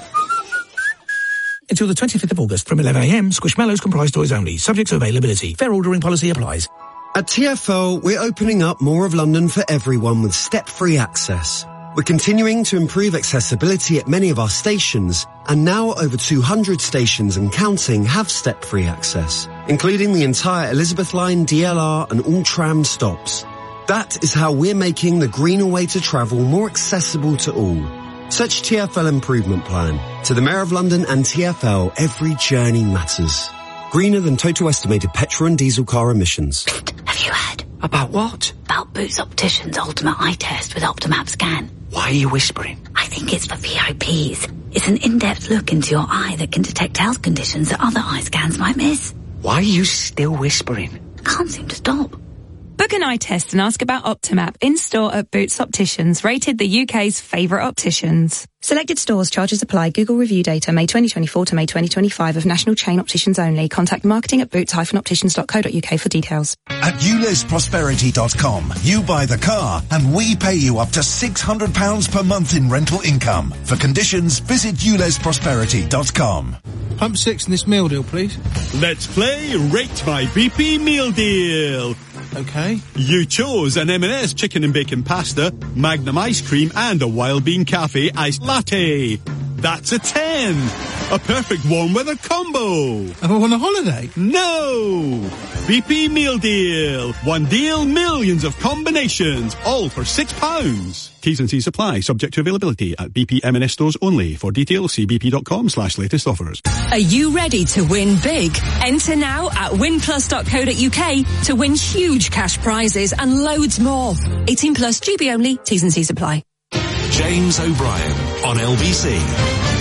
[SPEAKER 15] Until the twenty-fifth of August from eleven a.m, Squishmallows comprise toys only. Subject to availability. Fair ordering policy applies.
[SPEAKER 24] At T F L, we're opening up more of London for everyone with step-free access. We're continuing to improve accessibility at many of our stations, and now over two hundred stations and counting have step-free access, including the entire Elizabeth Line, D L R and all tram stops. That is how we're making the greener way to travel more accessible to all. Search T F L Improvement Plan. To the Mayor of London and T F L, every journey matters. Greener than total estimated petrol and diesel car emissions.
[SPEAKER 19] Have you heard?
[SPEAKER 15] About what?
[SPEAKER 19] About Boots Opticians Ultimate Eye Test with Optimap Scan.
[SPEAKER 15] Why are you whispering?
[SPEAKER 19] I think it's for V I Ps. It's an in-depth look into your eye that can detect health conditions that other eye scans might miss.
[SPEAKER 15] Why are you still whispering?
[SPEAKER 19] Can't seem to stop.
[SPEAKER 21] Book an eye test and ask about Optimap in-store at Boots Opticians, rated the U K's favourite opticians.
[SPEAKER 10] Selected stores, charges apply. Google review data, May twenty twenty-four to May twenty twenty-five of national chain opticians only. Contact marketing at boots dash opticians dot co dot uk for details.
[SPEAKER 25] At ules prosperity dot com, you buy the car and we pay you up to six hundred pounds per month in rental income. For conditions, visit ules prosperity dot com.
[SPEAKER 22] Pump six in this meal deal, please.
[SPEAKER 23] Let's play Rate My B P Meal Deal.
[SPEAKER 22] Okay.
[SPEAKER 23] You chose an M and S chicken and bacon pasta, Magnum ice cream and a Wild Bean Cafe iced latte. That's a ten. A perfect warm weather combo.
[SPEAKER 22] Am I on a holiday?
[SPEAKER 23] No. B P Meal Deal. One deal, millions of combinations, all for six pounds. T's and C's apply, subject to availability at B P M and S stores only. For details, see bp.com slash latest offers.
[SPEAKER 26] Are you ready to win big? Enter now at win plus dot co dot uk to win huge cash prizes and loads more. eighteen plus, G B only, T's and C's apply.
[SPEAKER 3] James O'Brien on L B C.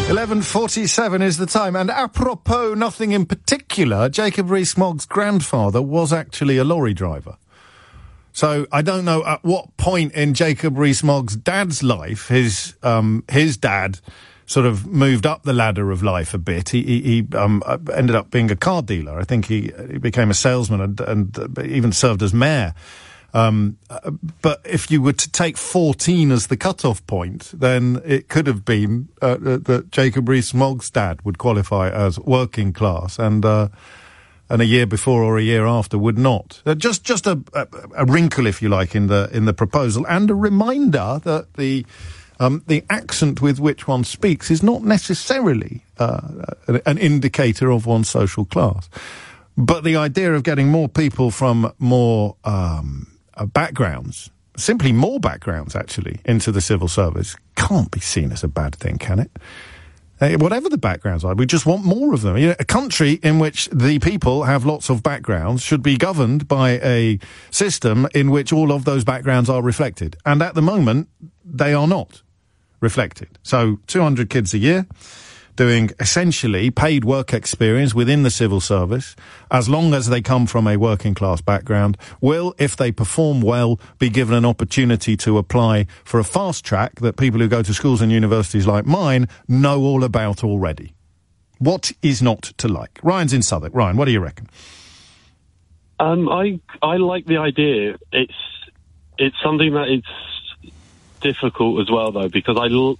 [SPEAKER 2] eleven forty-seven is the time, and apropos nothing in particular, Jacob Rees-Mogg's grandfather was actually a lorry driver. So I don't know at what point in Jacob Rees-Mogg's dad's life his um, his dad sort of moved up the ladder of life a bit. He, he, he um, ended up being a car dealer. I think he, he became a salesman and, and even served as mayor. Um, but if you were to take fourteen as the cut-off point, then it could have been uh, that Jacob Rees-Mogg's dad would qualify as working class, and uh, and a year before or a year after would not. Uh, just just a, a, a wrinkle, if you like, in the in the proposal, and a reminder that the um, the accent with which one speaks is not necessarily uh, an, an indicator of one's social class. But the idea of getting more people from more um, uh, backgrounds, simply more backgrounds, actually, into the civil service, can't be seen as a bad thing, can it? Uh, whatever the backgrounds are, we just want more of them. You know, a country in which the people have lots of backgrounds should be governed by a system in which all of those backgrounds are reflected. And at the moment, they are not reflected. So, two hundred kids a year, doing essentially paid work experience within the civil service, as long as they come from a working class background, will, if they perform well, be given an opportunity to apply for a fast track that people who go to schools and universities like mine know all about already. What is not to like? Ryan's in Southwark. Ryan, what do you reckon?
[SPEAKER 1] Um, I I like the idea. It's it's something that it's difficult as well, though, because I l-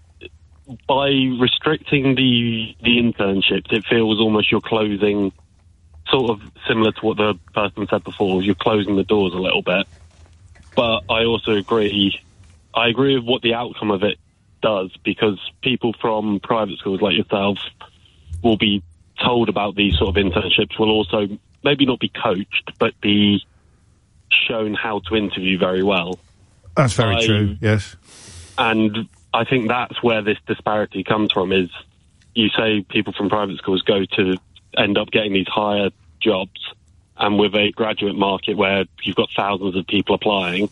[SPEAKER 1] by restricting the the internships, it feels almost you're closing, sort of similar to what the person said before, you're closing the doors a little bit. But I also agree, I agree with what the outcome of it does, because people from private schools like yourself will be told about these sort of internships, will also maybe not be coached, but be shown how to interview very well.
[SPEAKER 2] That's very
[SPEAKER 1] I,
[SPEAKER 2] true, yes.
[SPEAKER 1] And I think that's where this disparity comes from, is you say people from private schools go to end up getting these higher jobs, and with a graduate market where you've got thousands of people applying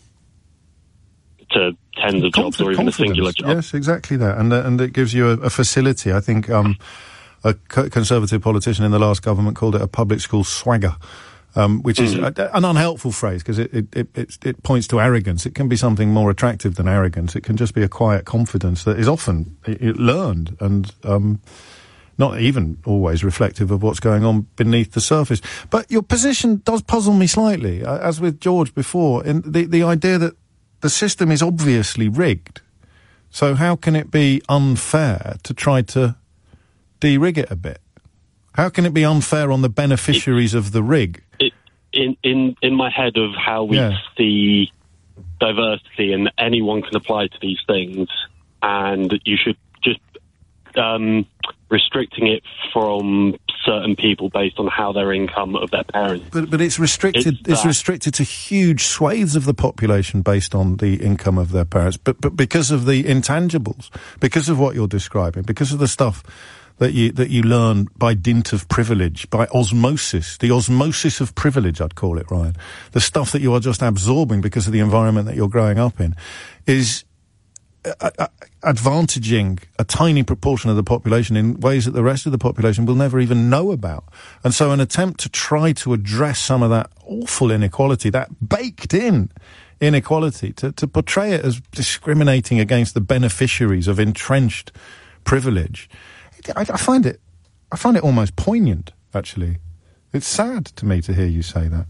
[SPEAKER 1] to tens of jobs or even a singular job.
[SPEAKER 2] Yes, exactly that. And, uh, and it gives you a, a facility. I think um, a co- Conservative politician in the last government called it a public school swagger. Um, which is mm. a, an unhelpful phrase, because it, it, it, it points to arrogance. It can be something more attractive than arrogance. It can just be a quiet confidence that is often it, it learned and um, not even always reflective of what's going on beneath the surface. But your position does puzzle me slightly, uh, as with George before, in the, the idea that the system is obviously rigged. So how can it be unfair to try to de-rig it a bit? How can it be unfair on the beneficiaries it, of the rig?
[SPEAKER 1] It, in, in, in my head of how we yeah. see diversity, and anyone can apply to these things, and you should just um, restricting it from certain people based on how their income of their parents.
[SPEAKER 2] But but it's restricted. It's, it's restricted to huge swathes of the population based on the income of their parents. But but because of the intangibles, because of what you're describing, because of the stuff that you that you learn by dint of privilege, by osmosis, the osmosis of privilege, I'd call it, Ryan. The stuff that you are just absorbing because of the environment that you're growing up in, is uh, uh, advantaging a tiny proportion of the population in ways that the rest of the population will never even know about. And so an attempt to try to address some of that awful inequality, that baked-in inequality, to, to portray it as discriminating against the beneficiaries of entrenched privilege, I, I find it, I find it almost poignant, actually. It's sad to me to hear you say that.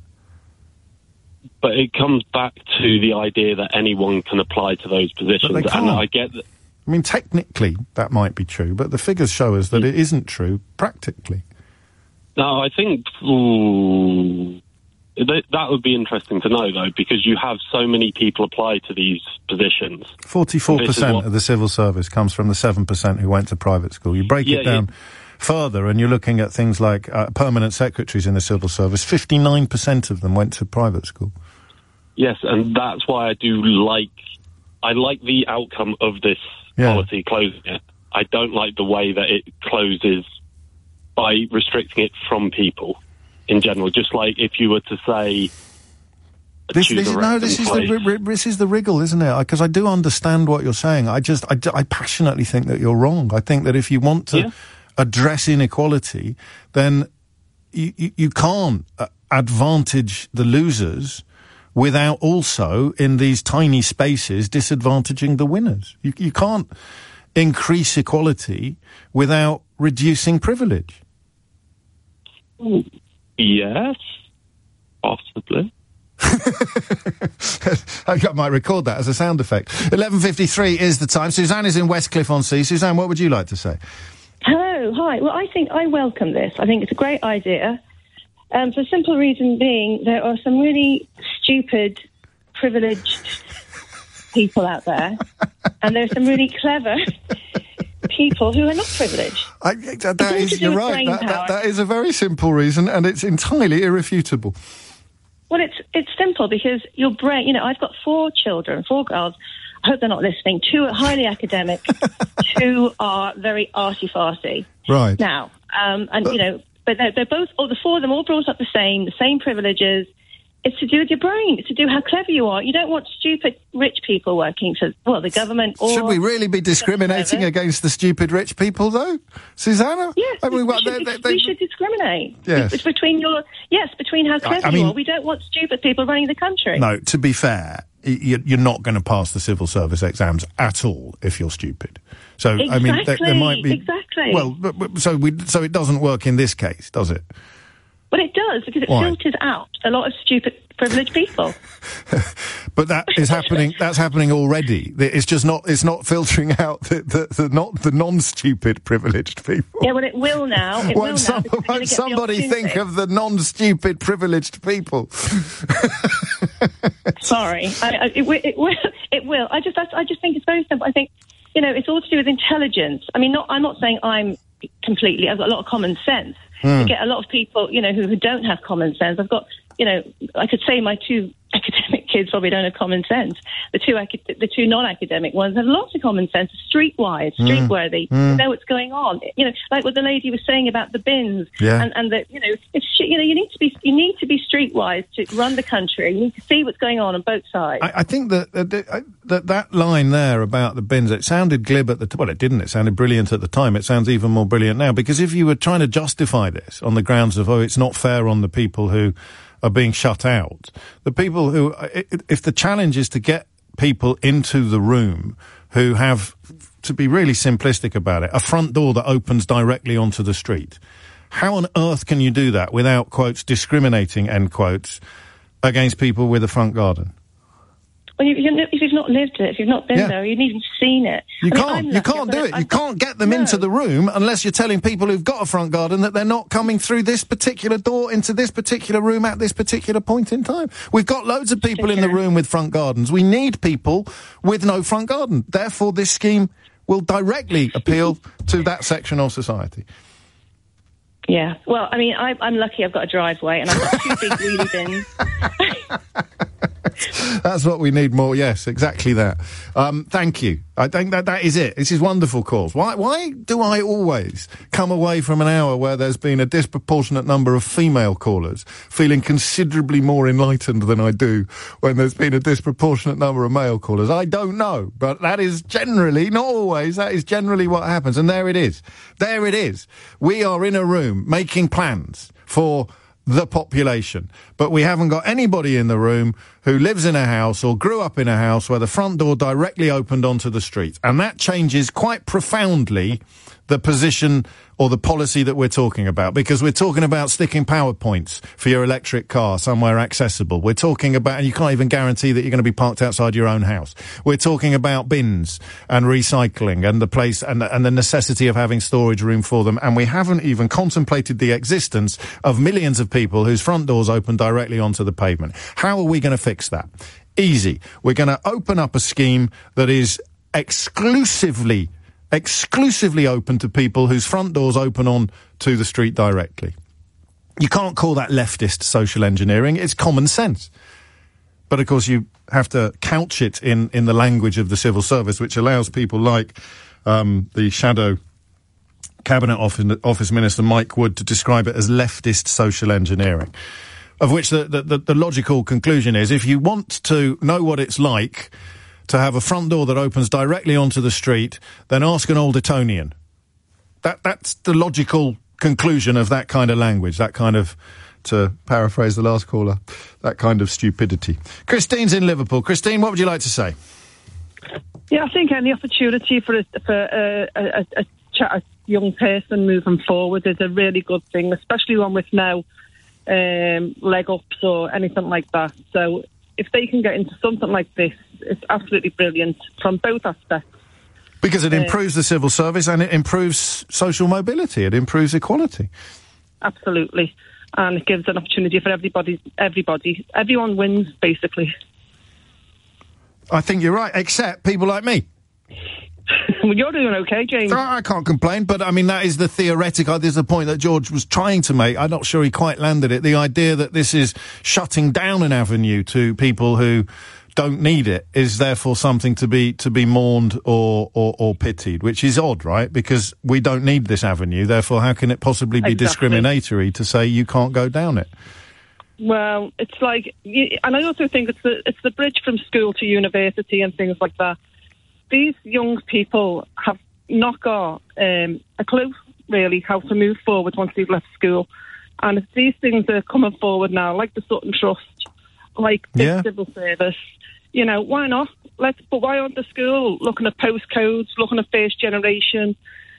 [SPEAKER 1] But it comes back to the idea that anyone can apply to those positions.
[SPEAKER 2] But they can't.
[SPEAKER 1] And I get that.
[SPEAKER 2] I mean, technically, that might be true, but the figures show us that it isn't true practically.
[SPEAKER 1] No, I think ooh, that, that would be interesting to know, though, because you have so many people apply to these positions.
[SPEAKER 2] forty-four percent what, of the civil service comes from the seven percent who went to private school. You break yeah, it down yeah. further, and you're looking at things like uh, permanent secretaries in the civil service. fifty-nine percent of them went to private school.
[SPEAKER 1] Yes, and that's why I do like, I like the outcome of this yeah. policy, closing it. I don't like the way that it closes by restricting it from people in general. Just like if you were to say,
[SPEAKER 2] This,
[SPEAKER 1] choose
[SPEAKER 2] this
[SPEAKER 1] a
[SPEAKER 2] is, no, this is the ri- ri- this is the wriggle, isn't it? Because I do understand what you're saying. I just, I, I passionately think that you're wrong. I think that if you want to
[SPEAKER 1] Yeah.
[SPEAKER 2] address inequality, then you, you, you can't uh, advantage the losers without also, in these tiny spaces, disadvantaging the winners. You, you can't increase equality without reducing privilege.
[SPEAKER 1] Yes, possibly.
[SPEAKER 2] I might record that as a sound effect. eleven fifty-three is the time. Suzanne is in Westcliff-on-Sea. Suzanne, what would you like to say?
[SPEAKER 4] Hello, hi. Well, I think I welcome this. I think it's a great idea. Um, for the simple reason being, there are some really stupid, privileged people out there, and there are some really clever people who are not privileged.
[SPEAKER 2] I, that, that is, you're right. That, that, that is a very simple reason, and it's entirely irrefutable.
[SPEAKER 4] Well, it's it's simple because your brain. You know, I've got four children, four girls. I hope they're not listening. Two are highly academic. Two are very arty-farty.
[SPEAKER 2] Right.
[SPEAKER 4] Now, um, and, you know, but they're, they're both, all the four of them all brought up the same, the same privileges. It's to do with your brain. It's to do how clever you are. You don't want stupid rich people working for, well, the government or...
[SPEAKER 2] Should we really be discriminating against the stupid rich people, though, Susanna?
[SPEAKER 4] Yes,
[SPEAKER 2] I mean,
[SPEAKER 4] we,
[SPEAKER 2] what,
[SPEAKER 4] should,
[SPEAKER 2] they, they,
[SPEAKER 4] we
[SPEAKER 2] they,
[SPEAKER 4] should discriminate.
[SPEAKER 2] Yes.
[SPEAKER 4] It's between your... Yes, between how clever
[SPEAKER 2] I mean-
[SPEAKER 4] you are. We don't want stupid people running the country.
[SPEAKER 2] No, to be fair, y- you- you're not going to pass the civil service exams at all if you're stupid. So, I mean, there, there might be...
[SPEAKER 4] Exactly.
[SPEAKER 2] Well, but, but, so we, so it doesn't work in this case, does it?
[SPEAKER 4] Well, it does, because it
[SPEAKER 2] Why?
[SPEAKER 4] filters out a lot of stupid, privileged people.
[SPEAKER 2] But that is happening. That's happening already. It's just not. It's not filtering out the, the, the not the non-stupid privileged people.
[SPEAKER 4] Yeah, well, it will now. It will
[SPEAKER 2] Won't,
[SPEAKER 4] now.
[SPEAKER 2] some,
[SPEAKER 4] because they're gonna
[SPEAKER 2] won't
[SPEAKER 4] get the
[SPEAKER 2] somebody
[SPEAKER 4] opportunity.
[SPEAKER 2] think of the non-stupid privileged people?
[SPEAKER 4] Sorry, I, I, it, wi- it will. It will. I just, that's, I just think it's very simple. I think, you know, it's all to do with intelligence. I mean, not. I'm not saying I'm completely. I've got a lot of common sense.
[SPEAKER 2] Hmm.
[SPEAKER 4] You get a lot of people, you know, who, who don't have common sense. I've got, you know, I could say my two academic kids probably don't have common sense. The two acad- the two non-academic ones have lots of common sense, streetwise,
[SPEAKER 2] Mm.
[SPEAKER 4] streetworthy,
[SPEAKER 2] Mm.
[SPEAKER 4] know what's going on. You know, like what the lady was saying about the bins,
[SPEAKER 2] Yeah.
[SPEAKER 4] and and the, you know, it's sh- you know, you need to be you need to be streetwise to run the country. You need to see what's going on on both sides.
[SPEAKER 2] I, I think that, that that that line there about the bins, it sounded glib at the t- well, it didn't. It sounded brilliant at the time. It sounds even more brilliant now, because if you were trying to justify this on the grounds of, oh, it's not fair on the people who are being shut out, the people who, if the challenge is to get people into the room who have, to be really simplistic about it, a front door that opens directly onto the street, how on earth can you do that without, quotes, discriminating, end quotes, against people with a front garden?
[SPEAKER 4] Well, you, you, if you've not lived it, if you've not been
[SPEAKER 2] Yeah.
[SPEAKER 4] there, you've not even seen it.
[SPEAKER 2] You
[SPEAKER 4] I mean,
[SPEAKER 2] can't.
[SPEAKER 4] I'm
[SPEAKER 2] You
[SPEAKER 4] lucky.
[SPEAKER 2] can't
[SPEAKER 4] I've
[SPEAKER 2] do
[SPEAKER 4] got-
[SPEAKER 2] it. You
[SPEAKER 4] I've got-
[SPEAKER 2] can't get them
[SPEAKER 4] No.
[SPEAKER 2] into the room unless you're telling people who've got a front garden that they're not coming through this particular door into this particular room at this particular point in time. We've got loads of people in the room with front gardens. We need people with no front garden. Therefore, this scheme will directly appeal to that section of society.
[SPEAKER 4] Yeah. Well, I mean, I, I'm lucky I've got a driveway and I've got two big wheelie bins.
[SPEAKER 2] That's what we need more. Yes, exactly that. Um, thank you. I think that that is it. This is wonderful calls. Why, why do I always come away from an hour where there's been a disproportionate number of female callers feeling considerably more enlightened than I do when there's been a disproportionate number of male callers? I don't know, but that is generally, not always, that is generally what happens. And there it is. There it is. We are in a room making plans for the population, but we haven't got anybody in the room who lives in a house or grew up in a house where the front door directly opened onto the street. And that changes quite profoundly the position or the policy that we're talking about, because we're talking about sticking power points for your electric car somewhere accessible. We're talking about, and you can't even guarantee that you're going to be parked outside your own house. We're talking about bins and recycling and the place and, and the necessity of having storage room for them. And we haven't even contemplated the existence of millions of people whose front doors open directly onto the pavement. How are we going to fix that? Easy. We're going to open up a scheme that is exclusively exclusively open to people whose front doors open on to the street directly. You can't call that leftist social engineering. It's common sense. But of course you have to couch it in, in the language of the civil service, which allows people like um, the shadow Cabinet office, office Minister Mike Wood to describe it as leftist social engineering. of which the, the, the, the logical conclusion is if you want to know what it's like to have a front door that opens directly onto the street, then ask an old Etonian. That, that's the logical conclusion of that kind of language, that kind of, to paraphrase the last caller, that kind of stupidity. Christine's in Liverpool. Christine, what would you like to say?
[SPEAKER 6] Yeah, I think any opportunity for a, for a, a, a, a young person moving forward is a really good thing, especially one with no um, leg ups or anything like that. So if they can get into something like this, it's absolutely brilliant from both aspects.
[SPEAKER 2] Because it improves uh, the civil service and it improves social mobility. It improves equality.
[SPEAKER 6] Absolutely. And it gives an opportunity for everybody. Everybody. Everyone wins, basically.
[SPEAKER 2] I think you're right, except people like me.
[SPEAKER 6] Well, you're doing okay, James.
[SPEAKER 2] I can't complain, but I mean, that is the theoretical, there's the point that George was trying to make. I'm not sure he quite landed it. The idea that this is shutting down an avenue to people who don't need it is therefore something to be to be mourned or, or, or pitied, which is odd, right? Because we don't need this avenue, therefore how can it possibly be
[SPEAKER 6] exactly.
[SPEAKER 2] discriminatory to say you can't go down it?
[SPEAKER 6] Well, it's like, and I also think it's the it's the bridge from school to university and things like that. These young people have not got um, a clue, really, how to move forward once they've left school. And if these things are coming forward now, like the Sutton Trust, like the
[SPEAKER 2] yeah.
[SPEAKER 6] civil service, you know, why not? Let's. But why aren't the school looking at postcodes, looking at first generation,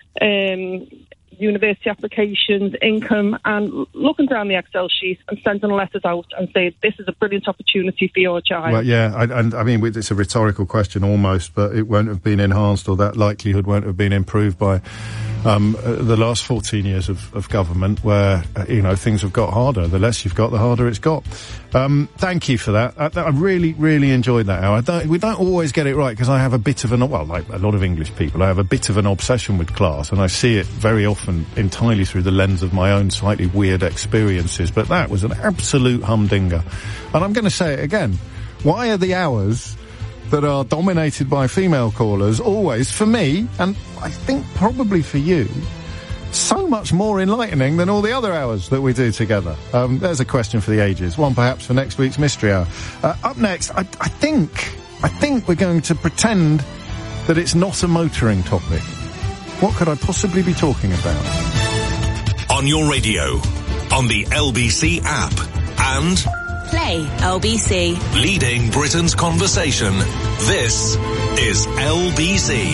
[SPEAKER 6] um, university applications, income, and looking down the Excel sheet and sending letters out and saying, this is a brilliant opportunity for your child.
[SPEAKER 2] Well, yeah, I, and I mean, it's a rhetorical question almost, but it won't have been enhanced, or that likelihood won't have been improved by um, uh, the last fourteen years of, of government, where, uh, you know, things have got harder. The less you've got, the harder it's got. Um, thank you for that. I, I really, really enjoyed that hour. I don't, we don't always get it right, because I have a bit of an, well, like a lot of English people, I have a bit of an obsession with class, and I see it very often entirely through the lens of my own slightly weird experiences. But that was an absolute humdinger. And I'm going to say it again. Why are the hours that are dominated by female callers always, for me, and I think probably for you, so much more enlightening than all the other hours that we do together? Um, there's a question for the ages, one perhaps for next week's Mystery Hour. Uh, up next, I, I think, I think we're going to pretend that it's not a motoring topic. What could I possibly be talking about?
[SPEAKER 3] On your radio, on the L B C app, and
[SPEAKER 13] Play L B C.
[SPEAKER 3] Leading Britain's conversation. This is L B C.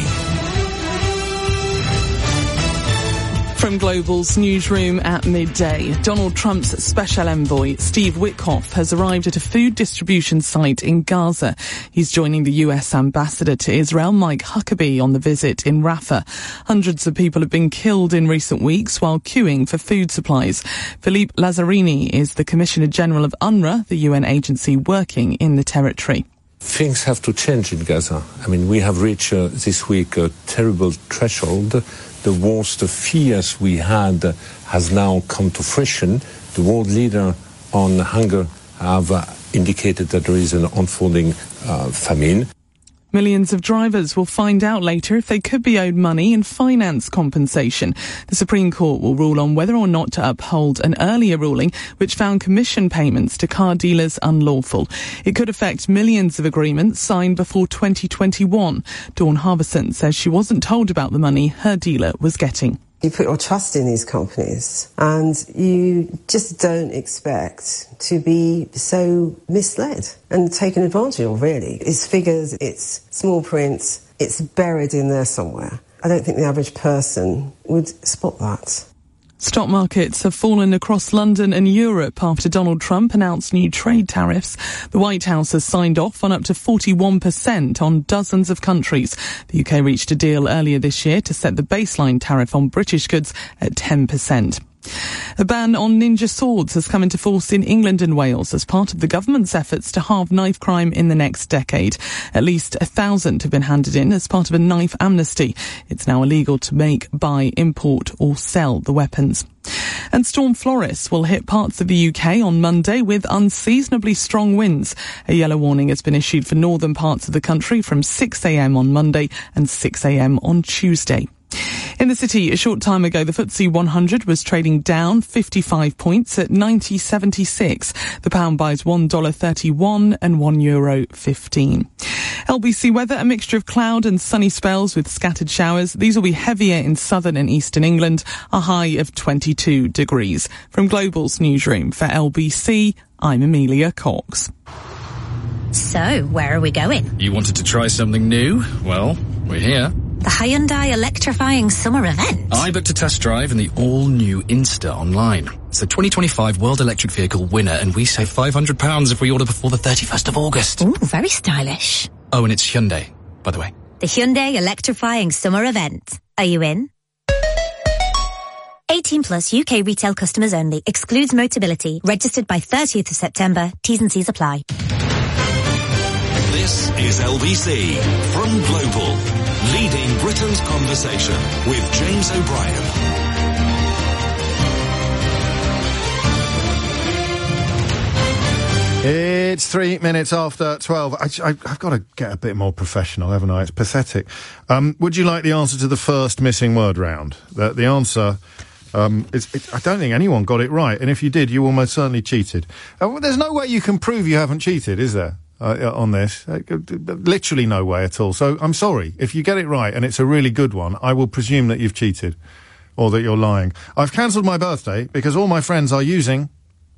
[SPEAKER 7] From Global's newsroom at midday, Donald Trump's special envoy, Steve Witkoff, has arrived at a food distribution site in Gaza. He's joining the U S ambassador to Israel, Mike Huckabee, on the visit in Rafah. Hundreds of people have been killed in recent weeks while queuing for food supplies. Philippe Lazzarini is the Commissioner General of UNRWA, the U N agency working in the territory.
[SPEAKER 8] Things have to change in Gaza. I mean, we have reached uh, this week a terrible threshold. The worst fears we had uh, has now come to fruition. The world leader on hunger have uh, indicated that there is an unfolding uh, famine.
[SPEAKER 7] Millions of drivers will find out later if they could be owed money in finance compensation. The Supreme Court will rule on whether or not to uphold an earlier ruling which found commission payments to car dealers unlawful. It could affect millions of agreements signed before twenty twenty-one. Dawn Harbison says she wasn't told about the money her dealer was getting.
[SPEAKER 16] You put your trust in these companies and you just don't expect to be so misled and taken advantage of, really. It's figures, it's small print, it's buried in there somewhere. I don't think the average person would spot that.
[SPEAKER 7] Stock markets have fallen across London and Europe after Donald Trump announced new trade tariffs. The White House has signed off on up to forty-one percent on dozens of countries. The U K reached a deal earlier this year to set the baseline tariff on British goods at ten percent. A ban on ninja swords has come into force in England and Wales as part of the government's efforts to halve knife crime in the next decade. At least a thousand have been handed in as part of a knife amnesty. It's now illegal to make, buy, import or sell the weapons. And Storm Floris will hit parts of the U K on Monday with unseasonably strong winds. A yellow warning has been issued for northern parts of the country from six a.m. on Monday and six a.m. on Tuesday. In the city, a short time ago, the F T S E one hundred was trading down fifty-five points at ninety seventy-six. The pound buys one dollar thirty-one and one euro fifteen. L B C weather, a mixture of cloud and sunny spells with scattered showers. These will be heavier in southern and eastern England, a high of twenty-two degrees. From Global's newsroom for L B C, I'm Amelia Cox.
[SPEAKER 9] So, where are we going?
[SPEAKER 12] You wanted to try something new? Well, we're here.
[SPEAKER 9] The Hyundai Electrifying Summer Event.
[SPEAKER 12] I booked a test drive in the all-new Insta online. It's the twenty twenty-five World Electric Vehicle winner, and we save five hundred pounds if we order before the thirty-first of August.
[SPEAKER 9] Ooh, very stylish.
[SPEAKER 12] Oh, and it's Hyundai, by the way.
[SPEAKER 9] The Hyundai Electrifying Summer Event. Are you in? eighteen plus U K retail customers only. Excludes Motability. Registered by thirtieth of September. T's and C's apply.
[SPEAKER 3] This is L B C from Global, leading Britain's conversation with James O'Brien.
[SPEAKER 2] It's three minutes after twelve. I, I, I've got to get a bit more professional, haven't I? It's pathetic. Um, would you like the answer to the first missing word round? The, the answer... Um, it's, it's, I don't think anyone got it right, and if you did, you almost certainly cheated. Uh, well, there's no way you can prove you haven't cheated, is there, uh, on this? Uh, literally no way at all. So I'm sorry. If you get it right, and it's a really good one, I will presume that you've cheated, or that you're lying. I've cancelled my birthday because all my friends are using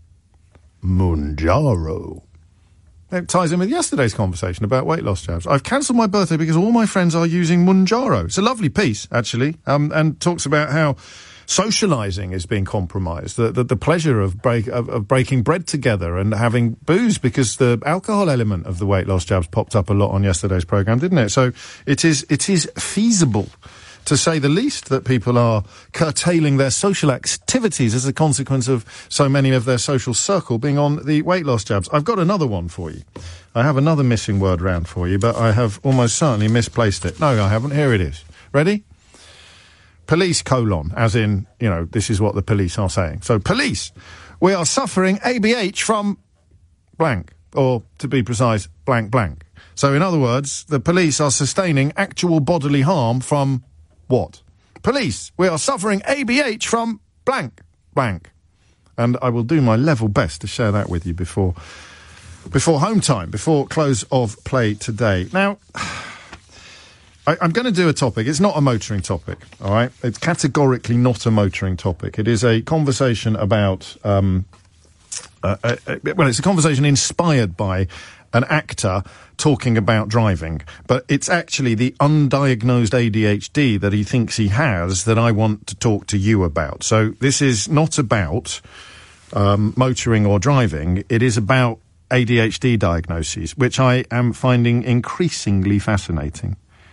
[SPEAKER 2] Mounjaro. It ties in with yesterday's conversation about weight loss jabs. I've cancelled my birthday because all my friends are using Mounjaro. It's a lovely piece, actually, um, and talks about how socialising is being compromised, the, the, the pleasure of, break, of, of breaking bread together and having booze, because the alcohol element of the weight loss jabs popped up a lot on yesterday's programme, didn't it? So it is it is feasible, to say the least, that people are curtailing their social activities as a consequence of so many of their social circle being on the weight loss jabs. I've got another one for you. I have another missing word round for you, but I have almost certainly misplaced it. No, I haven't. Here it is. Ready? Police colon, as in, you know, this is what the police are saying. So, police, we are suffering A B H from blank, or to be precise, blank blank. So, in other words, the police are sustaining actual bodily harm from what? Police, we are suffering A B H from blank blank. And I will do my level best to share that with you before, before home time, before close of play today. Now, I, I'm going to do a topic. It's not a motoring topic, all right? It's categorically not a motoring topic. It is a conversation about, um, uh, uh, uh, well, it's a conversation inspired by an actor talking about driving, but it's actually the undiagnosed A D H D that he thinks he has that I want to talk to you about. So this is not about um, motoring or driving. It is about A D H D diagnoses, which I am finding increasingly fascinating.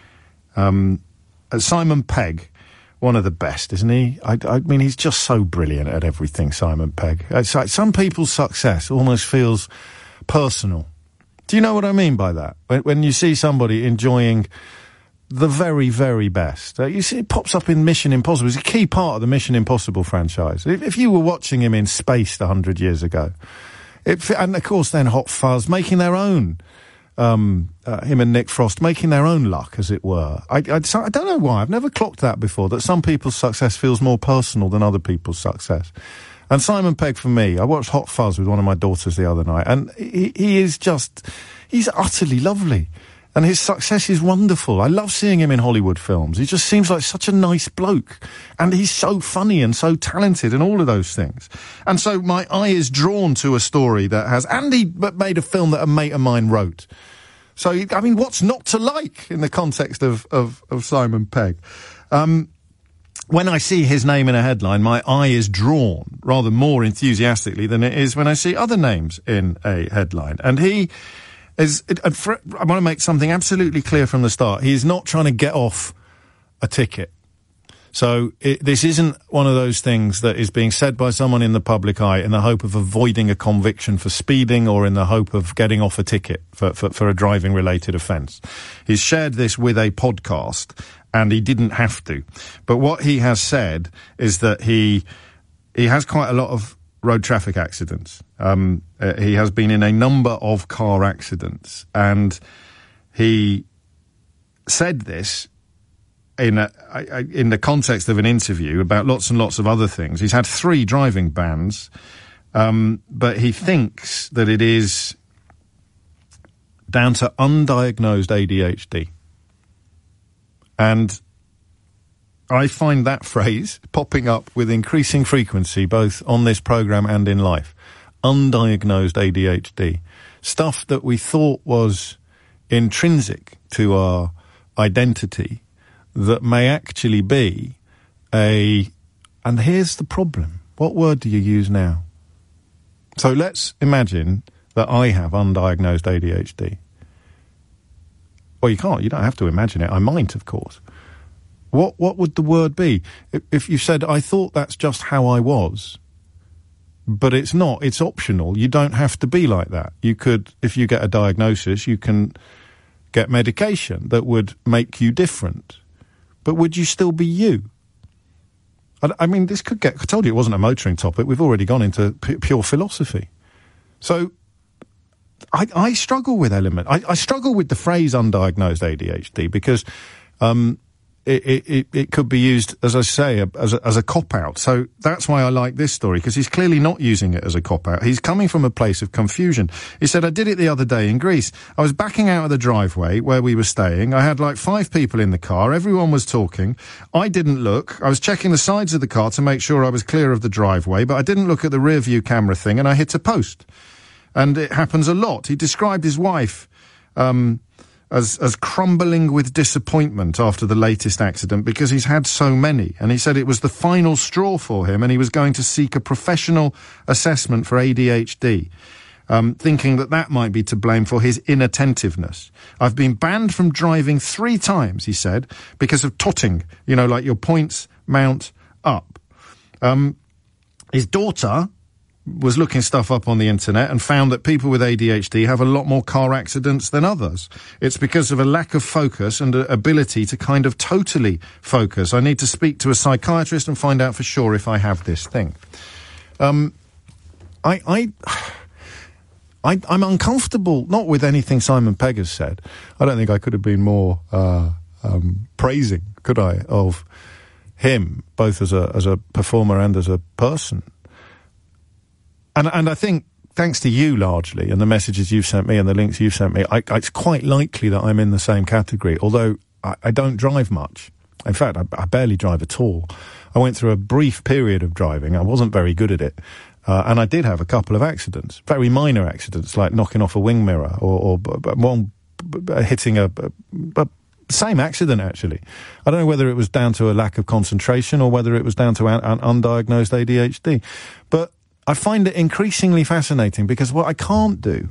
[SPEAKER 2] Um, Simon Pegg, one of the best, isn't he? I, I mean, he's just so brilliant at everything, Simon Pegg. It's like some people's success almost feels personal. Do you know what I mean by that? When, when you see somebody enjoying the very, very best. Uh, you see, it pops up in Mission Impossible. It's a key part of the Mission Impossible franchise. If, if you were watching him in Spaced a hundred years ago, it, and of course then Hot Fuzz, making their own... Um, uh, him and Nick Frost making their own luck, as it were. I, I, I don't know why. I've never clocked that before, that some people's success feels more personal than other people's success. And Simon Pegg, for me, I watched Hot Fuzz with one of my daughters the other night, and he, he is just, he's utterly lovely. And his success is wonderful. I love seeing him in Hollywood films. He just seems like such a nice bloke. And he's so funny and so talented and all of those things. And so my eye is drawn to a story that has... And he made a film that a mate of mine wrote. So, I mean, what's not to like in the context of, of, of Simon Pegg? Um, when I see his name in a headline, my eye is drawn rather more enthusiastically than it is when I see other names in a headline. And he... Is, it, I want to make something absolutely clear from the start. He's not trying to get off a ticket. So it, this isn't one of those things that is being said by someone in the public eye in the hope of avoiding a conviction for speeding or in the hope of getting off a ticket for, for, for a driving-related offence. He's shared this with a podcast, and he didn't have to. But what he has said is that he he has quite a lot of road traffic accidents. Um, uh, he has been in a number of car accidents, and he said this in a, in the context of an interview about lots and lots of other things. He's had three driving bans, um, but he thinks that it is down to undiagnosed A D H D. And I find that phrase popping up with increasing frequency, both on this programme and in life. Undiagnosed A D H D. Stuff that we thought was intrinsic to our identity that may actually be a... And here's the problem. What word do you use now? So let's imagine that I have undiagnosed A D H D. Well, you can't. You don't have to imagine it. I might, of course. What what would the word be? If, if you said, I thought that's just how I was, but it's not. It's optional. You don't have to be like that. You could, if you get a diagnosis, you can get medication that would make you different. But would you still be you? I, I mean, this could get... I told you it wasn't a motoring topic. We've already gone into p- pure philosophy. So... I, I struggle with element. I, I struggle with the phrase undiagnosed A D H D because um, it, it, it could be used, as I say, a, as a, as a cop-out. So that's why I like this story, because he's clearly not using it as a cop-out. He's coming from a place of confusion. He said, I did it the other day in Greece. I was backing out of the driveway where we were staying. I had like five people in the car. Everyone was talking. I didn't look. I was checking the sides of the car to make sure I was clear of the driveway, but I didn't look at the rear view camera thing, and I hit a post. And it happens a lot. He described his wife um, as as crumbling with disappointment after the latest accident because he's had so many. And he said it was the final straw for him, and he was going to seek a professional assessment for A D H D, um, thinking that that might be to blame for his inattentiveness. I've been banned from driving three times, he said, because of totting. You know, like your points mount up. Um, his daughter was looking stuff up on the internet and found that people with A D H D have a lot more car accidents than others. It's because of a lack of focus and a ability to kind of totally focus. I need to speak to a psychiatrist and find out for sure if I have this thing. Um, I, I, I, I'm uncomfortable, not with anything Simon Pegg has said. I don't think I could have been more uh, um, praising, could I, of him, both as a as a performer and as a person. And, and I think, thanks to you largely, and the messages you've sent me and the links you've sent me, I, it's quite likely that I'm in the same category, although I, I don't drive much. In fact, I, I barely drive at all. I went through a brief period of driving. I wasn't very good at it. Uh, and I did have a couple of accidents, very minor accidents, like knocking off a wing mirror or, or b- b- one b- hitting a... B- b- same accident, actually. I don't know whether it was down to a lack of concentration or whether it was down to an, an undiagnosed A D H D. But I find it increasingly fascinating because what I can't do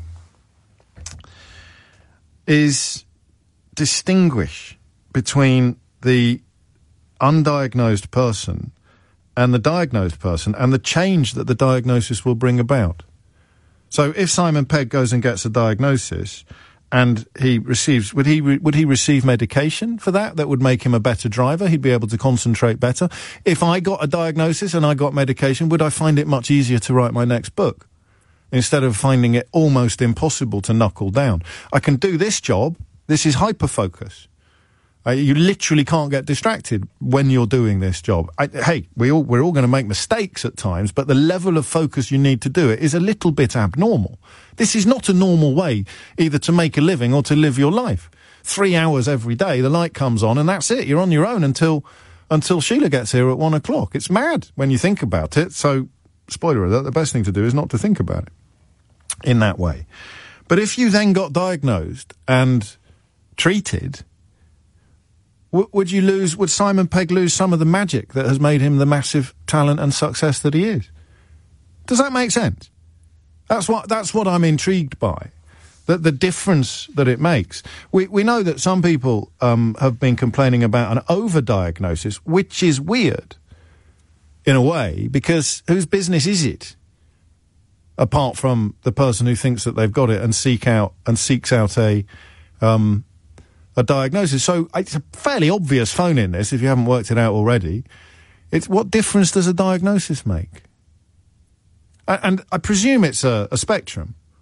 [SPEAKER 2] is distinguish between the undiagnosed person and the diagnosed person and the change that the diagnosis will bring about. So if Simon Pegg goes and gets a diagnosis and he receives, would he re, would he receive medication for that? That would make him a better driver. He'd be able to concentrate better. If I got a diagnosis and I got medication, would I find it much easier to write my next book instead of finding it almost impossible to knuckle down? I can do this job. This is hyperfocus. Uh, you literally can't get distracted when you're doing this job. I, hey, we all, we're all going to make mistakes at times, but the level of focus you need to do it is a little bit abnormal. This is not a normal way either to make a living or to live your life. Three hours every day, the light comes on and that's it. You're on your own until until Sheila gets here at one o'clock. It's mad when you think about it. So, spoiler alert, the best thing to do is not to think about it in that way. But if you then got diagnosed and treated... Would you lose, would Simon Pegg lose some of the magic that has made him the massive talent and success that he is? Does that make sense? That's what, that's what I'm intrigued by. The, the difference that it makes. We, we know that some people, um, have been complaining about an overdiagnosis, which is weird, in a way, because whose business is it? Apart from the person who thinks that they've got it and seek out, and seeks out a, um, a diagnosis. So it's a fairly obvious phone in this, if you haven't worked it out already. It's what difference does a diagnosis make? And, and I presume it's a, a spectrum.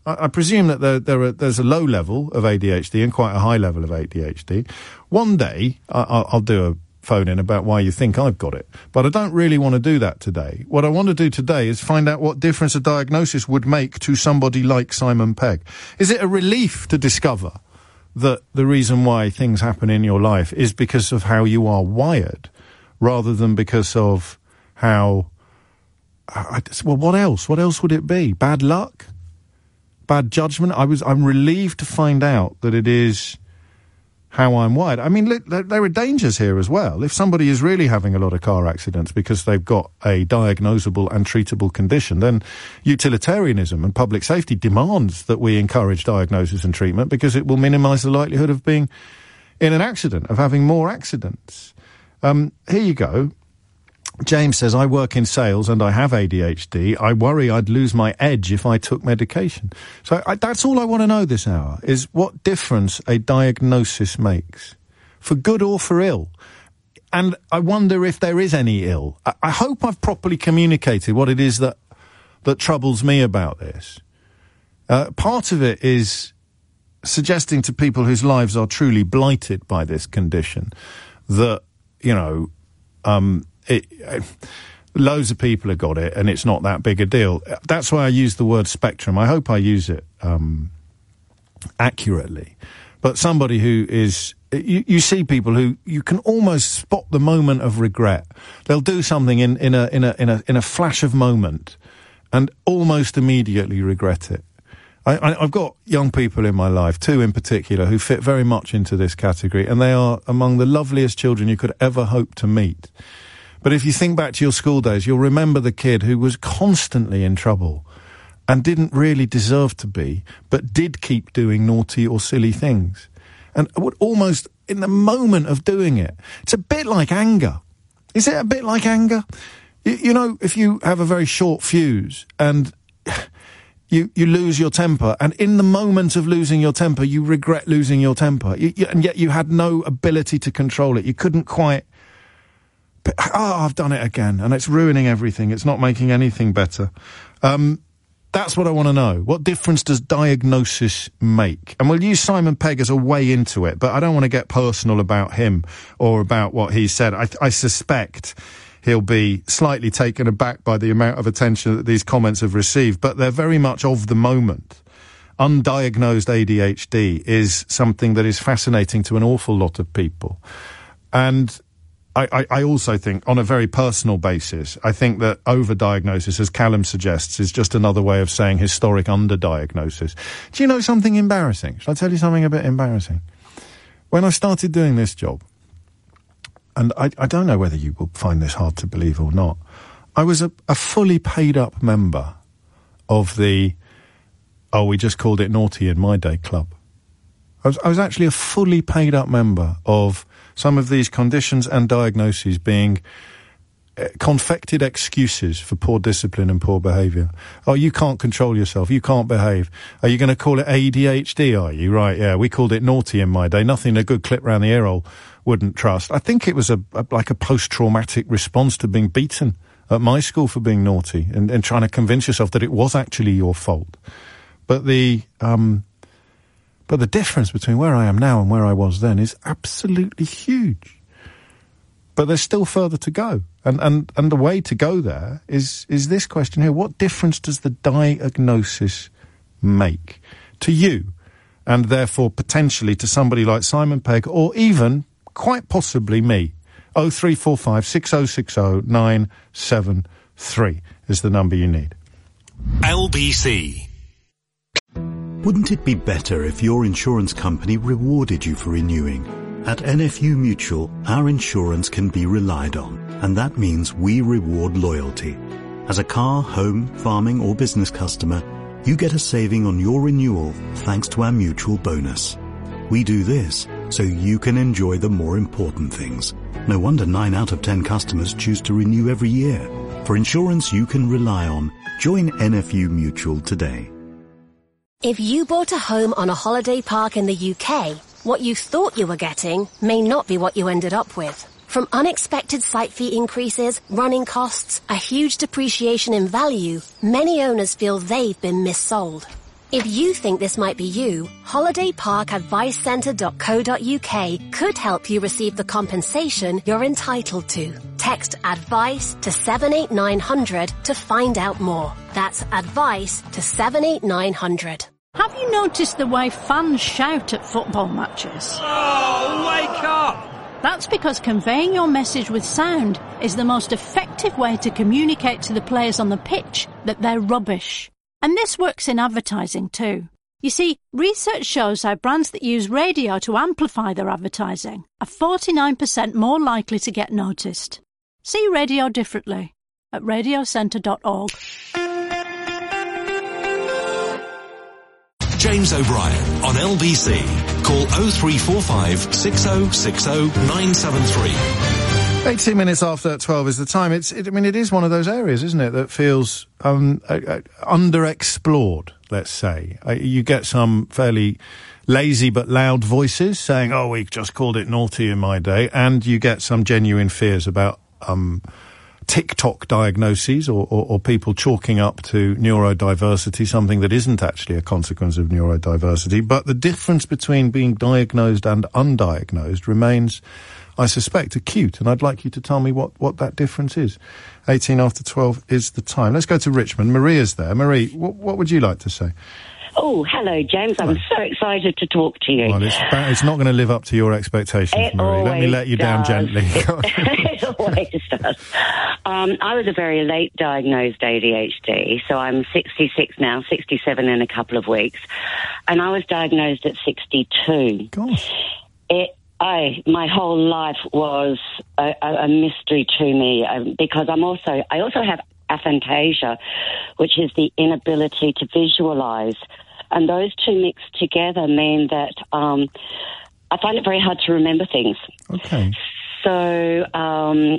[SPEAKER 2] I, I presume that there, there are, there's a low level of A D H D and quite a high level of A D H D. One day, I, I'll, I'll do a phone in about why you think I've got it. But I don't really want to do that today. What I want to do today is find out what difference a diagnosis would make to somebody like Simon Pegg. Is it a relief to discover that the reason why things happen in your life is because of how you are wired, rather than because of how... I, well, what else? What else would it be? Bad luck? Bad judgment? I was, I'm relieved to find out that it is how I'm wired. I mean, look, there, there are dangers here as well. If somebody is really having a lot of car accidents because they've got a diagnosable and treatable condition, then utilitarianism and public safety demands that we encourage diagnosis and treatment because it will minimise the likelihood of being in an accident, of having more accidents. Um, here you go. James says, I work in sales and I have A D H D. I worry I'd lose my edge if I took medication. So I, that's all I want to know this hour, is what difference a diagnosis makes, for good or for ill. And I wonder if there is any ill. I, I hope I've properly communicated what it is that, that troubles me about this. Uh, part of it is suggesting to people whose lives are truly blighted by this condition that, you know, um, It, uh, loads of people have got it and it's not that big a deal. That's why I use the word spectrum. I hope I use it um, accurately. But somebody who is... You, you see people who you can almost spot the moment of regret. They'll do something in, in, a, in, a, in, a, in a flash of moment and almost immediately regret it. I, I, I've got young people in my life, two in particular, who fit very much into this category, and they are among the loveliest children you could ever hope to meet. But if you think back to your school days, you'll remember the kid who was constantly in trouble and didn't really deserve to be, but did keep doing naughty or silly things. And would almost, in the moment of doing it, it's a bit like anger. Is it a bit like anger? You, you know, if you have a very short fuse and you, you lose your temper, and in the moment of losing your temper, you regret losing your temper, you, you, and yet you had no ability to control it. You couldn't quite... But, oh, I've done it again, and it's ruining everything. It's not making anything better. Um, that's what I want to know. What difference does diagnosis make? And we'll use Simon Pegg as a way into it, but I don't want to get personal about him or about what he said. I, I suspect he'll be slightly taken aback by the amount of attention that these comments have received, but they're very much of the moment. Undiagnosed A D H D is something that is fascinating to an awful lot of people. And I, I, I also think, on a very personal basis, I think that overdiagnosis, as Callum suggests, is just another way of saying historic underdiagnosis. Do you know something embarrassing? Shall I tell you something a bit embarrassing? When I started doing this job, and I, I don't know whether you will find this hard to believe or not, I was a, a fully paid-up member of the, oh, we just called it Naughty in My Day club. I was, I was actually a fully paid-up member of some of these conditions and diagnoses being uh, confected excuses for poor discipline and poor behaviour. Oh, you can't control yourself, you can't behave. Are you going to call it A D H D, are you? Right, yeah, we called it Naughty in my day. Nothing a good clip round the earhole wouldn't trust. I think it was a, a like a post-traumatic response to being beaten at my school for being naughty and, and trying to convince yourself that it was actually your fault. But the... um But the difference between where I am now and where I was then is absolutely huge. But there's still further to go. And, and, and the way to go there is, is this question here. What difference does the diagnosis make to you? And therefore potentially to somebody like Simon Pegg, or even, quite possibly, me. oh three four five, six oh six oh, nine seven three is the number you need.
[SPEAKER 3] L B C.
[SPEAKER 5] Wouldn't it be better if your insurance company rewarded you for renewing? At N F U Mutual, our insurance can be relied on, and that means we reward loyalty. As a car, home, farming or business customer, you get a saving on your renewal thanks to our mutual bonus. We do this so you can enjoy the more important things. No wonder nine out of ten customers choose to renew every year. For insurance you can rely on, join N F U Mutual today.
[SPEAKER 11] If you bought a home on a holiday park in the U K, what you thought you were getting may not be what you ended up with. From unexpected site fee increases, running costs, a huge depreciation in value, many owners feel they've been missold. If you think this might be you, holiday park advice centre dot co dot uk could help you receive the compensation you're entitled to. Text ADVICE to seven eight nine hundred to find out more. That's ADVICE to seven eight nine hundred.
[SPEAKER 14] Have you noticed the way fans shout at football matches?
[SPEAKER 15] Oh, wake up!
[SPEAKER 14] That's because conveying your message with sound is the most effective way to communicate to the players on the pitch that they're rubbish. And this works in advertising too. You see, research shows how brands that use radio to amplify their advertising are forty-nine percent more likely to get noticed. See radio differently at radio centre dot org.
[SPEAKER 3] James O'Brien on L B C. Call oh three four five, six oh six oh, nine seven three.
[SPEAKER 2] eighteen minutes after twelve is the time. It's, it, I mean, it is one of those areas, isn't it, that feels um, uh, uh, underexplored, let's say. Uh, you get some fairly lazy but loud voices saying, oh, we just called it naughty in my day, and you get some genuine fears about um, TikTok diagnoses or, or, or people chalking up to neurodiversity, something that isn't actually a consequence of neurodiversity. But the difference between being diagnosed and undiagnosed remains, I suspect, acute, and I'd like you to tell me what, what that difference is. eighteen after twelve is the time. Let's go to Richmond. Maria's there. Marie, what, what would you like to say?
[SPEAKER 17] Oh, hello, James. I'm so excited to talk to you.
[SPEAKER 2] Well, it's, it's not going to live up to your expectations,
[SPEAKER 17] It
[SPEAKER 2] Marie. Let me let you
[SPEAKER 17] does.
[SPEAKER 2] down gently.
[SPEAKER 17] It always does. Um, I was a very late diagnosed A D H D, so I'm sixty-six now, sixty-seven in a couple of weeks, and I was diagnosed at sixty-two.
[SPEAKER 2] Gosh.
[SPEAKER 17] It I, my whole life was a, a, a mystery to me um, because I'm also, I also have aphantasia, which is the inability to visualise. And those two mixed together mean that um, I find it very hard to remember things.
[SPEAKER 2] Okay.
[SPEAKER 17] So, um,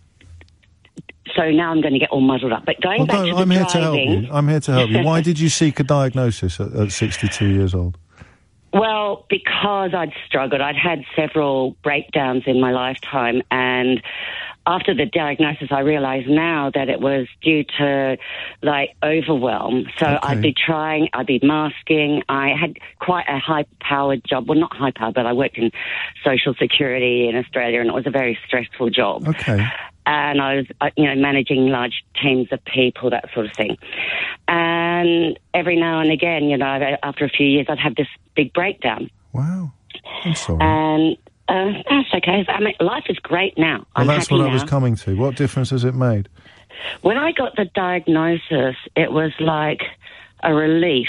[SPEAKER 17] so now I'm going to get all muddled up. But going
[SPEAKER 2] well,
[SPEAKER 17] back
[SPEAKER 2] no,
[SPEAKER 17] to the
[SPEAKER 2] I'm here
[SPEAKER 17] driving,
[SPEAKER 2] to help you. I'm here to help you. Why did you seek a diagnosis at, at sixty-two years old?
[SPEAKER 17] Well, because I'd struggled. I'd had several breakdowns in my lifetime, and after the diagnosis, I realise now that it was due to, like, overwhelm. So
[SPEAKER 2] Okay.
[SPEAKER 17] I'd be trying, I'd be masking. I had quite a high-powered job. Well, not high-powered, but I worked in social security in Australia, and it was a very stressful job.
[SPEAKER 2] Okay.
[SPEAKER 17] And I was, uh, you know, managing large teams of people, that sort of thing. And every now and again, you know, after a few years, I'd have this big breakdown.
[SPEAKER 2] Wow. I'm sorry.
[SPEAKER 17] And uh, that's okay. I mean, life is great now.
[SPEAKER 2] Well,
[SPEAKER 17] I'm
[SPEAKER 2] that's
[SPEAKER 17] happy
[SPEAKER 2] what
[SPEAKER 17] now.
[SPEAKER 2] I was coming to. What difference has it made?
[SPEAKER 17] When I got the diagnosis, it was like a relief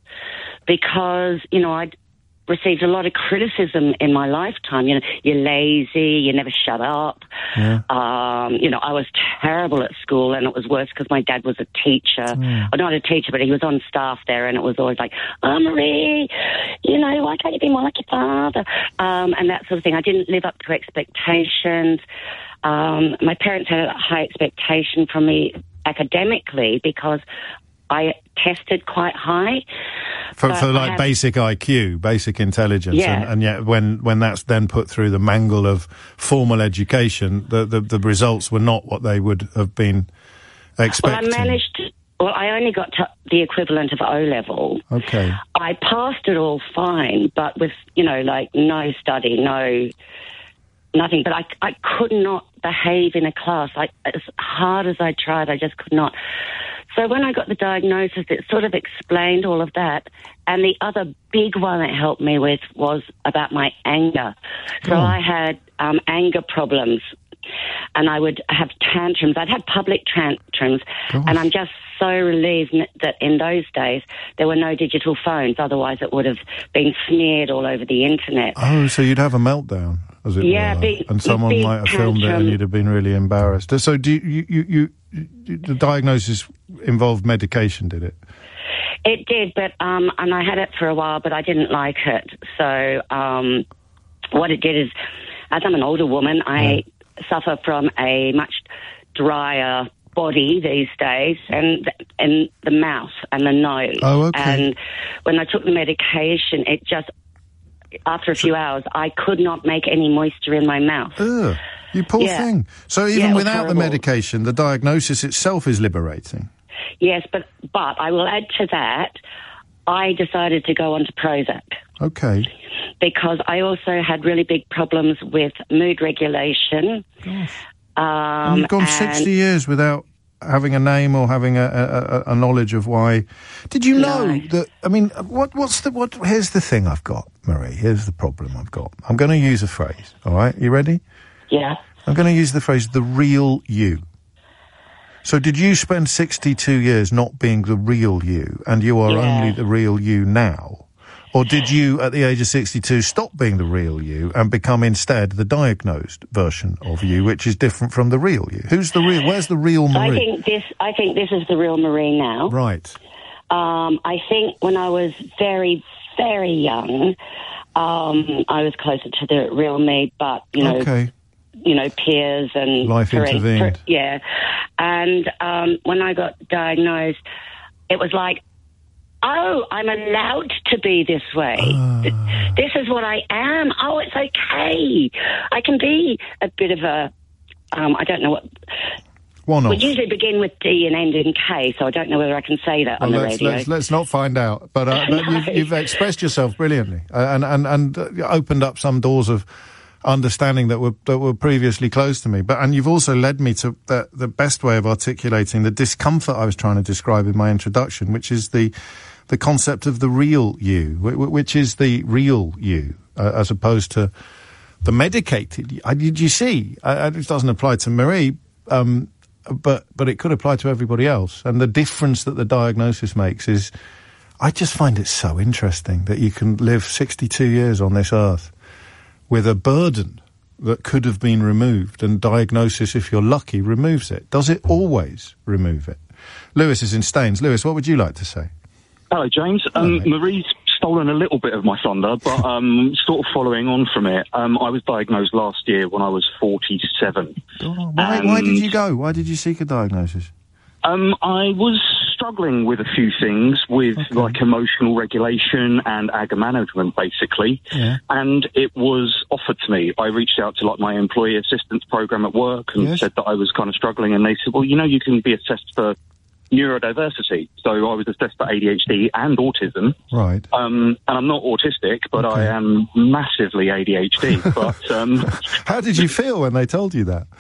[SPEAKER 17] because, you know, I'd received a lot of criticism in my lifetime. You know, you're lazy, you never shut up.
[SPEAKER 2] Yeah.
[SPEAKER 17] Um, you know, I was terrible at school, and it was worse because my dad was a teacher.
[SPEAKER 2] Mm.
[SPEAKER 17] Or not a teacher, but he was on staff there, and it was always like, oh, Marie, you know, why can't you be more like your father? Um, and that sort of thing. I didn't live up to expectations. Um, my parents had a high expectation from me academically because I tested quite high.
[SPEAKER 2] For,
[SPEAKER 17] But
[SPEAKER 2] for
[SPEAKER 17] I
[SPEAKER 2] like
[SPEAKER 17] have-
[SPEAKER 2] basic I Q, basic intelligence,
[SPEAKER 17] Yeah.
[SPEAKER 2] and, and yet when, when that's then put through the mangle of formal education, the, the, the results were not what they would have been expecting.
[SPEAKER 17] Well, I managed to, well, I only got to the equivalent of O-level.
[SPEAKER 2] Okay.
[SPEAKER 17] I passed it all fine, but with, you know, like no study, no, nothing. But I, I could not behave in a class. I, as hard as I tried, I just could not. So when I got the diagnosis, it sort of explained all of that. And the other big one it helped me with was about my anger. So
[SPEAKER 2] Oh.
[SPEAKER 17] I had um, anger problems, and I would have tantrums. I'd have public tantrums,
[SPEAKER 2] Gosh.
[SPEAKER 17] and I'm just so relieved n- that in those days there were no digital phones. Otherwise, it would have been smeared all over the internet.
[SPEAKER 2] Oh, so you'd have a meltdown, as it
[SPEAKER 17] Yeah,
[SPEAKER 2] were,
[SPEAKER 17] big-
[SPEAKER 2] and someone
[SPEAKER 17] big
[SPEAKER 2] might have filmed it and
[SPEAKER 17] tantrum.
[SPEAKER 2] you'd have been really embarrassed. So do you, you, you, you, the diagnosis involved medication, did it?
[SPEAKER 17] It did, but um, and I had it for a while, but I didn't like it. So um, what it did is, as I'm an older woman, I suffer from a much drier body these days, and and the mouth and the nose.
[SPEAKER 2] Oh, okay.
[SPEAKER 17] And when I took the medication, it just after a few hours, I could not make any moisture in my mouth.
[SPEAKER 2] Ugh, you poor
[SPEAKER 17] Yeah.
[SPEAKER 2] thing. So
[SPEAKER 17] Yeah,
[SPEAKER 2] even
[SPEAKER 17] it was
[SPEAKER 2] without the
[SPEAKER 17] horrible.
[SPEAKER 2] medication, the diagnosis itself is liberating.
[SPEAKER 17] Yes, but but I will add to that, I decided to go on to Prozac.
[SPEAKER 2] Okay.
[SPEAKER 17] Because I also had really big problems with mood regulation.
[SPEAKER 2] Gosh.
[SPEAKER 17] Um,
[SPEAKER 2] and you've gone
[SPEAKER 17] and
[SPEAKER 2] sixty years without having a name or having a, a, a knowledge of why. Did you know
[SPEAKER 17] No.
[SPEAKER 2] that, I mean, what, what's the, what, here's the thing I've got, Marie, here's the problem I've got. I'm going to use a phrase, all right? You ready?
[SPEAKER 17] Yeah.
[SPEAKER 2] I'm going to use the phrase, the real you. So did you spend sixty-two years not being the real you, and you are
[SPEAKER 17] Yeah.
[SPEAKER 2] only the real you now? Or did you, at the age of sixty-two, stop being the real you and become instead the diagnosed version of you, which is different from the real you? Who's the real, where's the real
[SPEAKER 17] So I
[SPEAKER 2] Marie?
[SPEAKER 17] think this. I think this is the real Marie now.
[SPEAKER 2] Right.
[SPEAKER 17] Um, I think when I was very, very young, um, I was closer to the real me. But you know,
[SPEAKER 2] Okay.
[SPEAKER 17] you know, peers and
[SPEAKER 2] Life
[SPEAKER 17] parent-
[SPEAKER 2] intervened.
[SPEAKER 17] par- yeah. And um, when I got diagnosed, it was like, oh, I'm allowed to be this way. Th- This is what I am. Oh, it's okay. I can be a bit of a, um, I don't know what.
[SPEAKER 2] One
[SPEAKER 17] We
[SPEAKER 2] off.
[SPEAKER 17] usually begin with D and end in K, so I don't know whether I can say that on
[SPEAKER 2] Well,
[SPEAKER 17] the
[SPEAKER 2] let's,
[SPEAKER 17] radio.
[SPEAKER 2] let's, let's not find out. But, uh, but
[SPEAKER 17] No.
[SPEAKER 2] you've, you've expressed yourself brilliantly uh, and, and, and uh, opened up some doors of understanding that were that were previously closed to me. But and you've also led me to the, the best way of articulating the discomfort I was trying to describe in my introduction, which is the the concept of the real you, wh- wh- which is the real you, uh, as opposed to the medicated you. I, did you see? I, I, it doesn't apply to Marie, um, but but it could apply to everybody else. And the difference that the diagnosis makes is, I just find it so interesting that you can live sixty-two years on this earth with a burden that could have been removed, and diagnosis, if you're lucky, removes it. Does it always remove it? Lewis is in Staines. Lewis, what would you like to say?
[SPEAKER 10] Hello, James. Um, Marie's stolen a little bit of my thunder, but um, sort of following on from it, um, I was diagnosed last year when I was forty-seven.
[SPEAKER 2] Oh, why, why did you go? Why did you seek a diagnosis?
[SPEAKER 10] Um, I was struggling with a few things, with like emotional regulation and anger management, basically.
[SPEAKER 2] Yeah.
[SPEAKER 10] And it was offered to me. I reached out to like my employee assistance program at work and
[SPEAKER 2] Yes.
[SPEAKER 10] said that I was kind of struggling, and they said, well, you know, you can be assessed for neurodiversity. So I was assessed for A D H D and autism.
[SPEAKER 2] Right.
[SPEAKER 10] Um, and I'm not autistic, but I am massively A D H D. But um,
[SPEAKER 2] How did you feel when they told you that?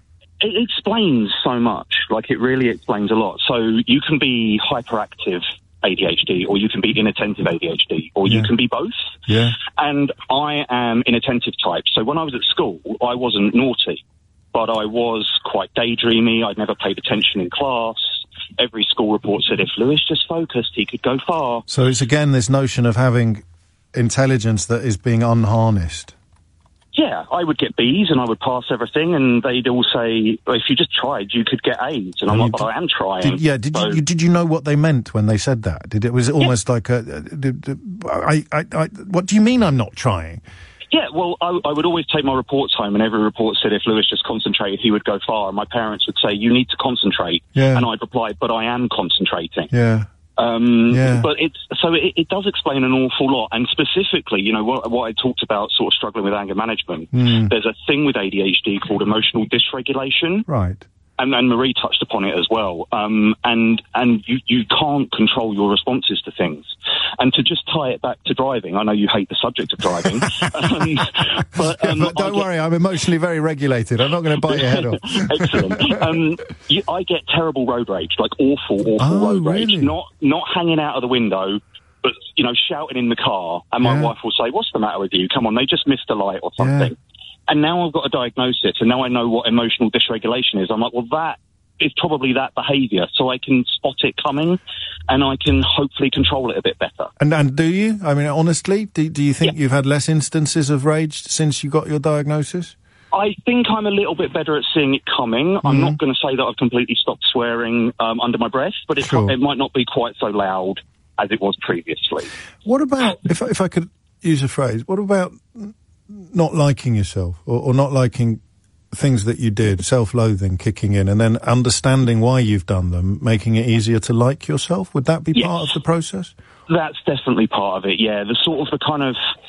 [SPEAKER 10] it explains so much. Like, it really explains a lot. So you can be hyperactive A D H D, or you can be inattentive A D H D, or you
[SPEAKER 2] Yeah.
[SPEAKER 10] can be both.
[SPEAKER 2] Yeah.
[SPEAKER 10] And I am inattentive type. So when I was at school, I wasn't naughty, but I was quite daydreamy. I'd never paid attention in class. Every school report said if Lewis just focused, he could go far.
[SPEAKER 2] So it's again this notion of having intelligence that is being unharnessed.
[SPEAKER 10] Yeah, I would get B's and I would pass everything, and they'd all say, well, if you just tried, you could get A's. And I'm like, but I am trying.
[SPEAKER 2] Did, yeah, did
[SPEAKER 10] So-
[SPEAKER 2] you did you know what they meant when they said that? Did it was it almost like a? Uh, did, did- I, I, I, what do you mean I'm not trying?
[SPEAKER 10] Yeah, well, I, I would always take my reports home, and every report said if Lewis just concentrated, he would go far. And my parents would say, you need to concentrate.
[SPEAKER 2] Yeah.
[SPEAKER 10] And I'd reply, but I am concentrating.
[SPEAKER 2] Yeah.
[SPEAKER 10] Um,
[SPEAKER 2] Yeah.
[SPEAKER 10] But it's so it, it does explain an awful lot, and specifically, you know, what, what I talked about, sort of struggling with anger management.
[SPEAKER 2] Mm.
[SPEAKER 10] There's a thing with A D H D called emotional dysregulation,
[SPEAKER 2] Right.
[SPEAKER 10] and, and Marie touched upon it as well. Um, and and you you can't control your responses to things. And to just tie it back to driving, I know you hate the subject of driving, um, but, um,
[SPEAKER 2] but don't
[SPEAKER 10] I get-
[SPEAKER 2] worry, I'm emotionally very regulated. I'm not going to bite your head off.
[SPEAKER 10] Excellent. Um, you, I get terrible road rage, like awful, awful
[SPEAKER 2] Oh,
[SPEAKER 10] road rage.
[SPEAKER 2] really?
[SPEAKER 10] Not not hanging out of the window, but you know, shouting in the car. And my
[SPEAKER 2] Yeah.
[SPEAKER 10] wife will say, "What's the matter with you? Come on, they just missed a light or something." And now I've got a diagnosis, and now I know what emotional dysregulation is. I'm like, well, that is probably that behaviour, so I can spot it coming, and I can hopefully control it a bit better.
[SPEAKER 2] And and do you? I mean, honestly, do do you think you've had less instances of rage since you got your diagnosis?
[SPEAKER 10] I think I'm a little bit better at seeing it coming. I'm
[SPEAKER 2] Mhm.
[SPEAKER 10] not going to say that I've completely stopped swearing um, under my breath, but it,
[SPEAKER 2] Sure.
[SPEAKER 10] it might not be quite so loud as it was previously.
[SPEAKER 2] What about, if if I could use a phrase, what about n- not liking yourself or, or not liking things that you did, self-loathing kicking in, and then understanding why you've done them, making it easier to like yourself? Would that be
[SPEAKER 10] Yes.
[SPEAKER 2] part of the process?
[SPEAKER 10] That's definitely part of it, yeah. The sort of the kind of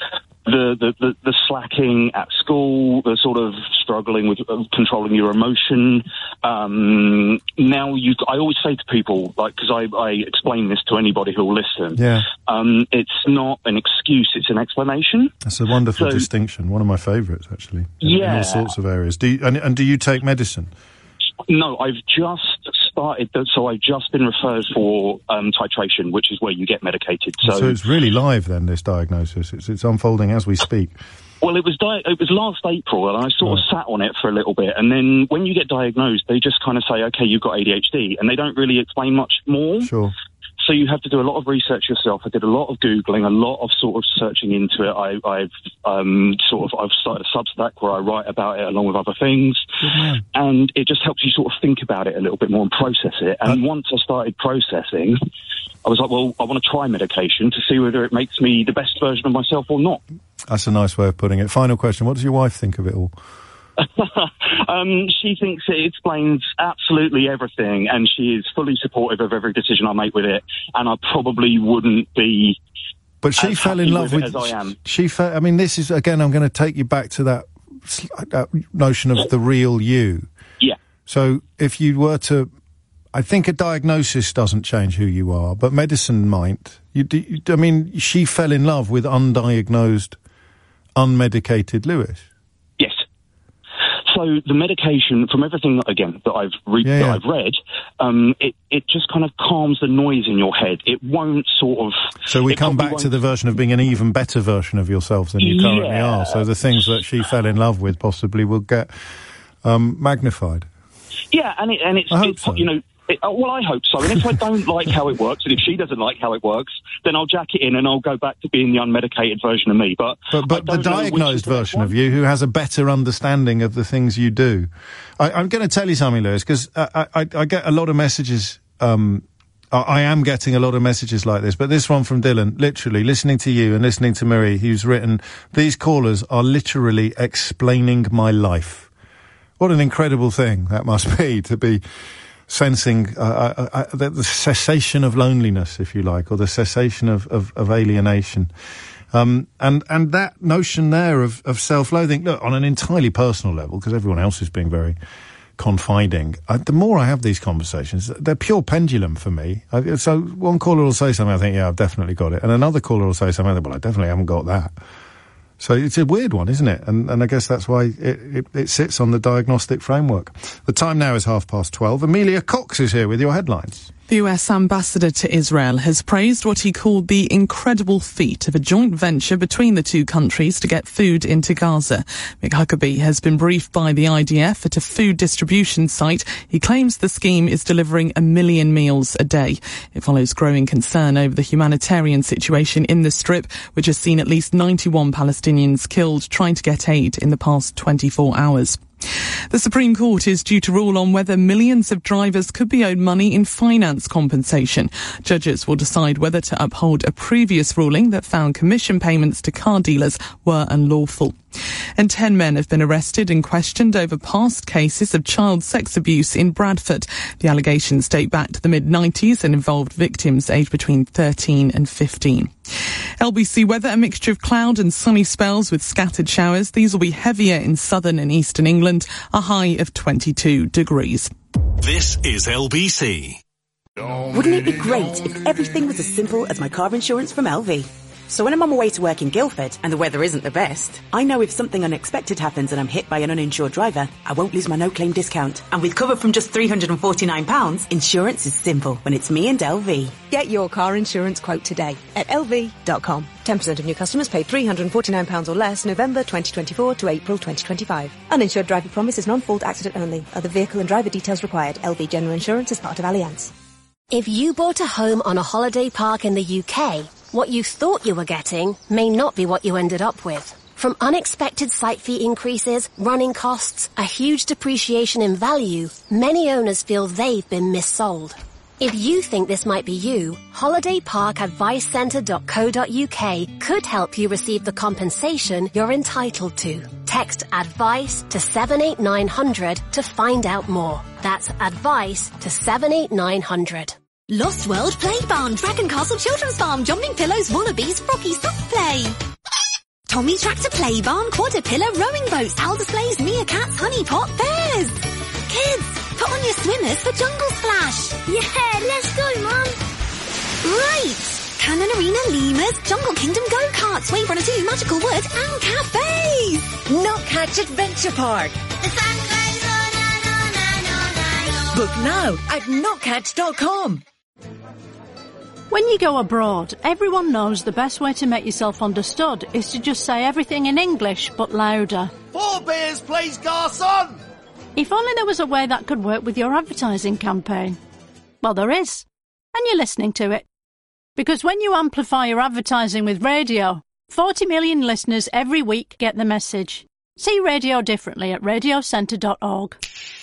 [SPEAKER 10] the, the, the, the slacking at school, the sort of struggling with uh, controlling your emotion. Um, now, you, I always say to people, like, because I, I explain this to anybody who'll listen,
[SPEAKER 2] Yeah.
[SPEAKER 10] um, it's not an excuse, it's an explanation.
[SPEAKER 2] That's a wonderful
[SPEAKER 10] So-
[SPEAKER 2] distinction. One of my favourites, actually. In, in
[SPEAKER 10] Yeah.
[SPEAKER 2] all sorts of areas. Do you, and, and do you take medicine?
[SPEAKER 10] No, I've just started, th- so I've just been referred for um, titration, which is where you get medicated. So,
[SPEAKER 2] So it's really live then, this diagnosis. It's, it's unfolding as we speak.
[SPEAKER 10] well, it was di- it was last April, and I sort of sat on it for a little bit. And then when you get diagnosed, they just kind of say, okay, you've got A D H D, and they don't really explain much more.
[SPEAKER 2] Sure.
[SPEAKER 10] So you have to do a lot of research yourself. I did a lot of Googling, a lot of sort of searching into it. I, I've um, sort of I've started a Substack where I write about it along with other things, and it just helps you sort of think about it a little bit more and process it. And once I started processing, I was like, well, I want to try medication to see whether it makes me the best version of myself or not.
[SPEAKER 2] That's a nice way of putting it. Final question. What does your wife think of it all?
[SPEAKER 10] um, she thinks it explains absolutely everything, and she is fully supportive of every decision I make with it. And I probably wouldn't be.
[SPEAKER 2] But she
[SPEAKER 10] as
[SPEAKER 2] fell in
[SPEAKER 10] happy
[SPEAKER 2] love
[SPEAKER 10] with,
[SPEAKER 2] with.
[SPEAKER 10] it as I am.
[SPEAKER 2] She fell. I mean, this is again. I'm going to take you back to that, that notion of the real you.
[SPEAKER 10] Yeah.
[SPEAKER 2] So if you were to, I think a diagnosis doesn't change who you are, but medicine might. You, do- you, I mean, she fell in love with undiagnosed, unmedicated Lewis.
[SPEAKER 10] Yes. So the medication, from everything that, again that I've re-
[SPEAKER 2] Yeah,
[SPEAKER 10] that
[SPEAKER 2] yeah.
[SPEAKER 10] I've read, um, it it just kind of calms the noise in your head. It won't sort of.
[SPEAKER 2] So we
[SPEAKER 10] it
[SPEAKER 2] come
[SPEAKER 10] probably
[SPEAKER 2] back to
[SPEAKER 10] won't-
[SPEAKER 2] the version of being an even better version of yourself than you currently
[SPEAKER 10] Yeah.
[SPEAKER 2] are. So the things that she fell in love with possibly will get um, magnified.
[SPEAKER 10] Yeah, and it and it's,
[SPEAKER 2] I hope
[SPEAKER 10] it's
[SPEAKER 2] so.
[SPEAKER 10] you know. It, uh, well, I hope so. And if I don't like how it works, and if she doesn't like how it works, then I'll jack it in and I'll go back to being the unmedicated version of me. But
[SPEAKER 2] But, but the
[SPEAKER 10] I don't know which is
[SPEAKER 2] diagnosed
[SPEAKER 10] the best
[SPEAKER 2] version
[SPEAKER 10] one.
[SPEAKER 2] of you who has a better understanding of the things you do. I, I'm going to tell you something, Lewis, because I, I, I get a lot of messages. Um, I, I am getting a lot of messages like this, but this one from Dylan, literally listening to you and listening to Marie, who's written, these callers are literally explaining my life. What an incredible thing that must be, to be sensing uh, uh, uh, the, the cessation of loneliness, if you like, or the cessation of, of, of alienation. Um, and, and that notion there of, of self-loathing, look, on an entirely personal level, because everyone else is being very confiding, I, the more I have these conversations, they're pure pendulum for me. I, so one caller will say something, I think, yeah, I've definitely got it. And another caller will say something, I think, well, I definitely haven't got that. So it's a weird one, isn't it? And, and I guess that's why it, it, it sits on the diagnostic framework. The time now is half past twelve. Amelia Cox is here with your headlines.
[SPEAKER 7] The U S ambassador to Israel has praised what he called the incredible feat of a joint venture between the two countries to get food into Gaza. Mick Huckabee has been briefed by the I D F at a food distribution site. He claims the scheme is delivering a million meals a day. It follows growing concern over the humanitarian situation in the Strip, which has seen at least ninety-one Palestinians killed trying to get aid in the past twenty-four hours. The Supreme Court is due to rule on whether millions of drivers could be owed money in finance compensation. Judges will decide whether to uphold a previous ruling that found commission payments to car dealers were unlawful. And ten men have been arrested and questioned over past cases of child sex abuse in Bradford. The allegations date back to the mid nineties and involved victims aged between thirteen and fifteen. L B C weather, a mixture of cloud and sunny spells with scattered showers. These will be heavier in southern and eastern England, a high of twenty-two degrees.
[SPEAKER 3] This is L B C.
[SPEAKER 18] Wouldn't it be great if everything was as simple as my car insurance from L V? So when I'm on my way to work in Guildford and the weather isn't the best, I know if something unexpected happens and I'm hit by an uninsured driver, I won't lose my no-claim discount. And with cover from just three hundred forty-nine pounds, insurance is simple when it's me and L V.
[SPEAKER 19] Get your car insurance quote today at L V dot com. ten percent of new customers pay three hundred forty-nine pounds or less November twenty twenty-four to April twenty twenty-five. Uninsured driver promise is non-fault accident only. Other vehicle and driver details required. L V General Insurance is part of Allianz.
[SPEAKER 11] If you bought a home on a holiday park in the U K, what you thought you were getting may not be what you ended up with. From unexpected site fee increases, running costs, a huge depreciation in value, many owners feel they've been missold. If you think this might be you, holiday park advice centre dot co dot U K could help you receive the compensation you're entitled to. Text ADVICE to seven eight nine hundred to find out more. That's ADVICE to seven eight nine hundred.
[SPEAKER 13] Lost World Play Barn, Dragon Castle Children's Farm, Jumping Pillows, Wallabies, Rocky Soft Play.
[SPEAKER 20] Tommy Tractor Play Barn, Quadripillar, Rowing Boats, Owl Displays, Meerkats, Honeypot, Bears. Kids, put on your swimmers for Jungle Splash.
[SPEAKER 21] Yeah, let's go, Mum.
[SPEAKER 20] Right. Cannon Arena, Lemurs, Jungle Kingdom Go-Karts, Wave Runner two, Magical Wood, and cafes.
[SPEAKER 22] Notcatch Adventure Park.
[SPEAKER 21] The sun goes on and on and on and on.
[SPEAKER 22] Book now at notcatch dot com.
[SPEAKER 14] When you go abroad, everyone knows the best way to make yourself understood is to just say everything in English, but louder.
[SPEAKER 23] Four beers, please, garçon!
[SPEAKER 14] If only there was a way that could work with your advertising campaign. Well, there is. And you're listening to it. Because when you amplify your advertising with radio, forty million listeners every week get the message. See radio differently at radio centre dot org.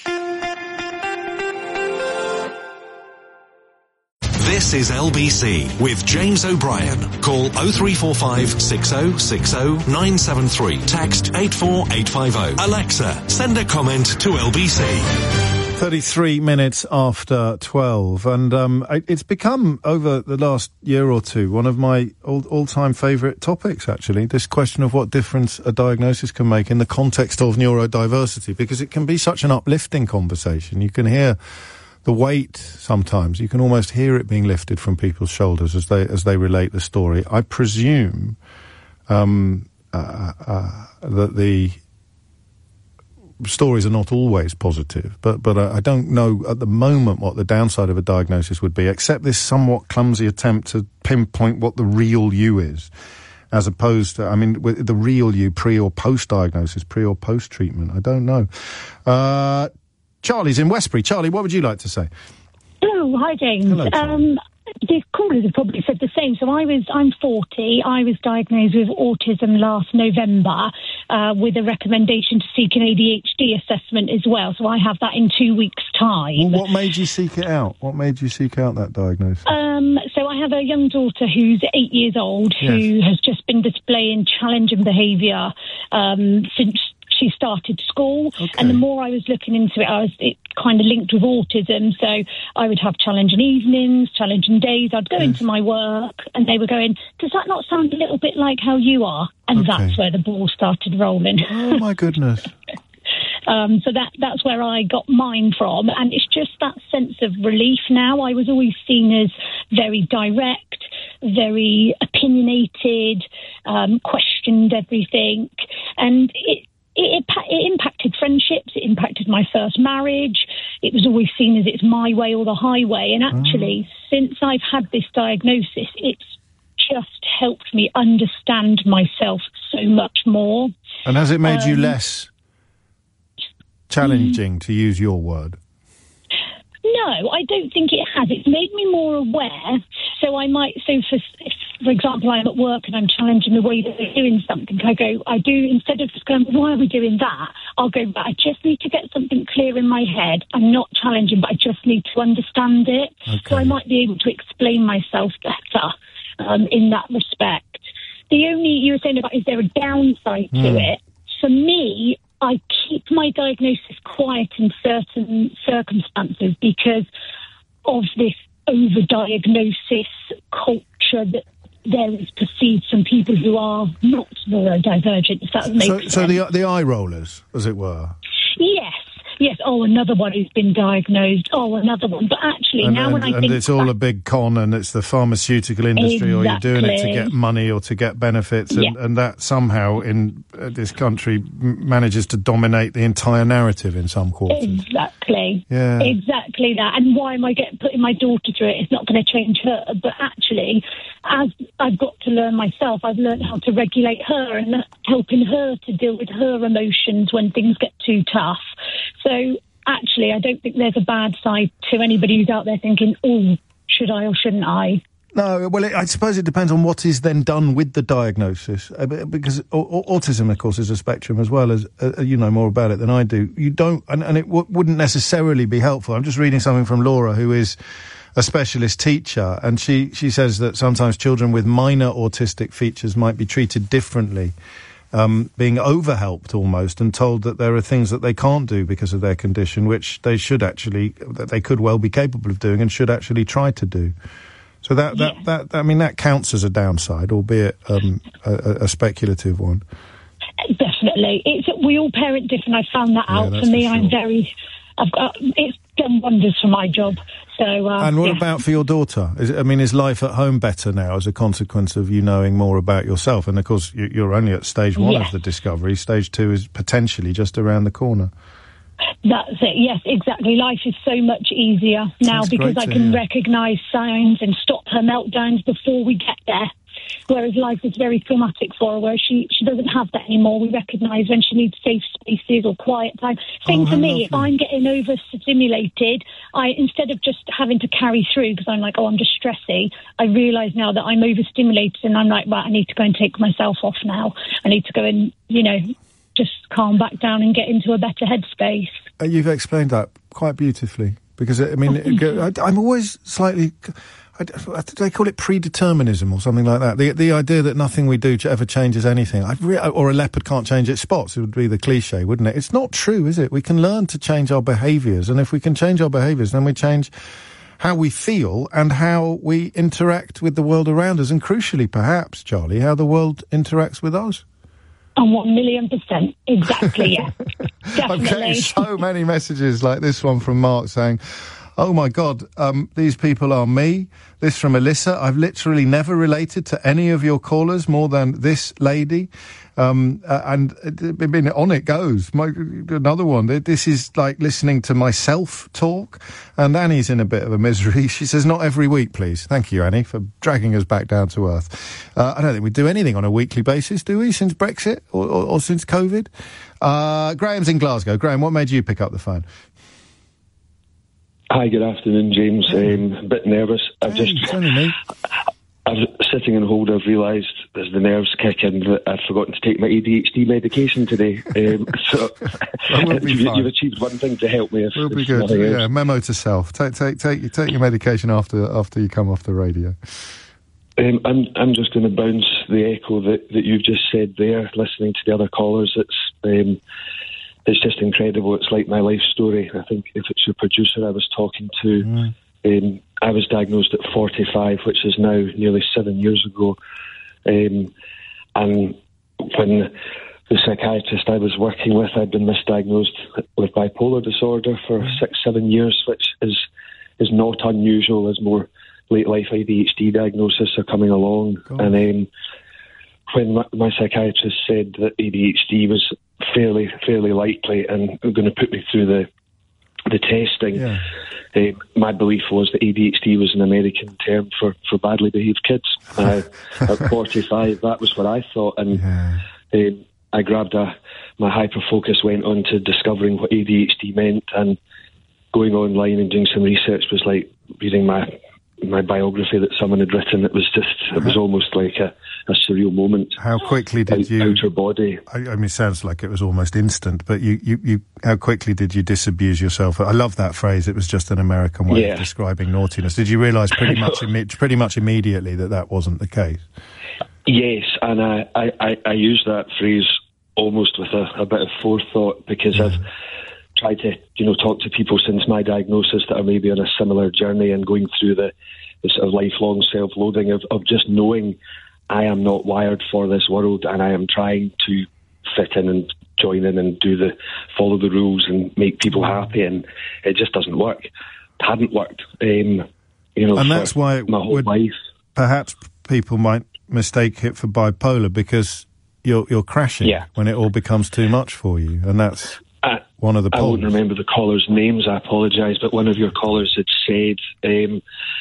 [SPEAKER 3] This is L B C with James O'Brien. Call oh three four five, six oh six oh, nine seven three. Text eight four eight five oh. Alexa, send a comment to L B C.
[SPEAKER 2] thirty-three minutes after twelve, and um, it's become, over the last year or two, one of my all, all-time favourite topics, actually, this question of what difference a diagnosis can make in the context of neurodiversity, because it can be such an uplifting conversation. You can hear the weight sometimes. You can almost hear it being lifted from people's shoulders as they as they relate the story. I presume um, uh, uh, that the stories are not always positive, but but uh, I don't know at the moment what the downside of a diagnosis would be, except this somewhat clumsy attempt to pinpoint what the real you is, as opposed to, I mean, with the real you pre or post diagnosis, pre or post treatment. I don't know. Uh, Charlie's in Westbury. Charlie, what would you like to say?
[SPEAKER 24] Hello, hi James.
[SPEAKER 2] Hello,
[SPEAKER 24] um, the callers have probably said the same. So I was, I'm forty. I was diagnosed with autism last November uh, with a recommendation to seek an A D H D assessment as well. So I have that in two weeks' time.
[SPEAKER 2] Well, what made you seek it out? What made you seek out that diagnosis?
[SPEAKER 24] Um, so I have a young daughter who's eight years old who
[SPEAKER 2] Yes.
[SPEAKER 24] has just been displaying challenging behaviour um, since she started school.
[SPEAKER 2] Okay.
[SPEAKER 24] And the more I was looking into it, I was it kind of linked with autism. So I would have challenging evenings, challenging days. I'd go into my work and they were going, does that not sound a little bit like how you are? And
[SPEAKER 2] Okay.
[SPEAKER 24] that's where the ball started rolling.
[SPEAKER 2] Oh, my goodness.
[SPEAKER 24] Um, so that that's where I got mine from, and it's just that sense of relief now. I was always seen as very direct, very opinionated, um, questioned everything, and it, it it impacted friendships, it impacted my first marriage. It was always seen as it's my way or the highway, and actually, since I've had this diagnosis, it's just helped me understand myself so much more.
[SPEAKER 2] And has it made you
[SPEAKER 24] Um,
[SPEAKER 2] less challenging, to use your word?
[SPEAKER 24] No, I don't think it has. It's made me more aware. So I might, so for, if, for example, I'm at work and I'm challenging the way that they're doing something. I go, I do, instead of just going, why are we doing that? I'll go, but I just need to get something clear in my head. I'm not challenging, but I just need to understand it. So I might be able to explain myself better um, in that respect. The only, you were saying about, is there a downside to
[SPEAKER 2] Mm.
[SPEAKER 24] it? For me, I keep my diagnosis quiet in certain circumstances because of this over-diagnosis culture that there is perceived from people who are not neurodivergent, if that makes
[SPEAKER 2] So,
[SPEAKER 24] sense.
[SPEAKER 2] so the the eye rollers, as it were.
[SPEAKER 24] Yes, yes. Oh, another one who's been diagnosed. Oh, another one. But actually,
[SPEAKER 2] And,
[SPEAKER 24] now
[SPEAKER 2] and,
[SPEAKER 24] when I
[SPEAKER 2] and
[SPEAKER 24] think
[SPEAKER 2] it's all a big con, and it's the pharmaceutical industry, or you're doing it to
[SPEAKER 24] Exactly.
[SPEAKER 2] get money or to get benefits, and,
[SPEAKER 24] Yeah.
[SPEAKER 2] and that somehow in uh, this country m- manages to dominate the entire narrative in some quarters.
[SPEAKER 24] Exactly.
[SPEAKER 2] Yeah.
[SPEAKER 24] Exactly that. And why am I getting putting my daughter through it? It's not going to change her. But actually, as I've got to learn myself, I've learned how to regulate her and helping her to deal with her emotions when things get too tough. So actually, I don't think there's a bad side to anybody who's out there thinking, oh, should I or shouldn't I?
[SPEAKER 2] No, well, it, I suppose it depends on what is then done with the diagnosis, uh, b- because au- au- autism, of course, is a spectrum as well, as uh, you know more about it than I do. You don't, and, and it w- wouldn't necessarily be helpful. I'm just reading something from Laura, who is a specialist teacher, and she, she says that sometimes children with minor autistic features might be treated differently, um, being overhelped almost, and told that there are things that they can't do because of their condition, which they should actually, that they could well be capable of doing and should actually try to do. So that, that, yeah. that, that, I mean, that counts as a downside, albeit um, a, a speculative one.
[SPEAKER 24] Definitely. It's, we all parent different. I found that
[SPEAKER 2] yeah,
[SPEAKER 24] out. For me,
[SPEAKER 2] for sure.
[SPEAKER 24] I'm very... I've got, it's done wonders for my job. So, uh,
[SPEAKER 2] and what
[SPEAKER 24] yeah.
[SPEAKER 2] about for your daughter? Is it, I mean, is life at home better now as a consequence of you knowing more about yourself? And of course, you, you're only at stage one
[SPEAKER 24] yes.
[SPEAKER 2] of the discovery. Stage two is potentially just around the corner.
[SPEAKER 24] That's it. Yes, exactly. Life is so much easier now
[SPEAKER 2] That's
[SPEAKER 24] because I can
[SPEAKER 2] hear.
[SPEAKER 24] recognise signs and stop her meltdowns before we get there. Whereas life is very traumatic for her, where she, she doesn't have that anymore. We recognise when she needs safe spaces or quiet time. Same
[SPEAKER 2] oh,
[SPEAKER 24] for me.
[SPEAKER 2] lovely.
[SPEAKER 24] If I'm getting overstimulated, I instead of just having to carry through because I'm like, oh, I'm just stressy, I realise now that I'm overstimulated and I'm like, right, I need to go and take myself off now. I need to go and, you know, just calm back down and get into a better headspace.
[SPEAKER 2] Uh, you've explained that quite beautifully because, I mean,
[SPEAKER 24] Oh,
[SPEAKER 2] it, I, I'm always slightly... I, I, they call it predeterminism or something like that. The the idea that nothing we do ever changes anything. I'd re- or a leopard can't change its spots. It would be the cliche, wouldn't it? It's not true, is it? We can learn to change our behaviours. And if we can change our behaviours, then we change how we feel and how we interact with the world around us. And crucially, perhaps, Charlie, how the world interacts with us.
[SPEAKER 24] And one million percent. Exactly, yeah.
[SPEAKER 2] I'm getting so many messages like this one from Mark saying, oh my God, um, these people are me. This from Alyssa. I've literally never related to any of your callers more than this lady. Um, uh, and uh, I mean, on it goes. My, another one. This is like listening to myself talk. And Annie's in a bit of a misery. She says, not every week, please. Thank you, Annie, for dragging us back down to earth. Uh, I don't think we do anything on a weekly basis, do we, since Brexit or, or, or since COVID? Uh, Graham's in Glasgow. Graham, what made you pick up the phone?
[SPEAKER 1] Hi, good afternoon, James. Um, a bit nervous. I've
[SPEAKER 2] hey,
[SPEAKER 1] just,
[SPEAKER 2] me.
[SPEAKER 1] I was sitting on hold. I've realised as the nerves kick in that I've forgotten to take my A D H D medication today. Um, so
[SPEAKER 2] we'll be
[SPEAKER 1] you,
[SPEAKER 2] fine.
[SPEAKER 1] You've achieved one thing to help me. If,
[SPEAKER 2] We'll be
[SPEAKER 1] if
[SPEAKER 2] good.
[SPEAKER 1] nothing else.
[SPEAKER 2] Yeah, memo to self. Take take take take your medication after after you come off the radio.
[SPEAKER 1] Um, I'm I'm just going to bounce the echo that, that you've just said there. Listening to the other callers, it's. Um, It's just incredible. It's like my life story. I think if it's your producer I was talking to, mm. um, I was diagnosed at forty-five, which is now nearly seven years ago. Um, and when the psychiatrist I was working with, I'd been misdiagnosed with bipolar disorder for mm. six, seven years, which is is not unusual as more late life A D H D diagnoses are coming along. God. And um, when my, my psychiatrist said that A D H D was fairly fairly likely and going to put me through the the testing, yeah. uh, my belief was that A D H D was an American term for, for badly behaved kids. Uh, at forty-five, that was what I thought, and yeah. uh, I grabbed a my hyper-focus, went on to discovering what A D H D meant, and going online and doing some research was like reading my my biography that someone had written. It was just, it was almost like a, a surreal moment.
[SPEAKER 2] How quickly did
[SPEAKER 1] out,
[SPEAKER 2] you...
[SPEAKER 1] Outer body.
[SPEAKER 2] I, I mean, it sounds like it was almost instant, but you, you, you, how quickly did you disabuse yourself? I love that phrase. It was just an American way
[SPEAKER 1] yeah.
[SPEAKER 2] of describing naughtiness. Did you realise pretty much, imme- pretty much immediately that that wasn't the case?
[SPEAKER 1] Yes, and I, I, I, I use that phrase almost with a, a bit of forethought, because yeah. I've tried to, you know, talk to people since my diagnosis that are maybe on a similar journey and going through the, the sort of lifelong self-loathing of, of just knowing I am not wired for this world, and I am trying to fit in and join in and do the follow the rules and make people happy, and it just doesn't work. It hadn't worked, um, you know,
[SPEAKER 2] and
[SPEAKER 1] for
[SPEAKER 2] that's why it
[SPEAKER 1] my whole
[SPEAKER 2] would,
[SPEAKER 1] life.
[SPEAKER 2] Perhaps people might mistake it for bipolar because you're you're crashing
[SPEAKER 1] yeah.
[SPEAKER 2] when it all becomes too much for you, and that's
[SPEAKER 1] uh,
[SPEAKER 2] one of the.
[SPEAKER 1] I
[SPEAKER 2] poles.
[SPEAKER 1] won't remember the callers' names. I apologise, but one of your callers had said. Um,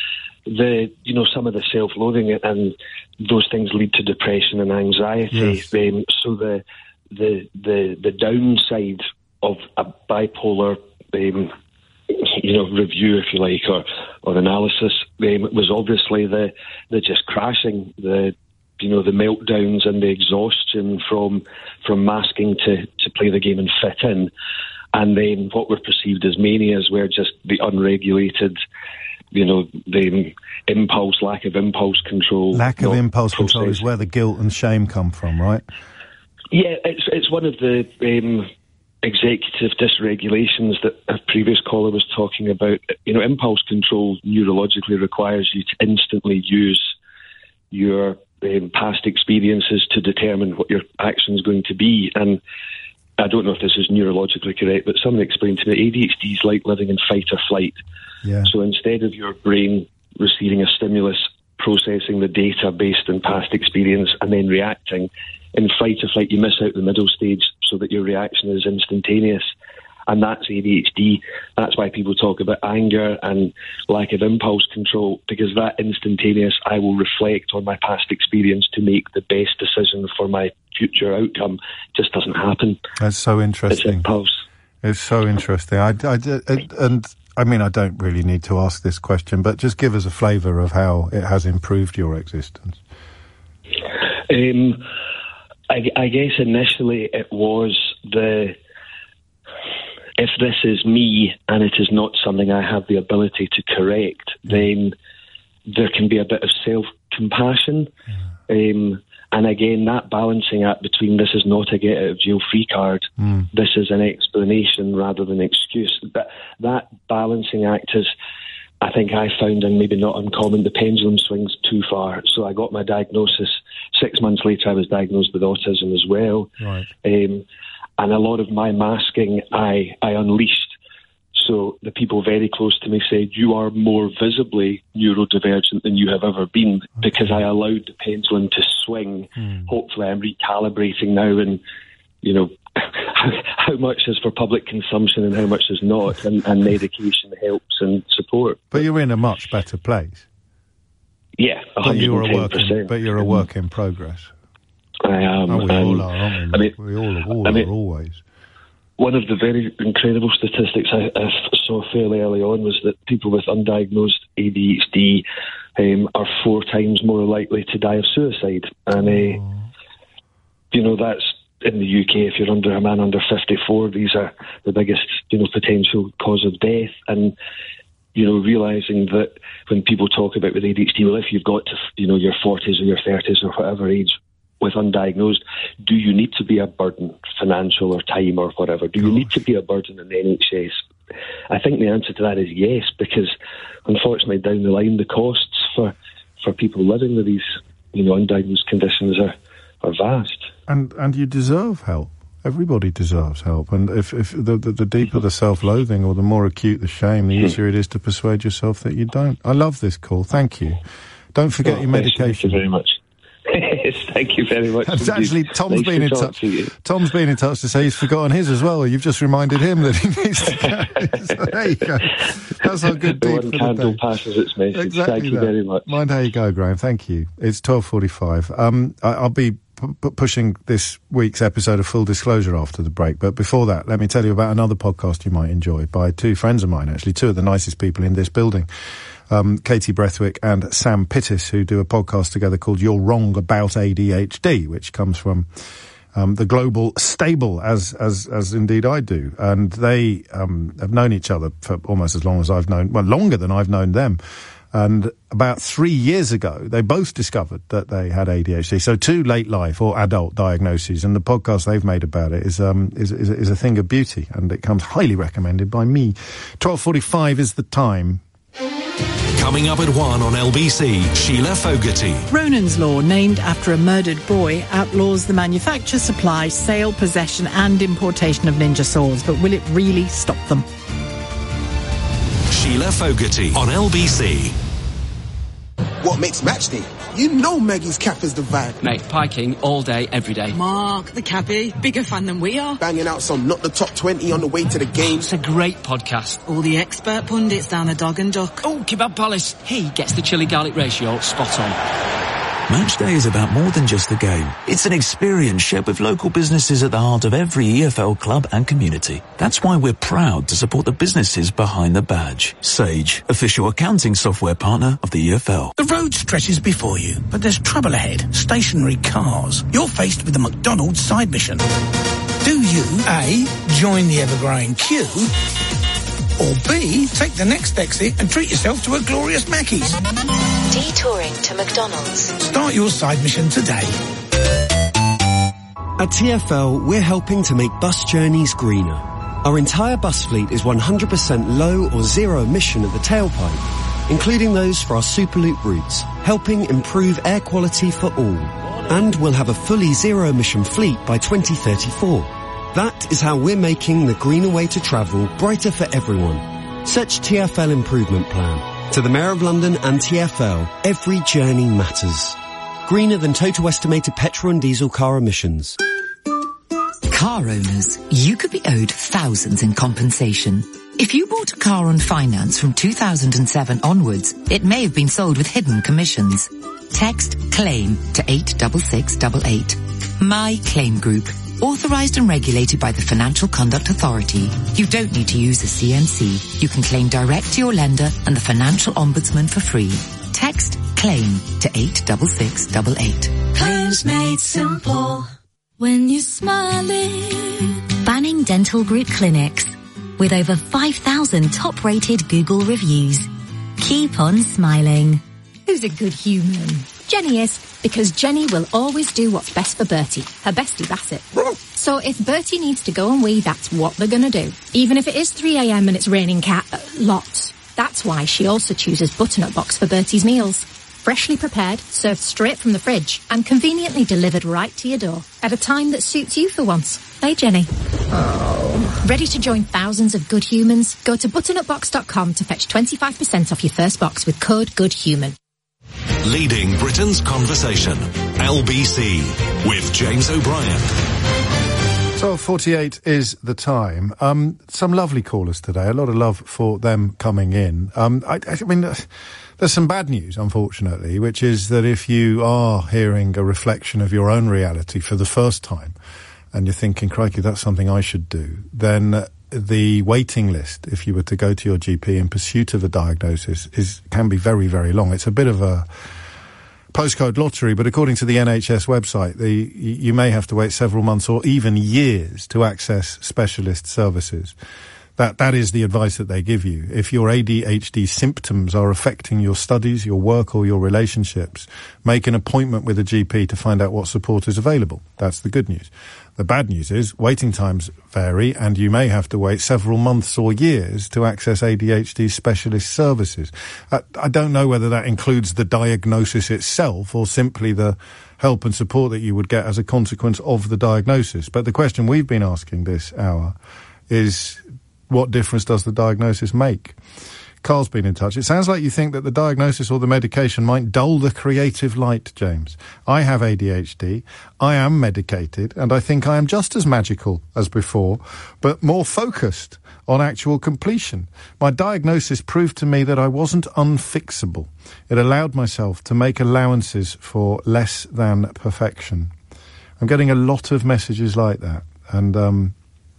[SPEAKER 1] The you know some of the self-loathing and those things lead to depression and anxiety.
[SPEAKER 2] Yes.
[SPEAKER 1] Um, so the the the the downside of a bipolar um, you know review, if you like, or or analysis um, was obviously the the just crashing, the you know the meltdowns and the exhaustion from from masking to to play the game and fit in, and then what were perceived as manias were just the unregulated. You know, the impulse, lack of impulse control.
[SPEAKER 2] Lack of impulse
[SPEAKER 1] process.
[SPEAKER 2] control is where the guilt and shame come from, right?
[SPEAKER 1] Yeah, it's it's one of the um, executive dysregulations that a previous caller was talking about, you know, impulse control neurologically requires you to instantly use your um, past experiences to determine what your action is going to be. And I don't know if this is neurologically correct, but someone explained to me A D H D is like living in fight or flight.
[SPEAKER 2] Yeah.
[SPEAKER 1] So instead of your brain receiving a stimulus, processing the data based on past experience and then reacting, in fight or flight you miss out the middle stage so that your reaction is instantaneous. And that's A D H D. That's why people talk about anger and lack of impulse control, because that instantaneous, I will reflect on my past experience to make the best decision for my future outcome, just doesn't happen.
[SPEAKER 2] That's so interesting.
[SPEAKER 1] It's impulse.
[SPEAKER 2] It's so interesting. I, I, I, and I mean, I don't really need to ask this question, but just give us a flavour of how it has improved your existence.
[SPEAKER 1] Um, I, I guess initially it was the, if this is me and it is not something I have the ability to correct, then there can be a bit of self-compassion. Yeah. Um, and again, that balancing act between this is not a get-out-of-jail-free card, mm. this is an explanation rather than excuse. But that balancing act is, I think I found, and maybe not uncommon, the pendulum swings too far. So I got my diagnosis. Six months later, I was diagnosed with autism as well.
[SPEAKER 2] Right.
[SPEAKER 1] Um, and a lot of my masking, I, I unleashed. So the people very close to me said, you are more visibly neurodivergent than you have ever been, okay. because I allowed the pendulum to swing. Mm. Hopefully I'm recalibrating now, and, you know, how, how much is for public consumption and how much is not, and, and medication helps and support.
[SPEAKER 2] But you're in a much better place.
[SPEAKER 1] Yeah, one hundred ten percent. But you're a work in,
[SPEAKER 2] but you're a work in progress.
[SPEAKER 1] I am.
[SPEAKER 2] Oh, we
[SPEAKER 1] um,
[SPEAKER 2] all are, aren't we? I mean, we all, all
[SPEAKER 1] I mean,
[SPEAKER 2] are always.
[SPEAKER 1] One of the very incredible statistics I, I saw fairly early on was that people with undiagnosed A D H D um, are four times more likely to die of suicide. And, uh, you know, that's in the U K. If you're under a man under fifty-four, these are the biggest, you know, potential cause of death. And, you know, realising that when people talk about with A D H D, well, if you've got to, you know, your forties or your thirties or whatever age, with undiagnosed, do you need to be a burden, financial or time or whatever? Do you Gosh. need to be a burden in the N H S? I think the answer to that is yes, because unfortunately down the line the costs for, for people living with these, you know, undiagnosed conditions are, are vast.
[SPEAKER 2] And and you deserve help. Everybody deserves help. And if, if the, the, the deeper the self-loathing or the more acute the shame, the easier it is to persuade yourself that you don't. I love this call. Thank you. Don't forget oh, your medication.
[SPEAKER 1] Thank you very much. Yes, thank you very much.
[SPEAKER 2] And actually, Tom's nice been in touch. Tom's been in touch to say he's forgotten his as well. You've just reminded him that he needs to go. So there you go. That's our good deed for the day. One candle
[SPEAKER 1] passes its message.
[SPEAKER 2] Exactly
[SPEAKER 1] thank you
[SPEAKER 2] that.
[SPEAKER 1] very much.
[SPEAKER 2] Mind how you go, Graham. Thank you. It's twelve forty-five. Um, I, I'll be p- pushing this week's episode of Full Disclosure after the break, but before that, let me tell you about another podcast you might enjoy by two friends of mine, actually, two of the nicest people in this building. Um, Katie Brethwick and Sam Pittis, who do a podcast together called You're Wrong About A D H D, which comes from um, the Global Stable, as as as indeed I do. And they um, have known each other for almost as long as I've known, well, longer than I've known them. And about three years ago, they both discovered that they had A D H D. So two late life or adult diagnoses, and the podcast they've made about it is um is is, is a thing of beauty, and it comes highly recommended by me. twelve forty-five is the time.
[SPEAKER 3] Coming up at one on L B C, Sheila Fogarty.
[SPEAKER 7] Ronan's Law, named after a murdered boy, outlaws the manufacture, supply, sale, possession and importation of ninja swords. But will it really stop them?
[SPEAKER 3] Sheila Fogarty on L B C.
[SPEAKER 4] What makes match day? You know Maggie's Cap is the vibe.
[SPEAKER 6] Mate, piking all day, every day.
[SPEAKER 8] Mark, the cabbie, bigger fan than we are.
[SPEAKER 4] Banging out some Not the Top twenty on the way to the game.
[SPEAKER 6] It's a great podcast.
[SPEAKER 8] All the expert pundits down a dog and duck.
[SPEAKER 6] Oh, Kebab Palace. He gets the chili garlic ratio spot on.
[SPEAKER 16] Match Day is about more than just the game. It's an experience shared with local businesses at the heart of every E F L club and community. That's why we're proud to support the businesses behind the badge. Sage, official accounting software partner of the E F L.
[SPEAKER 25] The road stretches before you, but there's trouble ahead. Stationary cars. You're faced with the McDonald's side mission. Do you, A, join the ever-growing queue, or B, take the next exit and treat yourself to a glorious Mackey's?
[SPEAKER 26] Detouring to McDonald's.
[SPEAKER 25] Start your side mission today.
[SPEAKER 5] At T F L, we're helping to make bus journeys greener. Our entire bus fleet is one hundred percent low or zero emission at the tailpipe, including those for our Superloop routes, helping improve air quality for all. And we'll have a fully zero emission fleet by twenty thirty-four. That is how we're making the greener way to travel brighter for everyone. Search T F L Improvement Plan. To the Mayor of London and T F L, every journey matters. Greener than total estimated petrol and diesel car emissions.
[SPEAKER 9] Car owners, you could be owed thousands in compensation. If you bought a car on finance from two thousand seven onwards, it may have been sold with hidden commissions. Text CLAIM to eight six six eight eight. My Claim Group. Authorised and regulated by the Financial Conduct Authority. You don't need to use a C M C. You can claim direct to your lender and the Financial Ombudsman for free. Text CLAIM to eight six six eight eight.
[SPEAKER 21] Claims made simple when you're smiling.
[SPEAKER 11] Banning Dental Group clinics with over five thousand top-rated Google reviews. Keep on smiling.
[SPEAKER 12] Who's a good human? Jenny is, because Jenny will always do what's best for Bertie, her bestie Bassett. So if Bertie needs to go and wee, that's what they're going to do. Even if it is three a.m. and it's raining cat uh, lots. That's why she also chooses Butternut Box for Bertie's meals. Freshly prepared, served straight from the fridge, and conveniently delivered right to your door. At a time that suits you for once. Hey, Jenny. Oh. Ready to join thousands of good humans? Go to butternut box dot com to fetch twenty-five percent off your first box with code GOODHUMAN.
[SPEAKER 3] Leading Britain's conversation. L B C with James O'Brien.
[SPEAKER 2] twelve forty-eight is the time. Um, some lovely callers today. A lot of love for them coming in. Um, I, I mean, uh, there's some bad news, unfortunately, which is that if you are hearing a reflection of your own reality for the first time, and you're thinking, crikey, that's something I should do, then uh, the waiting list, if you were to go to your G P in pursuit of a diagnosis, is can be very, very long. It's a bit of a postcode lottery, but according to the N H S website, the, you may have to wait several months or even years to access specialist services. That, that is the advice that they give you. If your A D H D symptoms are affecting your studies, your work, or your relationships, make an appointment with a G P to find out what support is available. That's the good news. The bad news is waiting times vary, and you may have to wait several months or years to access A D H D specialist services. I, I don't know whether that includes the diagnosis itself or simply the help and support that you would get as a consequence of the diagnosis. But the question we've been asking this hour is, what difference does the diagnosis make? Carl's been in touch. It sounds like you think that the diagnosis or the medication might dull the creative light, James. I have A D H D. I am medicated, and I think I am just as magical as before, but more focused on actual completion. My diagnosis proved to me that I wasn't unfixable. It allowed myself to make allowances for less than perfection. I'm getting a lot of messages like that, and um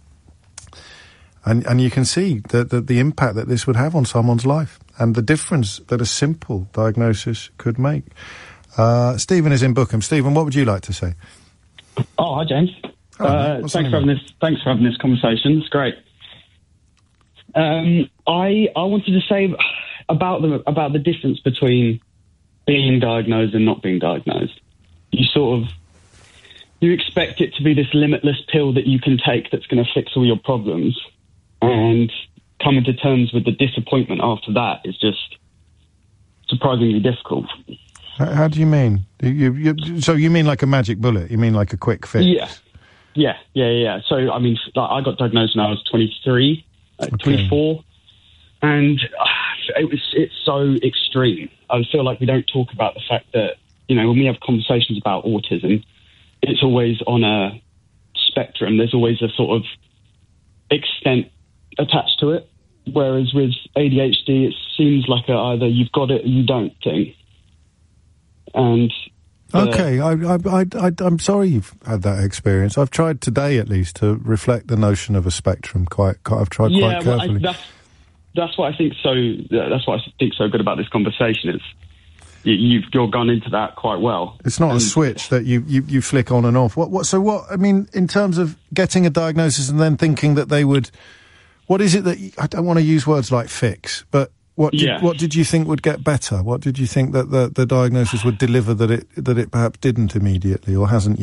[SPEAKER 2] And, and you can see the, the, the impact that this would have on someone's life and the difference that a simple diagnosis could make. Uh, Stephen is in Bookham. Stephen, what would you like to say?
[SPEAKER 15] Oh, hi, James.
[SPEAKER 2] Oh,
[SPEAKER 15] uh, thanks for having this. Thanks for having this conversation. It's great. Um, I I wanted to say about the about the difference between being diagnosed and not being diagnosed. You sort of you expect it to be this limitless pill that you can take that's going to fix all your problems. And coming to terms with the disappointment after that is just surprisingly difficult.
[SPEAKER 2] How do you mean? You, you, so you mean like a magic bullet? You mean like a quick fix?
[SPEAKER 15] Yeah, yeah, yeah, yeah. So I mean, like, I got diagnosed when I was twenty-three, uh, okay. twenty-four, and uh, it was it's so extreme. I feel like we don't talk about the fact that, you know, when we have conversations about autism, it's always on a spectrum. There's always a sort of extent attached to it, whereas with A D H D it seems like a either you've got it or you don't thing. And uh,
[SPEAKER 2] okay, I, I, I, I, I'm sorry you've had that experience. I've tried today at least to reflect the notion of a spectrum. Quite, quite I've tried
[SPEAKER 15] yeah,
[SPEAKER 2] quite
[SPEAKER 15] well,
[SPEAKER 2] carefully.
[SPEAKER 15] I, that's that's what I think. So that's what I think so good about this conversation is you, you've you're gone into that quite well.
[SPEAKER 2] It's not and, a switch that you, you, you flick on and off. What what? So what? I mean, in terms of getting a diagnosis and then thinking that they would. What is it that you, I don't want to use words like fix, but what did,
[SPEAKER 15] yeah.
[SPEAKER 2] what did you think would get better? What did you think that the, the diagnosis would deliver that it that it perhaps didn't immediately or hasn't yet?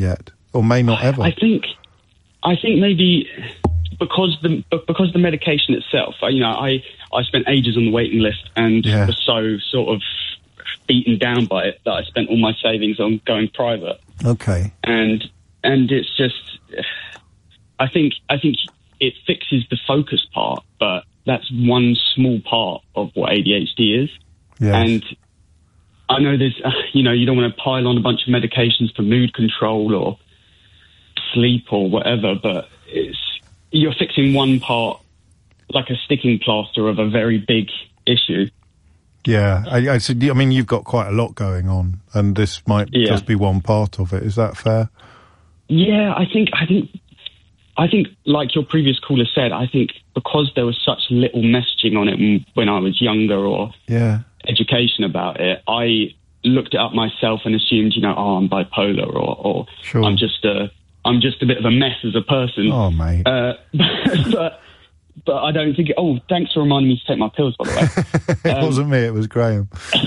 [SPEAKER 2] or may not ever.
[SPEAKER 15] I think, I think maybe because the because the medication itself, you know, I, I spent ages on the waiting list and
[SPEAKER 2] Yeah.
[SPEAKER 15] was so sort of beaten down by it that I spent all my savings on going private.
[SPEAKER 2] Okay.
[SPEAKER 15] And and it's just, I think I think it fixes the focus part, but that's one small part of what A D H D is.
[SPEAKER 2] Yes.
[SPEAKER 15] And I know there's, uh, you know, you don't want to pile on a bunch of medications for mood control or sleep or whatever, but it's you're fixing one part, like a sticking plaster of a very big issue.
[SPEAKER 2] Yeah, I, I said. I mean, you've got quite a lot going on, and this might
[SPEAKER 15] Yeah.
[SPEAKER 2] just be one part of it. Is that fair?
[SPEAKER 15] Yeah, I think, I think, I think, like your previous caller said, I think because there was such little messaging on it m- when I was younger or
[SPEAKER 2] Yeah.
[SPEAKER 15] education about it, I looked it up myself and assumed, you know, oh, I'm bipolar or, or
[SPEAKER 2] Sure.
[SPEAKER 15] I'm just a, I'm just a bit of a mess as a person.
[SPEAKER 2] Oh, mate.
[SPEAKER 15] Uh, but, but I don't think. Oh, thanks for reminding me to take my pills, by the way.
[SPEAKER 2] It
[SPEAKER 15] Um,
[SPEAKER 2] wasn't me. It was Graham.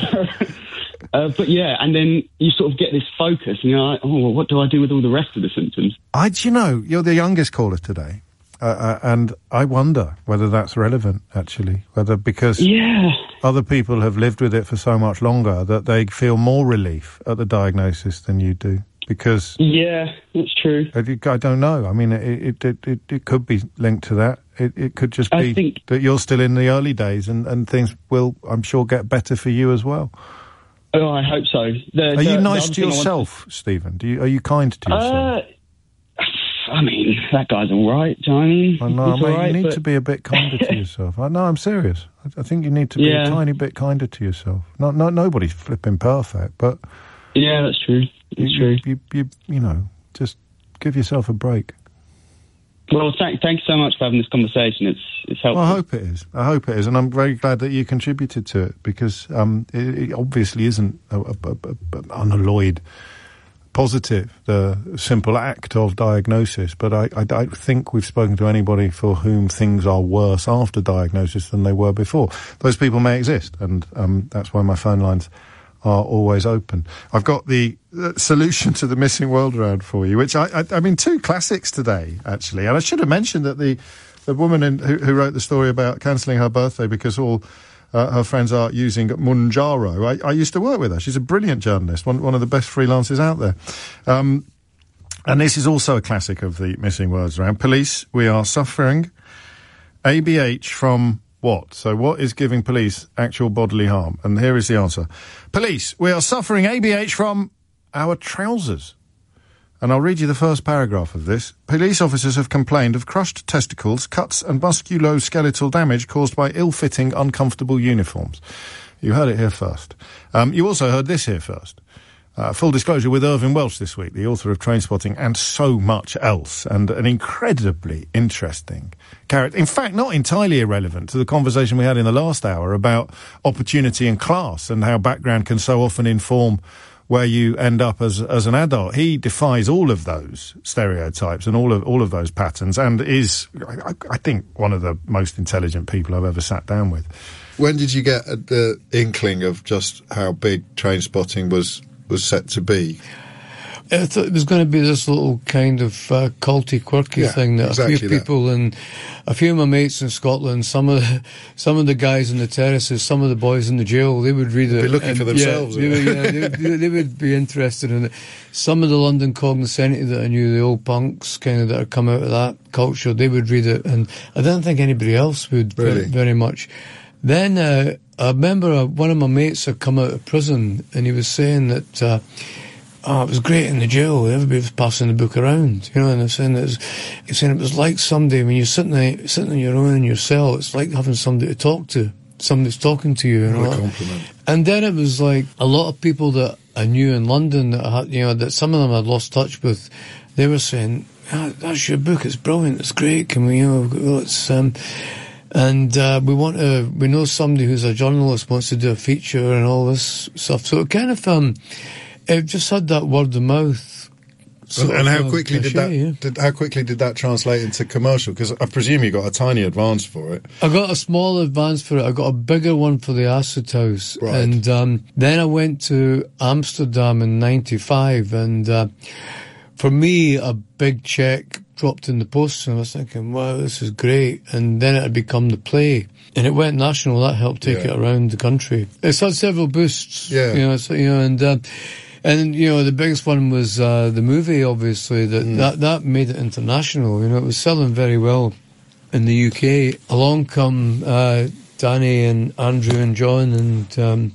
[SPEAKER 15] Uh, but yeah, and then you sort of get this focus, and you're like, oh, well, what do I do with all the rest of the symptoms?
[SPEAKER 2] I, do you know, you're the youngest caller today, uh, uh, and I wonder whether that's relevant, actually, whether because
[SPEAKER 15] Yeah.
[SPEAKER 2] other people have lived with it for so much longer that they feel more relief at the diagnosis than you do, because
[SPEAKER 15] Yeah, that's true.
[SPEAKER 2] I, I don't know. I mean, it, it, it, it could be linked to that. It, it could just
[SPEAKER 15] I
[SPEAKER 2] be
[SPEAKER 15] think-
[SPEAKER 2] that you're still in the early days, and, and things will, I'm sure, get better for you as well.
[SPEAKER 15] Oh, I hope so. The,
[SPEAKER 2] Are
[SPEAKER 15] the-
[SPEAKER 2] you
[SPEAKER 15] the
[SPEAKER 2] nice
[SPEAKER 15] other
[SPEAKER 2] to
[SPEAKER 15] thing I wanted
[SPEAKER 2] yourself, Stephen? Do you, are you kind to yourself?
[SPEAKER 15] Uh, I mean, that guy's all right. Do you know what I mean?
[SPEAKER 2] I know,
[SPEAKER 15] He's
[SPEAKER 2] mate,
[SPEAKER 15] all right,
[SPEAKER 2] you need
[SPEAKER 15] but-
[SPEAKER 2] to be a bit kinder to yourself. I know, I'm serious. I, I think you need to be
[SPEAKER 15] Yeah.
[SPEAKER 2] a tiny bit kinder to yourself. Not, not nobody's flipping perfect, but
[SPEAKER 15] Yeah, that's true. It's
[SPEAKER 2] you,
[SPEAKER 15] true.
[SPEAKER 2] You, you, you know, just give yourself a break.
[SPEAKER 15] Well, thank, thanks so much for having this conversation. It's it's helpful.
[SPEAKER 2] Well, I hope it is. I hope it is, and I'm very glad that you contributed to it because um, it, it obviously isn't a, a, a, a unalloyed positive, the simple act of diagnosis. But I, I don't think we've spoken to anybody for whom things are worse after diagnosis than they were before. Those people may exist, and um, that's why my phone lines are always open. I've got the uh, solution to the missing world round for you, which I, I, I mean, two classics today, actually. And I should have mentioned that the, the woman in, who, who wrote the story about cancelling her birthday because all uh, her friends are using Mounjaro, I, I used to work with her. She's a brilliant journalist, one, one of the best freelancers out there. Um, and this is also a classic of the missing words round. Police, we are suffering A B H from what? So what is giving police actual bodily harm? And here is the answer. Police, we are suffering A B H from our trousers. And I'll read you the first paragraph of this. Police officers have complained of crushed testicles, cuts and musculoskeletal damage caused by ill-fitting, uncomfortable uniforms. You heard it here first. Um, you also heard this here first. Uh, full disclosure with Irvin Welsh this week, the author of Trainspotting and so much else, and an incredibly interesting character. In fact, not entirely irrelevant to the conversation we had in the last hour about opportunity and class and how background can so often inform where you end up as as an adult. He defies all of those stereotypes and all of all of those patterns, and is, I, I think, one of the most intelligent people I've ever sat down with.
[SPEAKER 10] When did you get the inkling of just how big Trainspotting was was set to be?
[SPEAKER 13] I thought it was going to be this little kind of uh, culty, quirky
[SPEAKER 10] Yeah,
[SPEAKER 13] thing that
[SPEAKER 10] exactly
[SPEAKER 13] a few
[SPEAKER 10] that.
[SPEAKER 13] people and a few of my mates in Scotland, some of the, some of the guys in the terraces, some of the boys in the jail, they would read it.
[SPEAKER 10] Be looking
[SPEAKER 13] and,
[SPEAKER 10] for themselves.
[SPEAKER 13] Yeah, they, would, yeah, they, would, they would be interested in it. Some of the London cognoscenti that I knew, the old punks kind of that had come out of that culture, they would read it, and I don't think anybody else would
[SPEAKER 10] Really?
[SPEAKER 13] very, very much. Then uh, I remember uh, one of my mates had come out of prison, and he was saying that. Uh, Oh, it was great in the jail. Everybody was passing the book around, you know. And I was saying it was, he's saying it was like somebody when you're sitting there, sitting on your own in your cell. It's like having somebody to talk to, somebody's talking to you. And,
[SPEAKER 10] What
[SPEAKER 13] all
[SPEAKER 10] a
[SPEAKER 13] that.
[SPEAKER 10] compliment.
[SPEAKER 13] And then it was like a lot of people that I knew in London that I had, you know, that some of them I'd lost touch with. They were saying, oh, "That's your book. It's brilliant. It's great. Can we, you know, well, it's um." And uh, we want to, we know somebody who's a journalist wants to do a feature and all this stuff. So it kind of um. It just had that word of mouth.
[SPEAKER 10] And, and how
[SPEAKER 13] of,
[SPEAKER 10] quickly
[SPEAKER 13] uh,
[SPEAKER 10] did that?
[SPEAKER 13] cachet, yeah.
[SPEAKER 10] Did, how quickly did that translate into commercial? Because I presume you got a tiny advance for it.
[SPEAKER 13] I got a small advance for it. I got a bigger one for the Acid House.
[SPEAKER 10] Right.
[SPEAKER 13] And um, then I went to Amsterdam in ninety-five, and uh, for me, a big check dropped in the post, and I was thinking, wow, this is great. And then it had become the play, and it went national. That helped take
[SPEAKER 10] Yeah.
[SPEAKER 13] it around the country. It's had several boosts.
[SPEAKER 10] Yeah.
[SPEAKER 13] You know, so, you know, and, uh, and, you know, the biggest one was, uh, the movie, obviously, that,
[SPEAKER 10] Mm.
[SPEAKER 13] that, that made it international. You know, it was selling very well in the U K. Along come, uh, Danny and Andrew and John, and, um,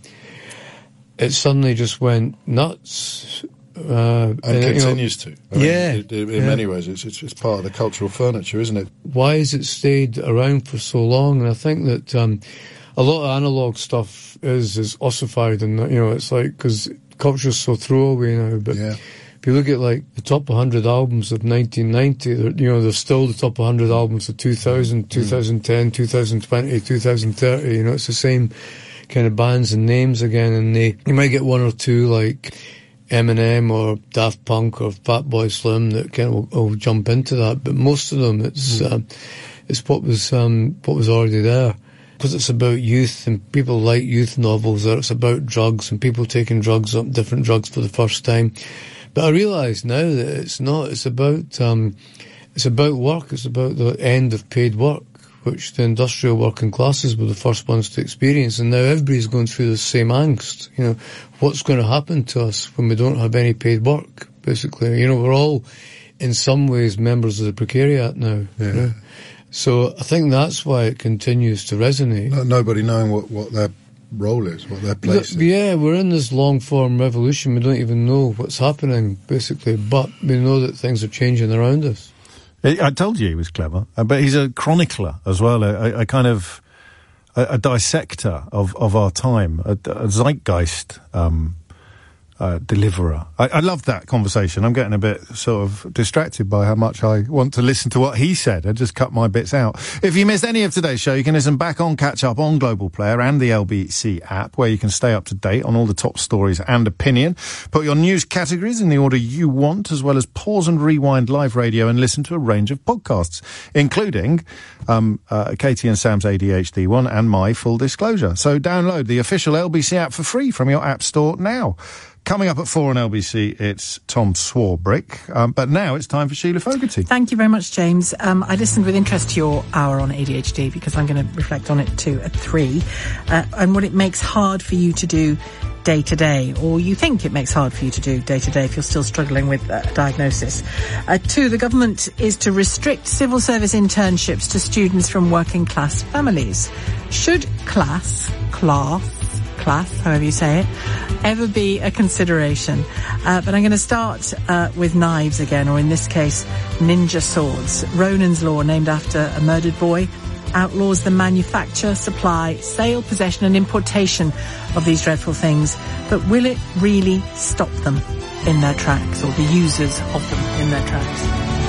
[SPEAKER 13] it suddenly just went nuts. Uh,
[SPEAKER 10] And
[SPEAKER 13] you know,
[SPEAKER 10] continues to. I mean,
[SPEAKER 13] yeah.
[SPEAKER 10] it- it- in
[SPEAKER 13] yeah.
[SPEAKER 10] many ways, it's, it's it's part of the cultural furniture, isn't it?
[SPEAKER 13] Why has it stayed around for so long? And I think that um, a lot of analogue stuff is is ossified, and you know, it's like, because culture's so throwaway now. But if you look at like the top one hundred albums of nineteen ninety, they're, you know, they're still the top one hundred albums of two thousand, two thousand ten, two thousand twenty, two thousand thirty. You know, it's the same kind of bands and names again, and they you might get one or two like Eminem or Daft Punk or Fatboy Slim that kind of will, will jump into that, but most of them it's
[SPEAKER 10] Mm.
[SPEAKER 13] um, it's what was um, what was already there, because it's about youth and people like youth novels, or it's about drugs and people taking drugs up different drugs for the first time. But I realise now that it's not. It's about um, it's about work. It's about the end of paid work, which the industrial working classes were the first ones to experience, and now everybody's going through the same angst. You know, what's going to happen to us when we don't have any paid work, basically? You know, we're all, in some ways, members of the precariat now.
[SPEAKER 10] Yeah.
[SPEAKER 13] You know? So I think that's why it continues to resonate.
[SPEAKER 10] No, nobody knowing what, what their role is, what their place
[SPEAKER 13] Look,
[SPEAKER 10] is.
[SPEAKER 13] yeah, we're in this long-form revolution. We don't even know what's happening, basically, but we know that things are changing around us.
[SPEAKER 2] I I told you he was clever, uh, but he's a chronicler as well, a, a, a kind of a, a dissector of, of our time, a, a zeitgeist um, uh, deliverer. I, I love that conversation. I'm getting a bit sort of distracted by how much I want to listen to what he said. I just cut my bits out. If you missed any of today's show, you can listen back on Catch Up on Global Player and the L B C app, where you can stay up to date on all the top stories and opinion. Put your news categories in the order you want, as well as pause and rewind live radio and listen to a range of podcasts, including um, uh, Katie and Sam's A D H D one and my Full Disclosure. So download the official L B C app for free from your app store now. Coming up at four on L B C, it's Tom Swarbrick. Um, but now it's time for Sheila Fogarty.
[SPEAKER 17] Thank you very much, James. Um, I listened with interest to your hour on A D H D because I'm going to reflect on it too at three. Uh, and what it makes hard for you to do day to day, or you think it makes hard for you to do day to day if you're still struggling with uh, a diagnosis. Uh, two, the government is to restrict civil service internships to students from working class families. Should class, class, class, however you say it, ever be a consideration? Uh, but I'm going to start uh, with knives again, or in this case, ninja swords. Ronan's Law, named after a murdered boy, outlaws the manufacture, supply, sale, possession and importation of these dreadful things. But will it really stop them in their tracks, or the users of them in their tracks?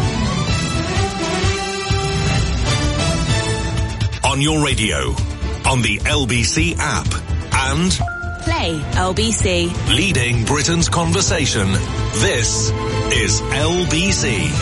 [SPEAKER 3] On your radio, on the L B C app, and
[SPEAKER 18] Play L B C.
[SPEAKER 3] leading Britain's conversation. This is L B C.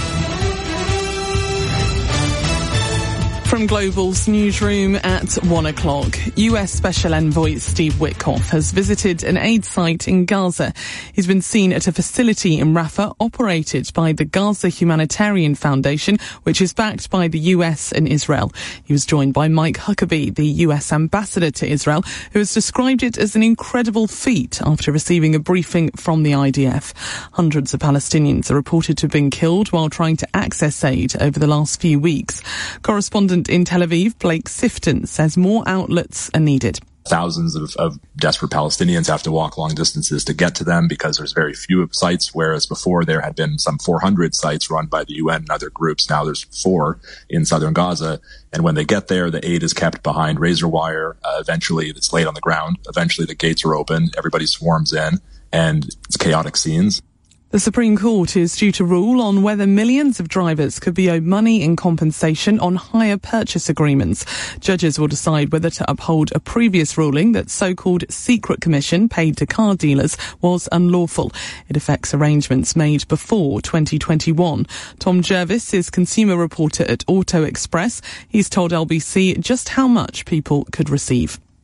[SPEAKER 7] From Global's newsroom at one o'clock, U S Special Envoy Steve Witkoff has visited an aid site in Gaza. He's been seen at a facility in Rafah operated by the Gaza Humanitarian Foundation, which is backed by the U S and Israel. He was joined by Mike Huckabee, the U S ambassador to Israel, who has described it as an incredible feat after receiving a briefing from the I D F. Hundreds of Palestinians are reported to have been killed while trying to access aid over the last few weeks. Correspondent in Tel Aviv, Blake Sifton, says more outlets are needed.
[SPEAKER 19] Thousands of, of desperate Palestinians have to walk long distances to get to them because there's very few sites, whereas before there had been some four hundred sites run by the U N and other groups. Now there's four in southern Gaza. And when they get there, the aid is kept behind razor wire. Uh, eventually it's laid on the ground. Eventually the gates are open. Everybody swarms in and it's chaotic scenes.
[SPEAKER 7] The Supreme Court is due to rule on whether millions of drivers could be owed money in compensation on hire purchase agreements. Judges will decide whether to uphold a previous ruling that so-called secret commission paid to car dealers was unlawful. It affects arrangements made before twenty twenty-one. Tom Jervis is consumer reporter at Auto Express. He's told L B C just how much people could receive.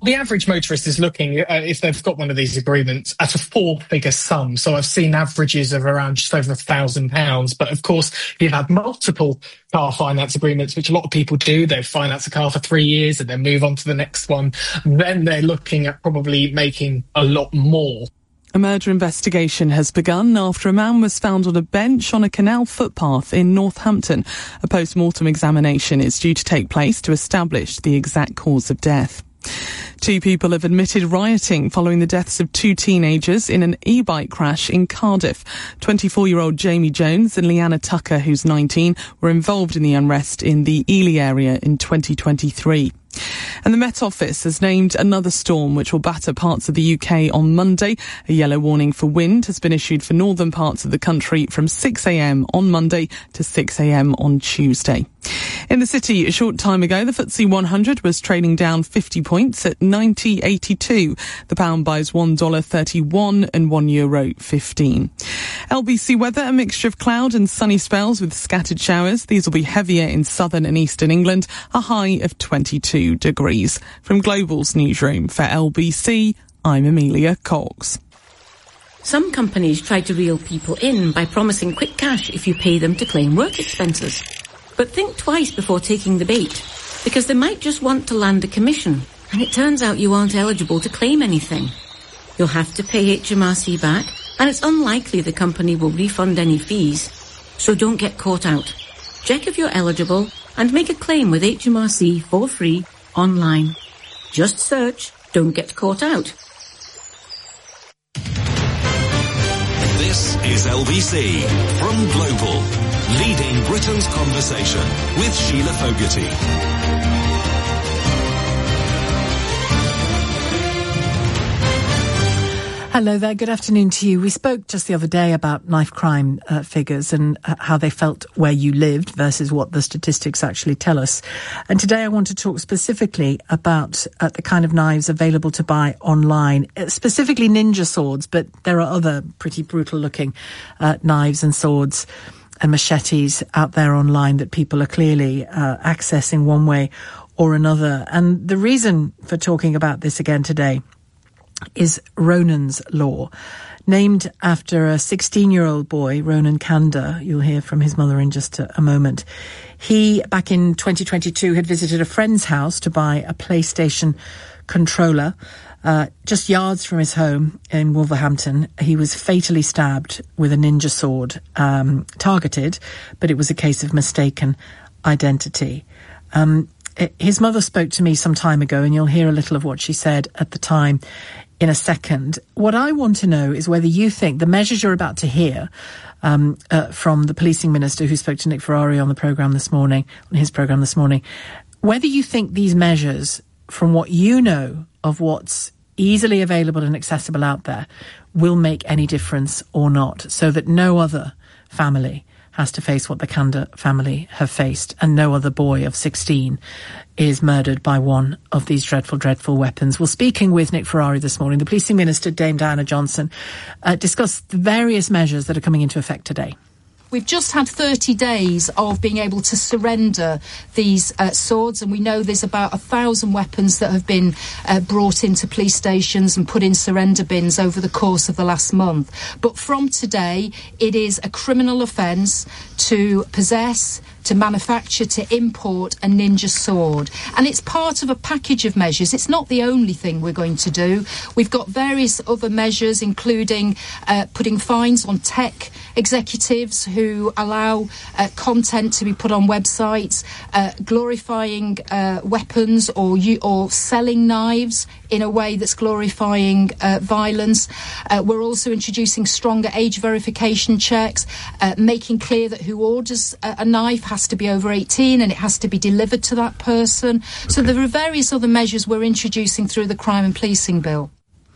[SPEAKER 14] The average motorist is looking, uh, if they've got one of these agreements, at a four-figure sum. So I've seen averages of around just over a thousand pounds. But of course, you've had multiple car finance agreements, which a lot of people do. They finance a car for three years and then move on to the next one. Then they're looking at probably making a lot more.
[SPEAKER 7] A murder investigation has begun after a man was found on a bench on a canal footpath in Northampton. A post-mortem examination is due to take place to establish the exact cause of death. Two people have admitted rioting following the deaths of two teenagers in an e-bike crash in Cardiff. twenty-four-year-old Jamie Jones and Leanna Tucker, who's nineteen, were involved in the unrest in the Ely area in twenty twenty-three. And the Met Office has named another storm which will batter parts of the U K on Monday. A yellow warning for wind has been issued for northern parts of the country from six a.m. on Monday to six a.m. on Tuesday. In the city, a short time ago, the F T S E one hundred was trading down fifty points at ninety eighty-two. The pound buys one dollar thirty-one and one euro fifteen. L B C weather, a mixture of cloud and sunny spells with scattered showers. These will be heavier in southern and eastern England, a high of twenty-two degrees. From Global's newsroom for L B C, I'm Amelia Cox.
[SPEAKER 20] Some companies try to reel people in by promising quick cash if you pay them to claim work expenses. But think twice before taking the bait, because they might just want to land a commission, and it turns out you aren't eligible to claim anything. You'll have to pay H M R C back, and it's unlikely the company will refund any fees. So don't get caught out. Check if you're eligible and make a claim with H M R C for free online. Just search "Don't Get Caught Out."
[SPEAKER 3] This is L B C from Global, leading Britain's conversation with Sheila Fogarty.
[SPEAKER 17] Hello there, good afternoon to you. We spoke just the other day about knife crime uh, figures and uh, how they felt where you lived versus what the statistics actually tell us. And today I want to talk specifically about uh, the kind of knives available to buy online, uh, specifically ninja swords, but there are other pretty brutal looking uh, knives and swords and machetes out there online that people are clearly uh, accessing one way or another. And the reason for talking about this again today is Ronan's Law, named after a sixteen-year-old boy, Ronan Kanda. You'll hear from his mother in just a, a moment. He, back in twenty twenty-two, had visited a friend's house to buy a PlayStation controller. Uh, just yards from his home in Wolverhampton, he was fatally stabbed with a ninja sword, um, targeted, but it was a case of mistaken identity. Um, his mother spoke to me some time ago, and you'll hear a little of what she said at the time in a second. What I want to know is whether you think the measures you're about to hear um, uh, from the policing minister who spoke to Nick Ferrari on the programme this morning, on his programme this morning, whether you think these measures, from what you know of what's easily available and accessible out there, will make any difference or not, so that no other family has to face what the Kanda family have faced, and no other boy of sixteen is murdered by one of these dreadful, dreadful weapons. Well, speaking with Nick Ferrari this morning, the policing minister, Dame Diana Johnson, uh, discussed the various measures that are coming into effect today.
[SPEAKER 22] We've just had thirty days of being able to surrender these uh, swords, and we know there's about a thousand weapons that have been uh, brought into police stations and put in surrender bins over the course of the last month. But from today, it is a criminal offence to possess, to manufacture, to import a ninja sword. And it's part of a package of measures. It's not the only thing we're going to do. We've got various other measures, including uh, putting fines on tech executives who allow uh, content to be put on websites, uh, glorifying uh, weapons or u- or selling knives in a way that's glorifying uh, violence. Uh, we're also introducing stronger age verification checks, uh, making clear that who orders a, a knife has to be over eighteen and it has to be delivered to that person. Okay. So there are various other measures we're introducing through the Crime and Policing Bill.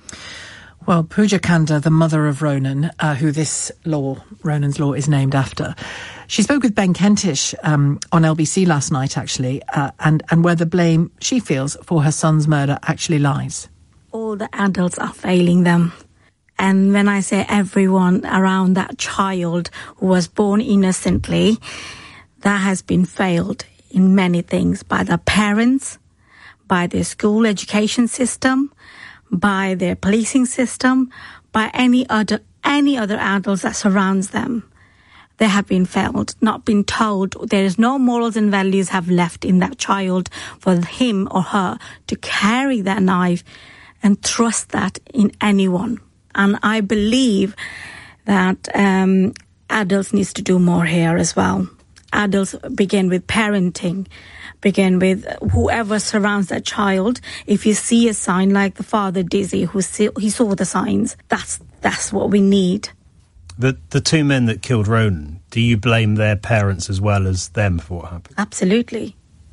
[SPEAKER 17] Well, Pooja Kanda, the mother of Ronan, uh, who this law, Ronan's Law, is named after, she spoke with Ben Kentish um, on L B C last night, actually, uh, and, and where the blame, she feels, for her son's murder actually lies.
[SPEAKER 23] All the adults are failing them. And when I say everyone around that child who was born innocently, that has been failed in many things by the parents, by their school education system, by their policing system, by any other any other adults that surrounds them. They have been failed, not been told. There is no morals and values have left in that child for him or her to carry that knife and trust that in anyone. And I believe that um, adults needs to do more here as well. Adults begin with parenting, begin with whoever surrounds that child. If you see a sign like the father Dizzy, who see, he saw the signs, that's that's what we need.
[SPEAKER 1] The the two men that killed Ronan, do you blame their parents as well as them for what happened?
[SPEAKER 23] Absolutely.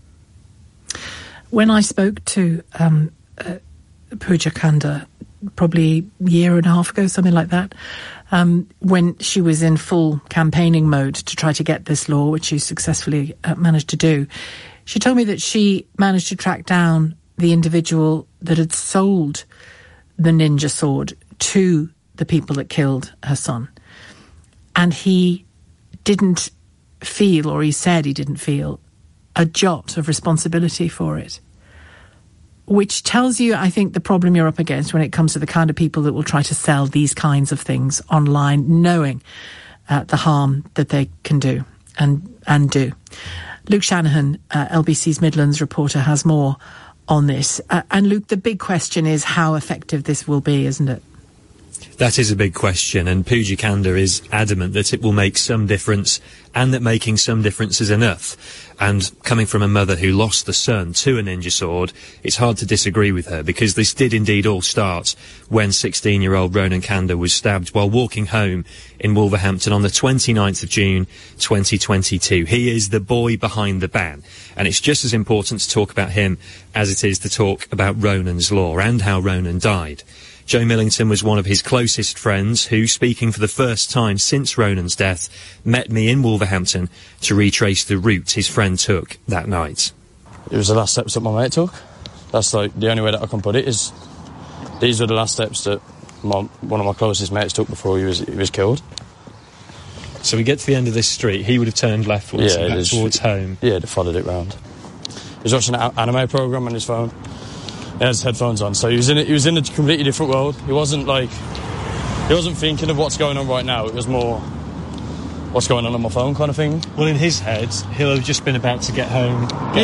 [SPEAKER 17] When I spoke to um, uh, Pooja Kanda, probably a year and a half ago, something like that, um, when she was in full campaigning mode to try to get this law, which she successfully uh, managed to do, she told me that she managed to track down the individual that had sold the ninja sword to the people that killed her son. And he didn't feel, or he said he didn't feel, a jot of responsibility for it. Which tells you, I think, the problem you're up against when it comes to the kind of people that will try to sell these kinds of things online, knowing uh, the harm that they can do and, and do. Luke Shanahan, uh, L B C's Midlands reporter, has more on this. Uh, and Luke, the big question is how effective this will be, isn't it?
[SPEAKER 4] That is a big question, and Pooja Kanda is adamant that it will make some difference and that making some difference is enough. And coming from a mother who lost the son to a ninja sword, it's hard to disagree with her, because this did indeed all start when sixteen-year-old Ronan Kanda was stabbed while walking home in Wolverhampton on the twenty-ninth of June twenty twenty-two. He is the boy behind the ban, and it's just as important to talk about him as it is to talk about Ronan's law and how Ronan died. Joe Millington was one of his closest friends who, speaking for the first time since Ronan's death, met me in Wolverhampton to retrace the route his friend took that night.
[SPEAKER 6] It was the last steps that my mate took. That's like the only way that I can put it is these were the last steps that my, one of my closest mates took before he was he was killed.
[SPEAKER 4] So we get to the end of this street, he would have turned leftwards
[SPEAKER 6] yeah,
[SPEAKER 4] back
[SPEAKER 6] is,
[SPEAKER 4] towards home.
[SPEAKER 6] Yeah, they followed it round. He was watching an anime programme on his phone. He had his headphones on, so he was in a, he was in a completely different world. He wasn't like he wasn't thinking of what's going on right now. It was more what's going on on my phone kind of thing.
[SPEAKER 4] Well, in his head, he'll have just been about to get home, get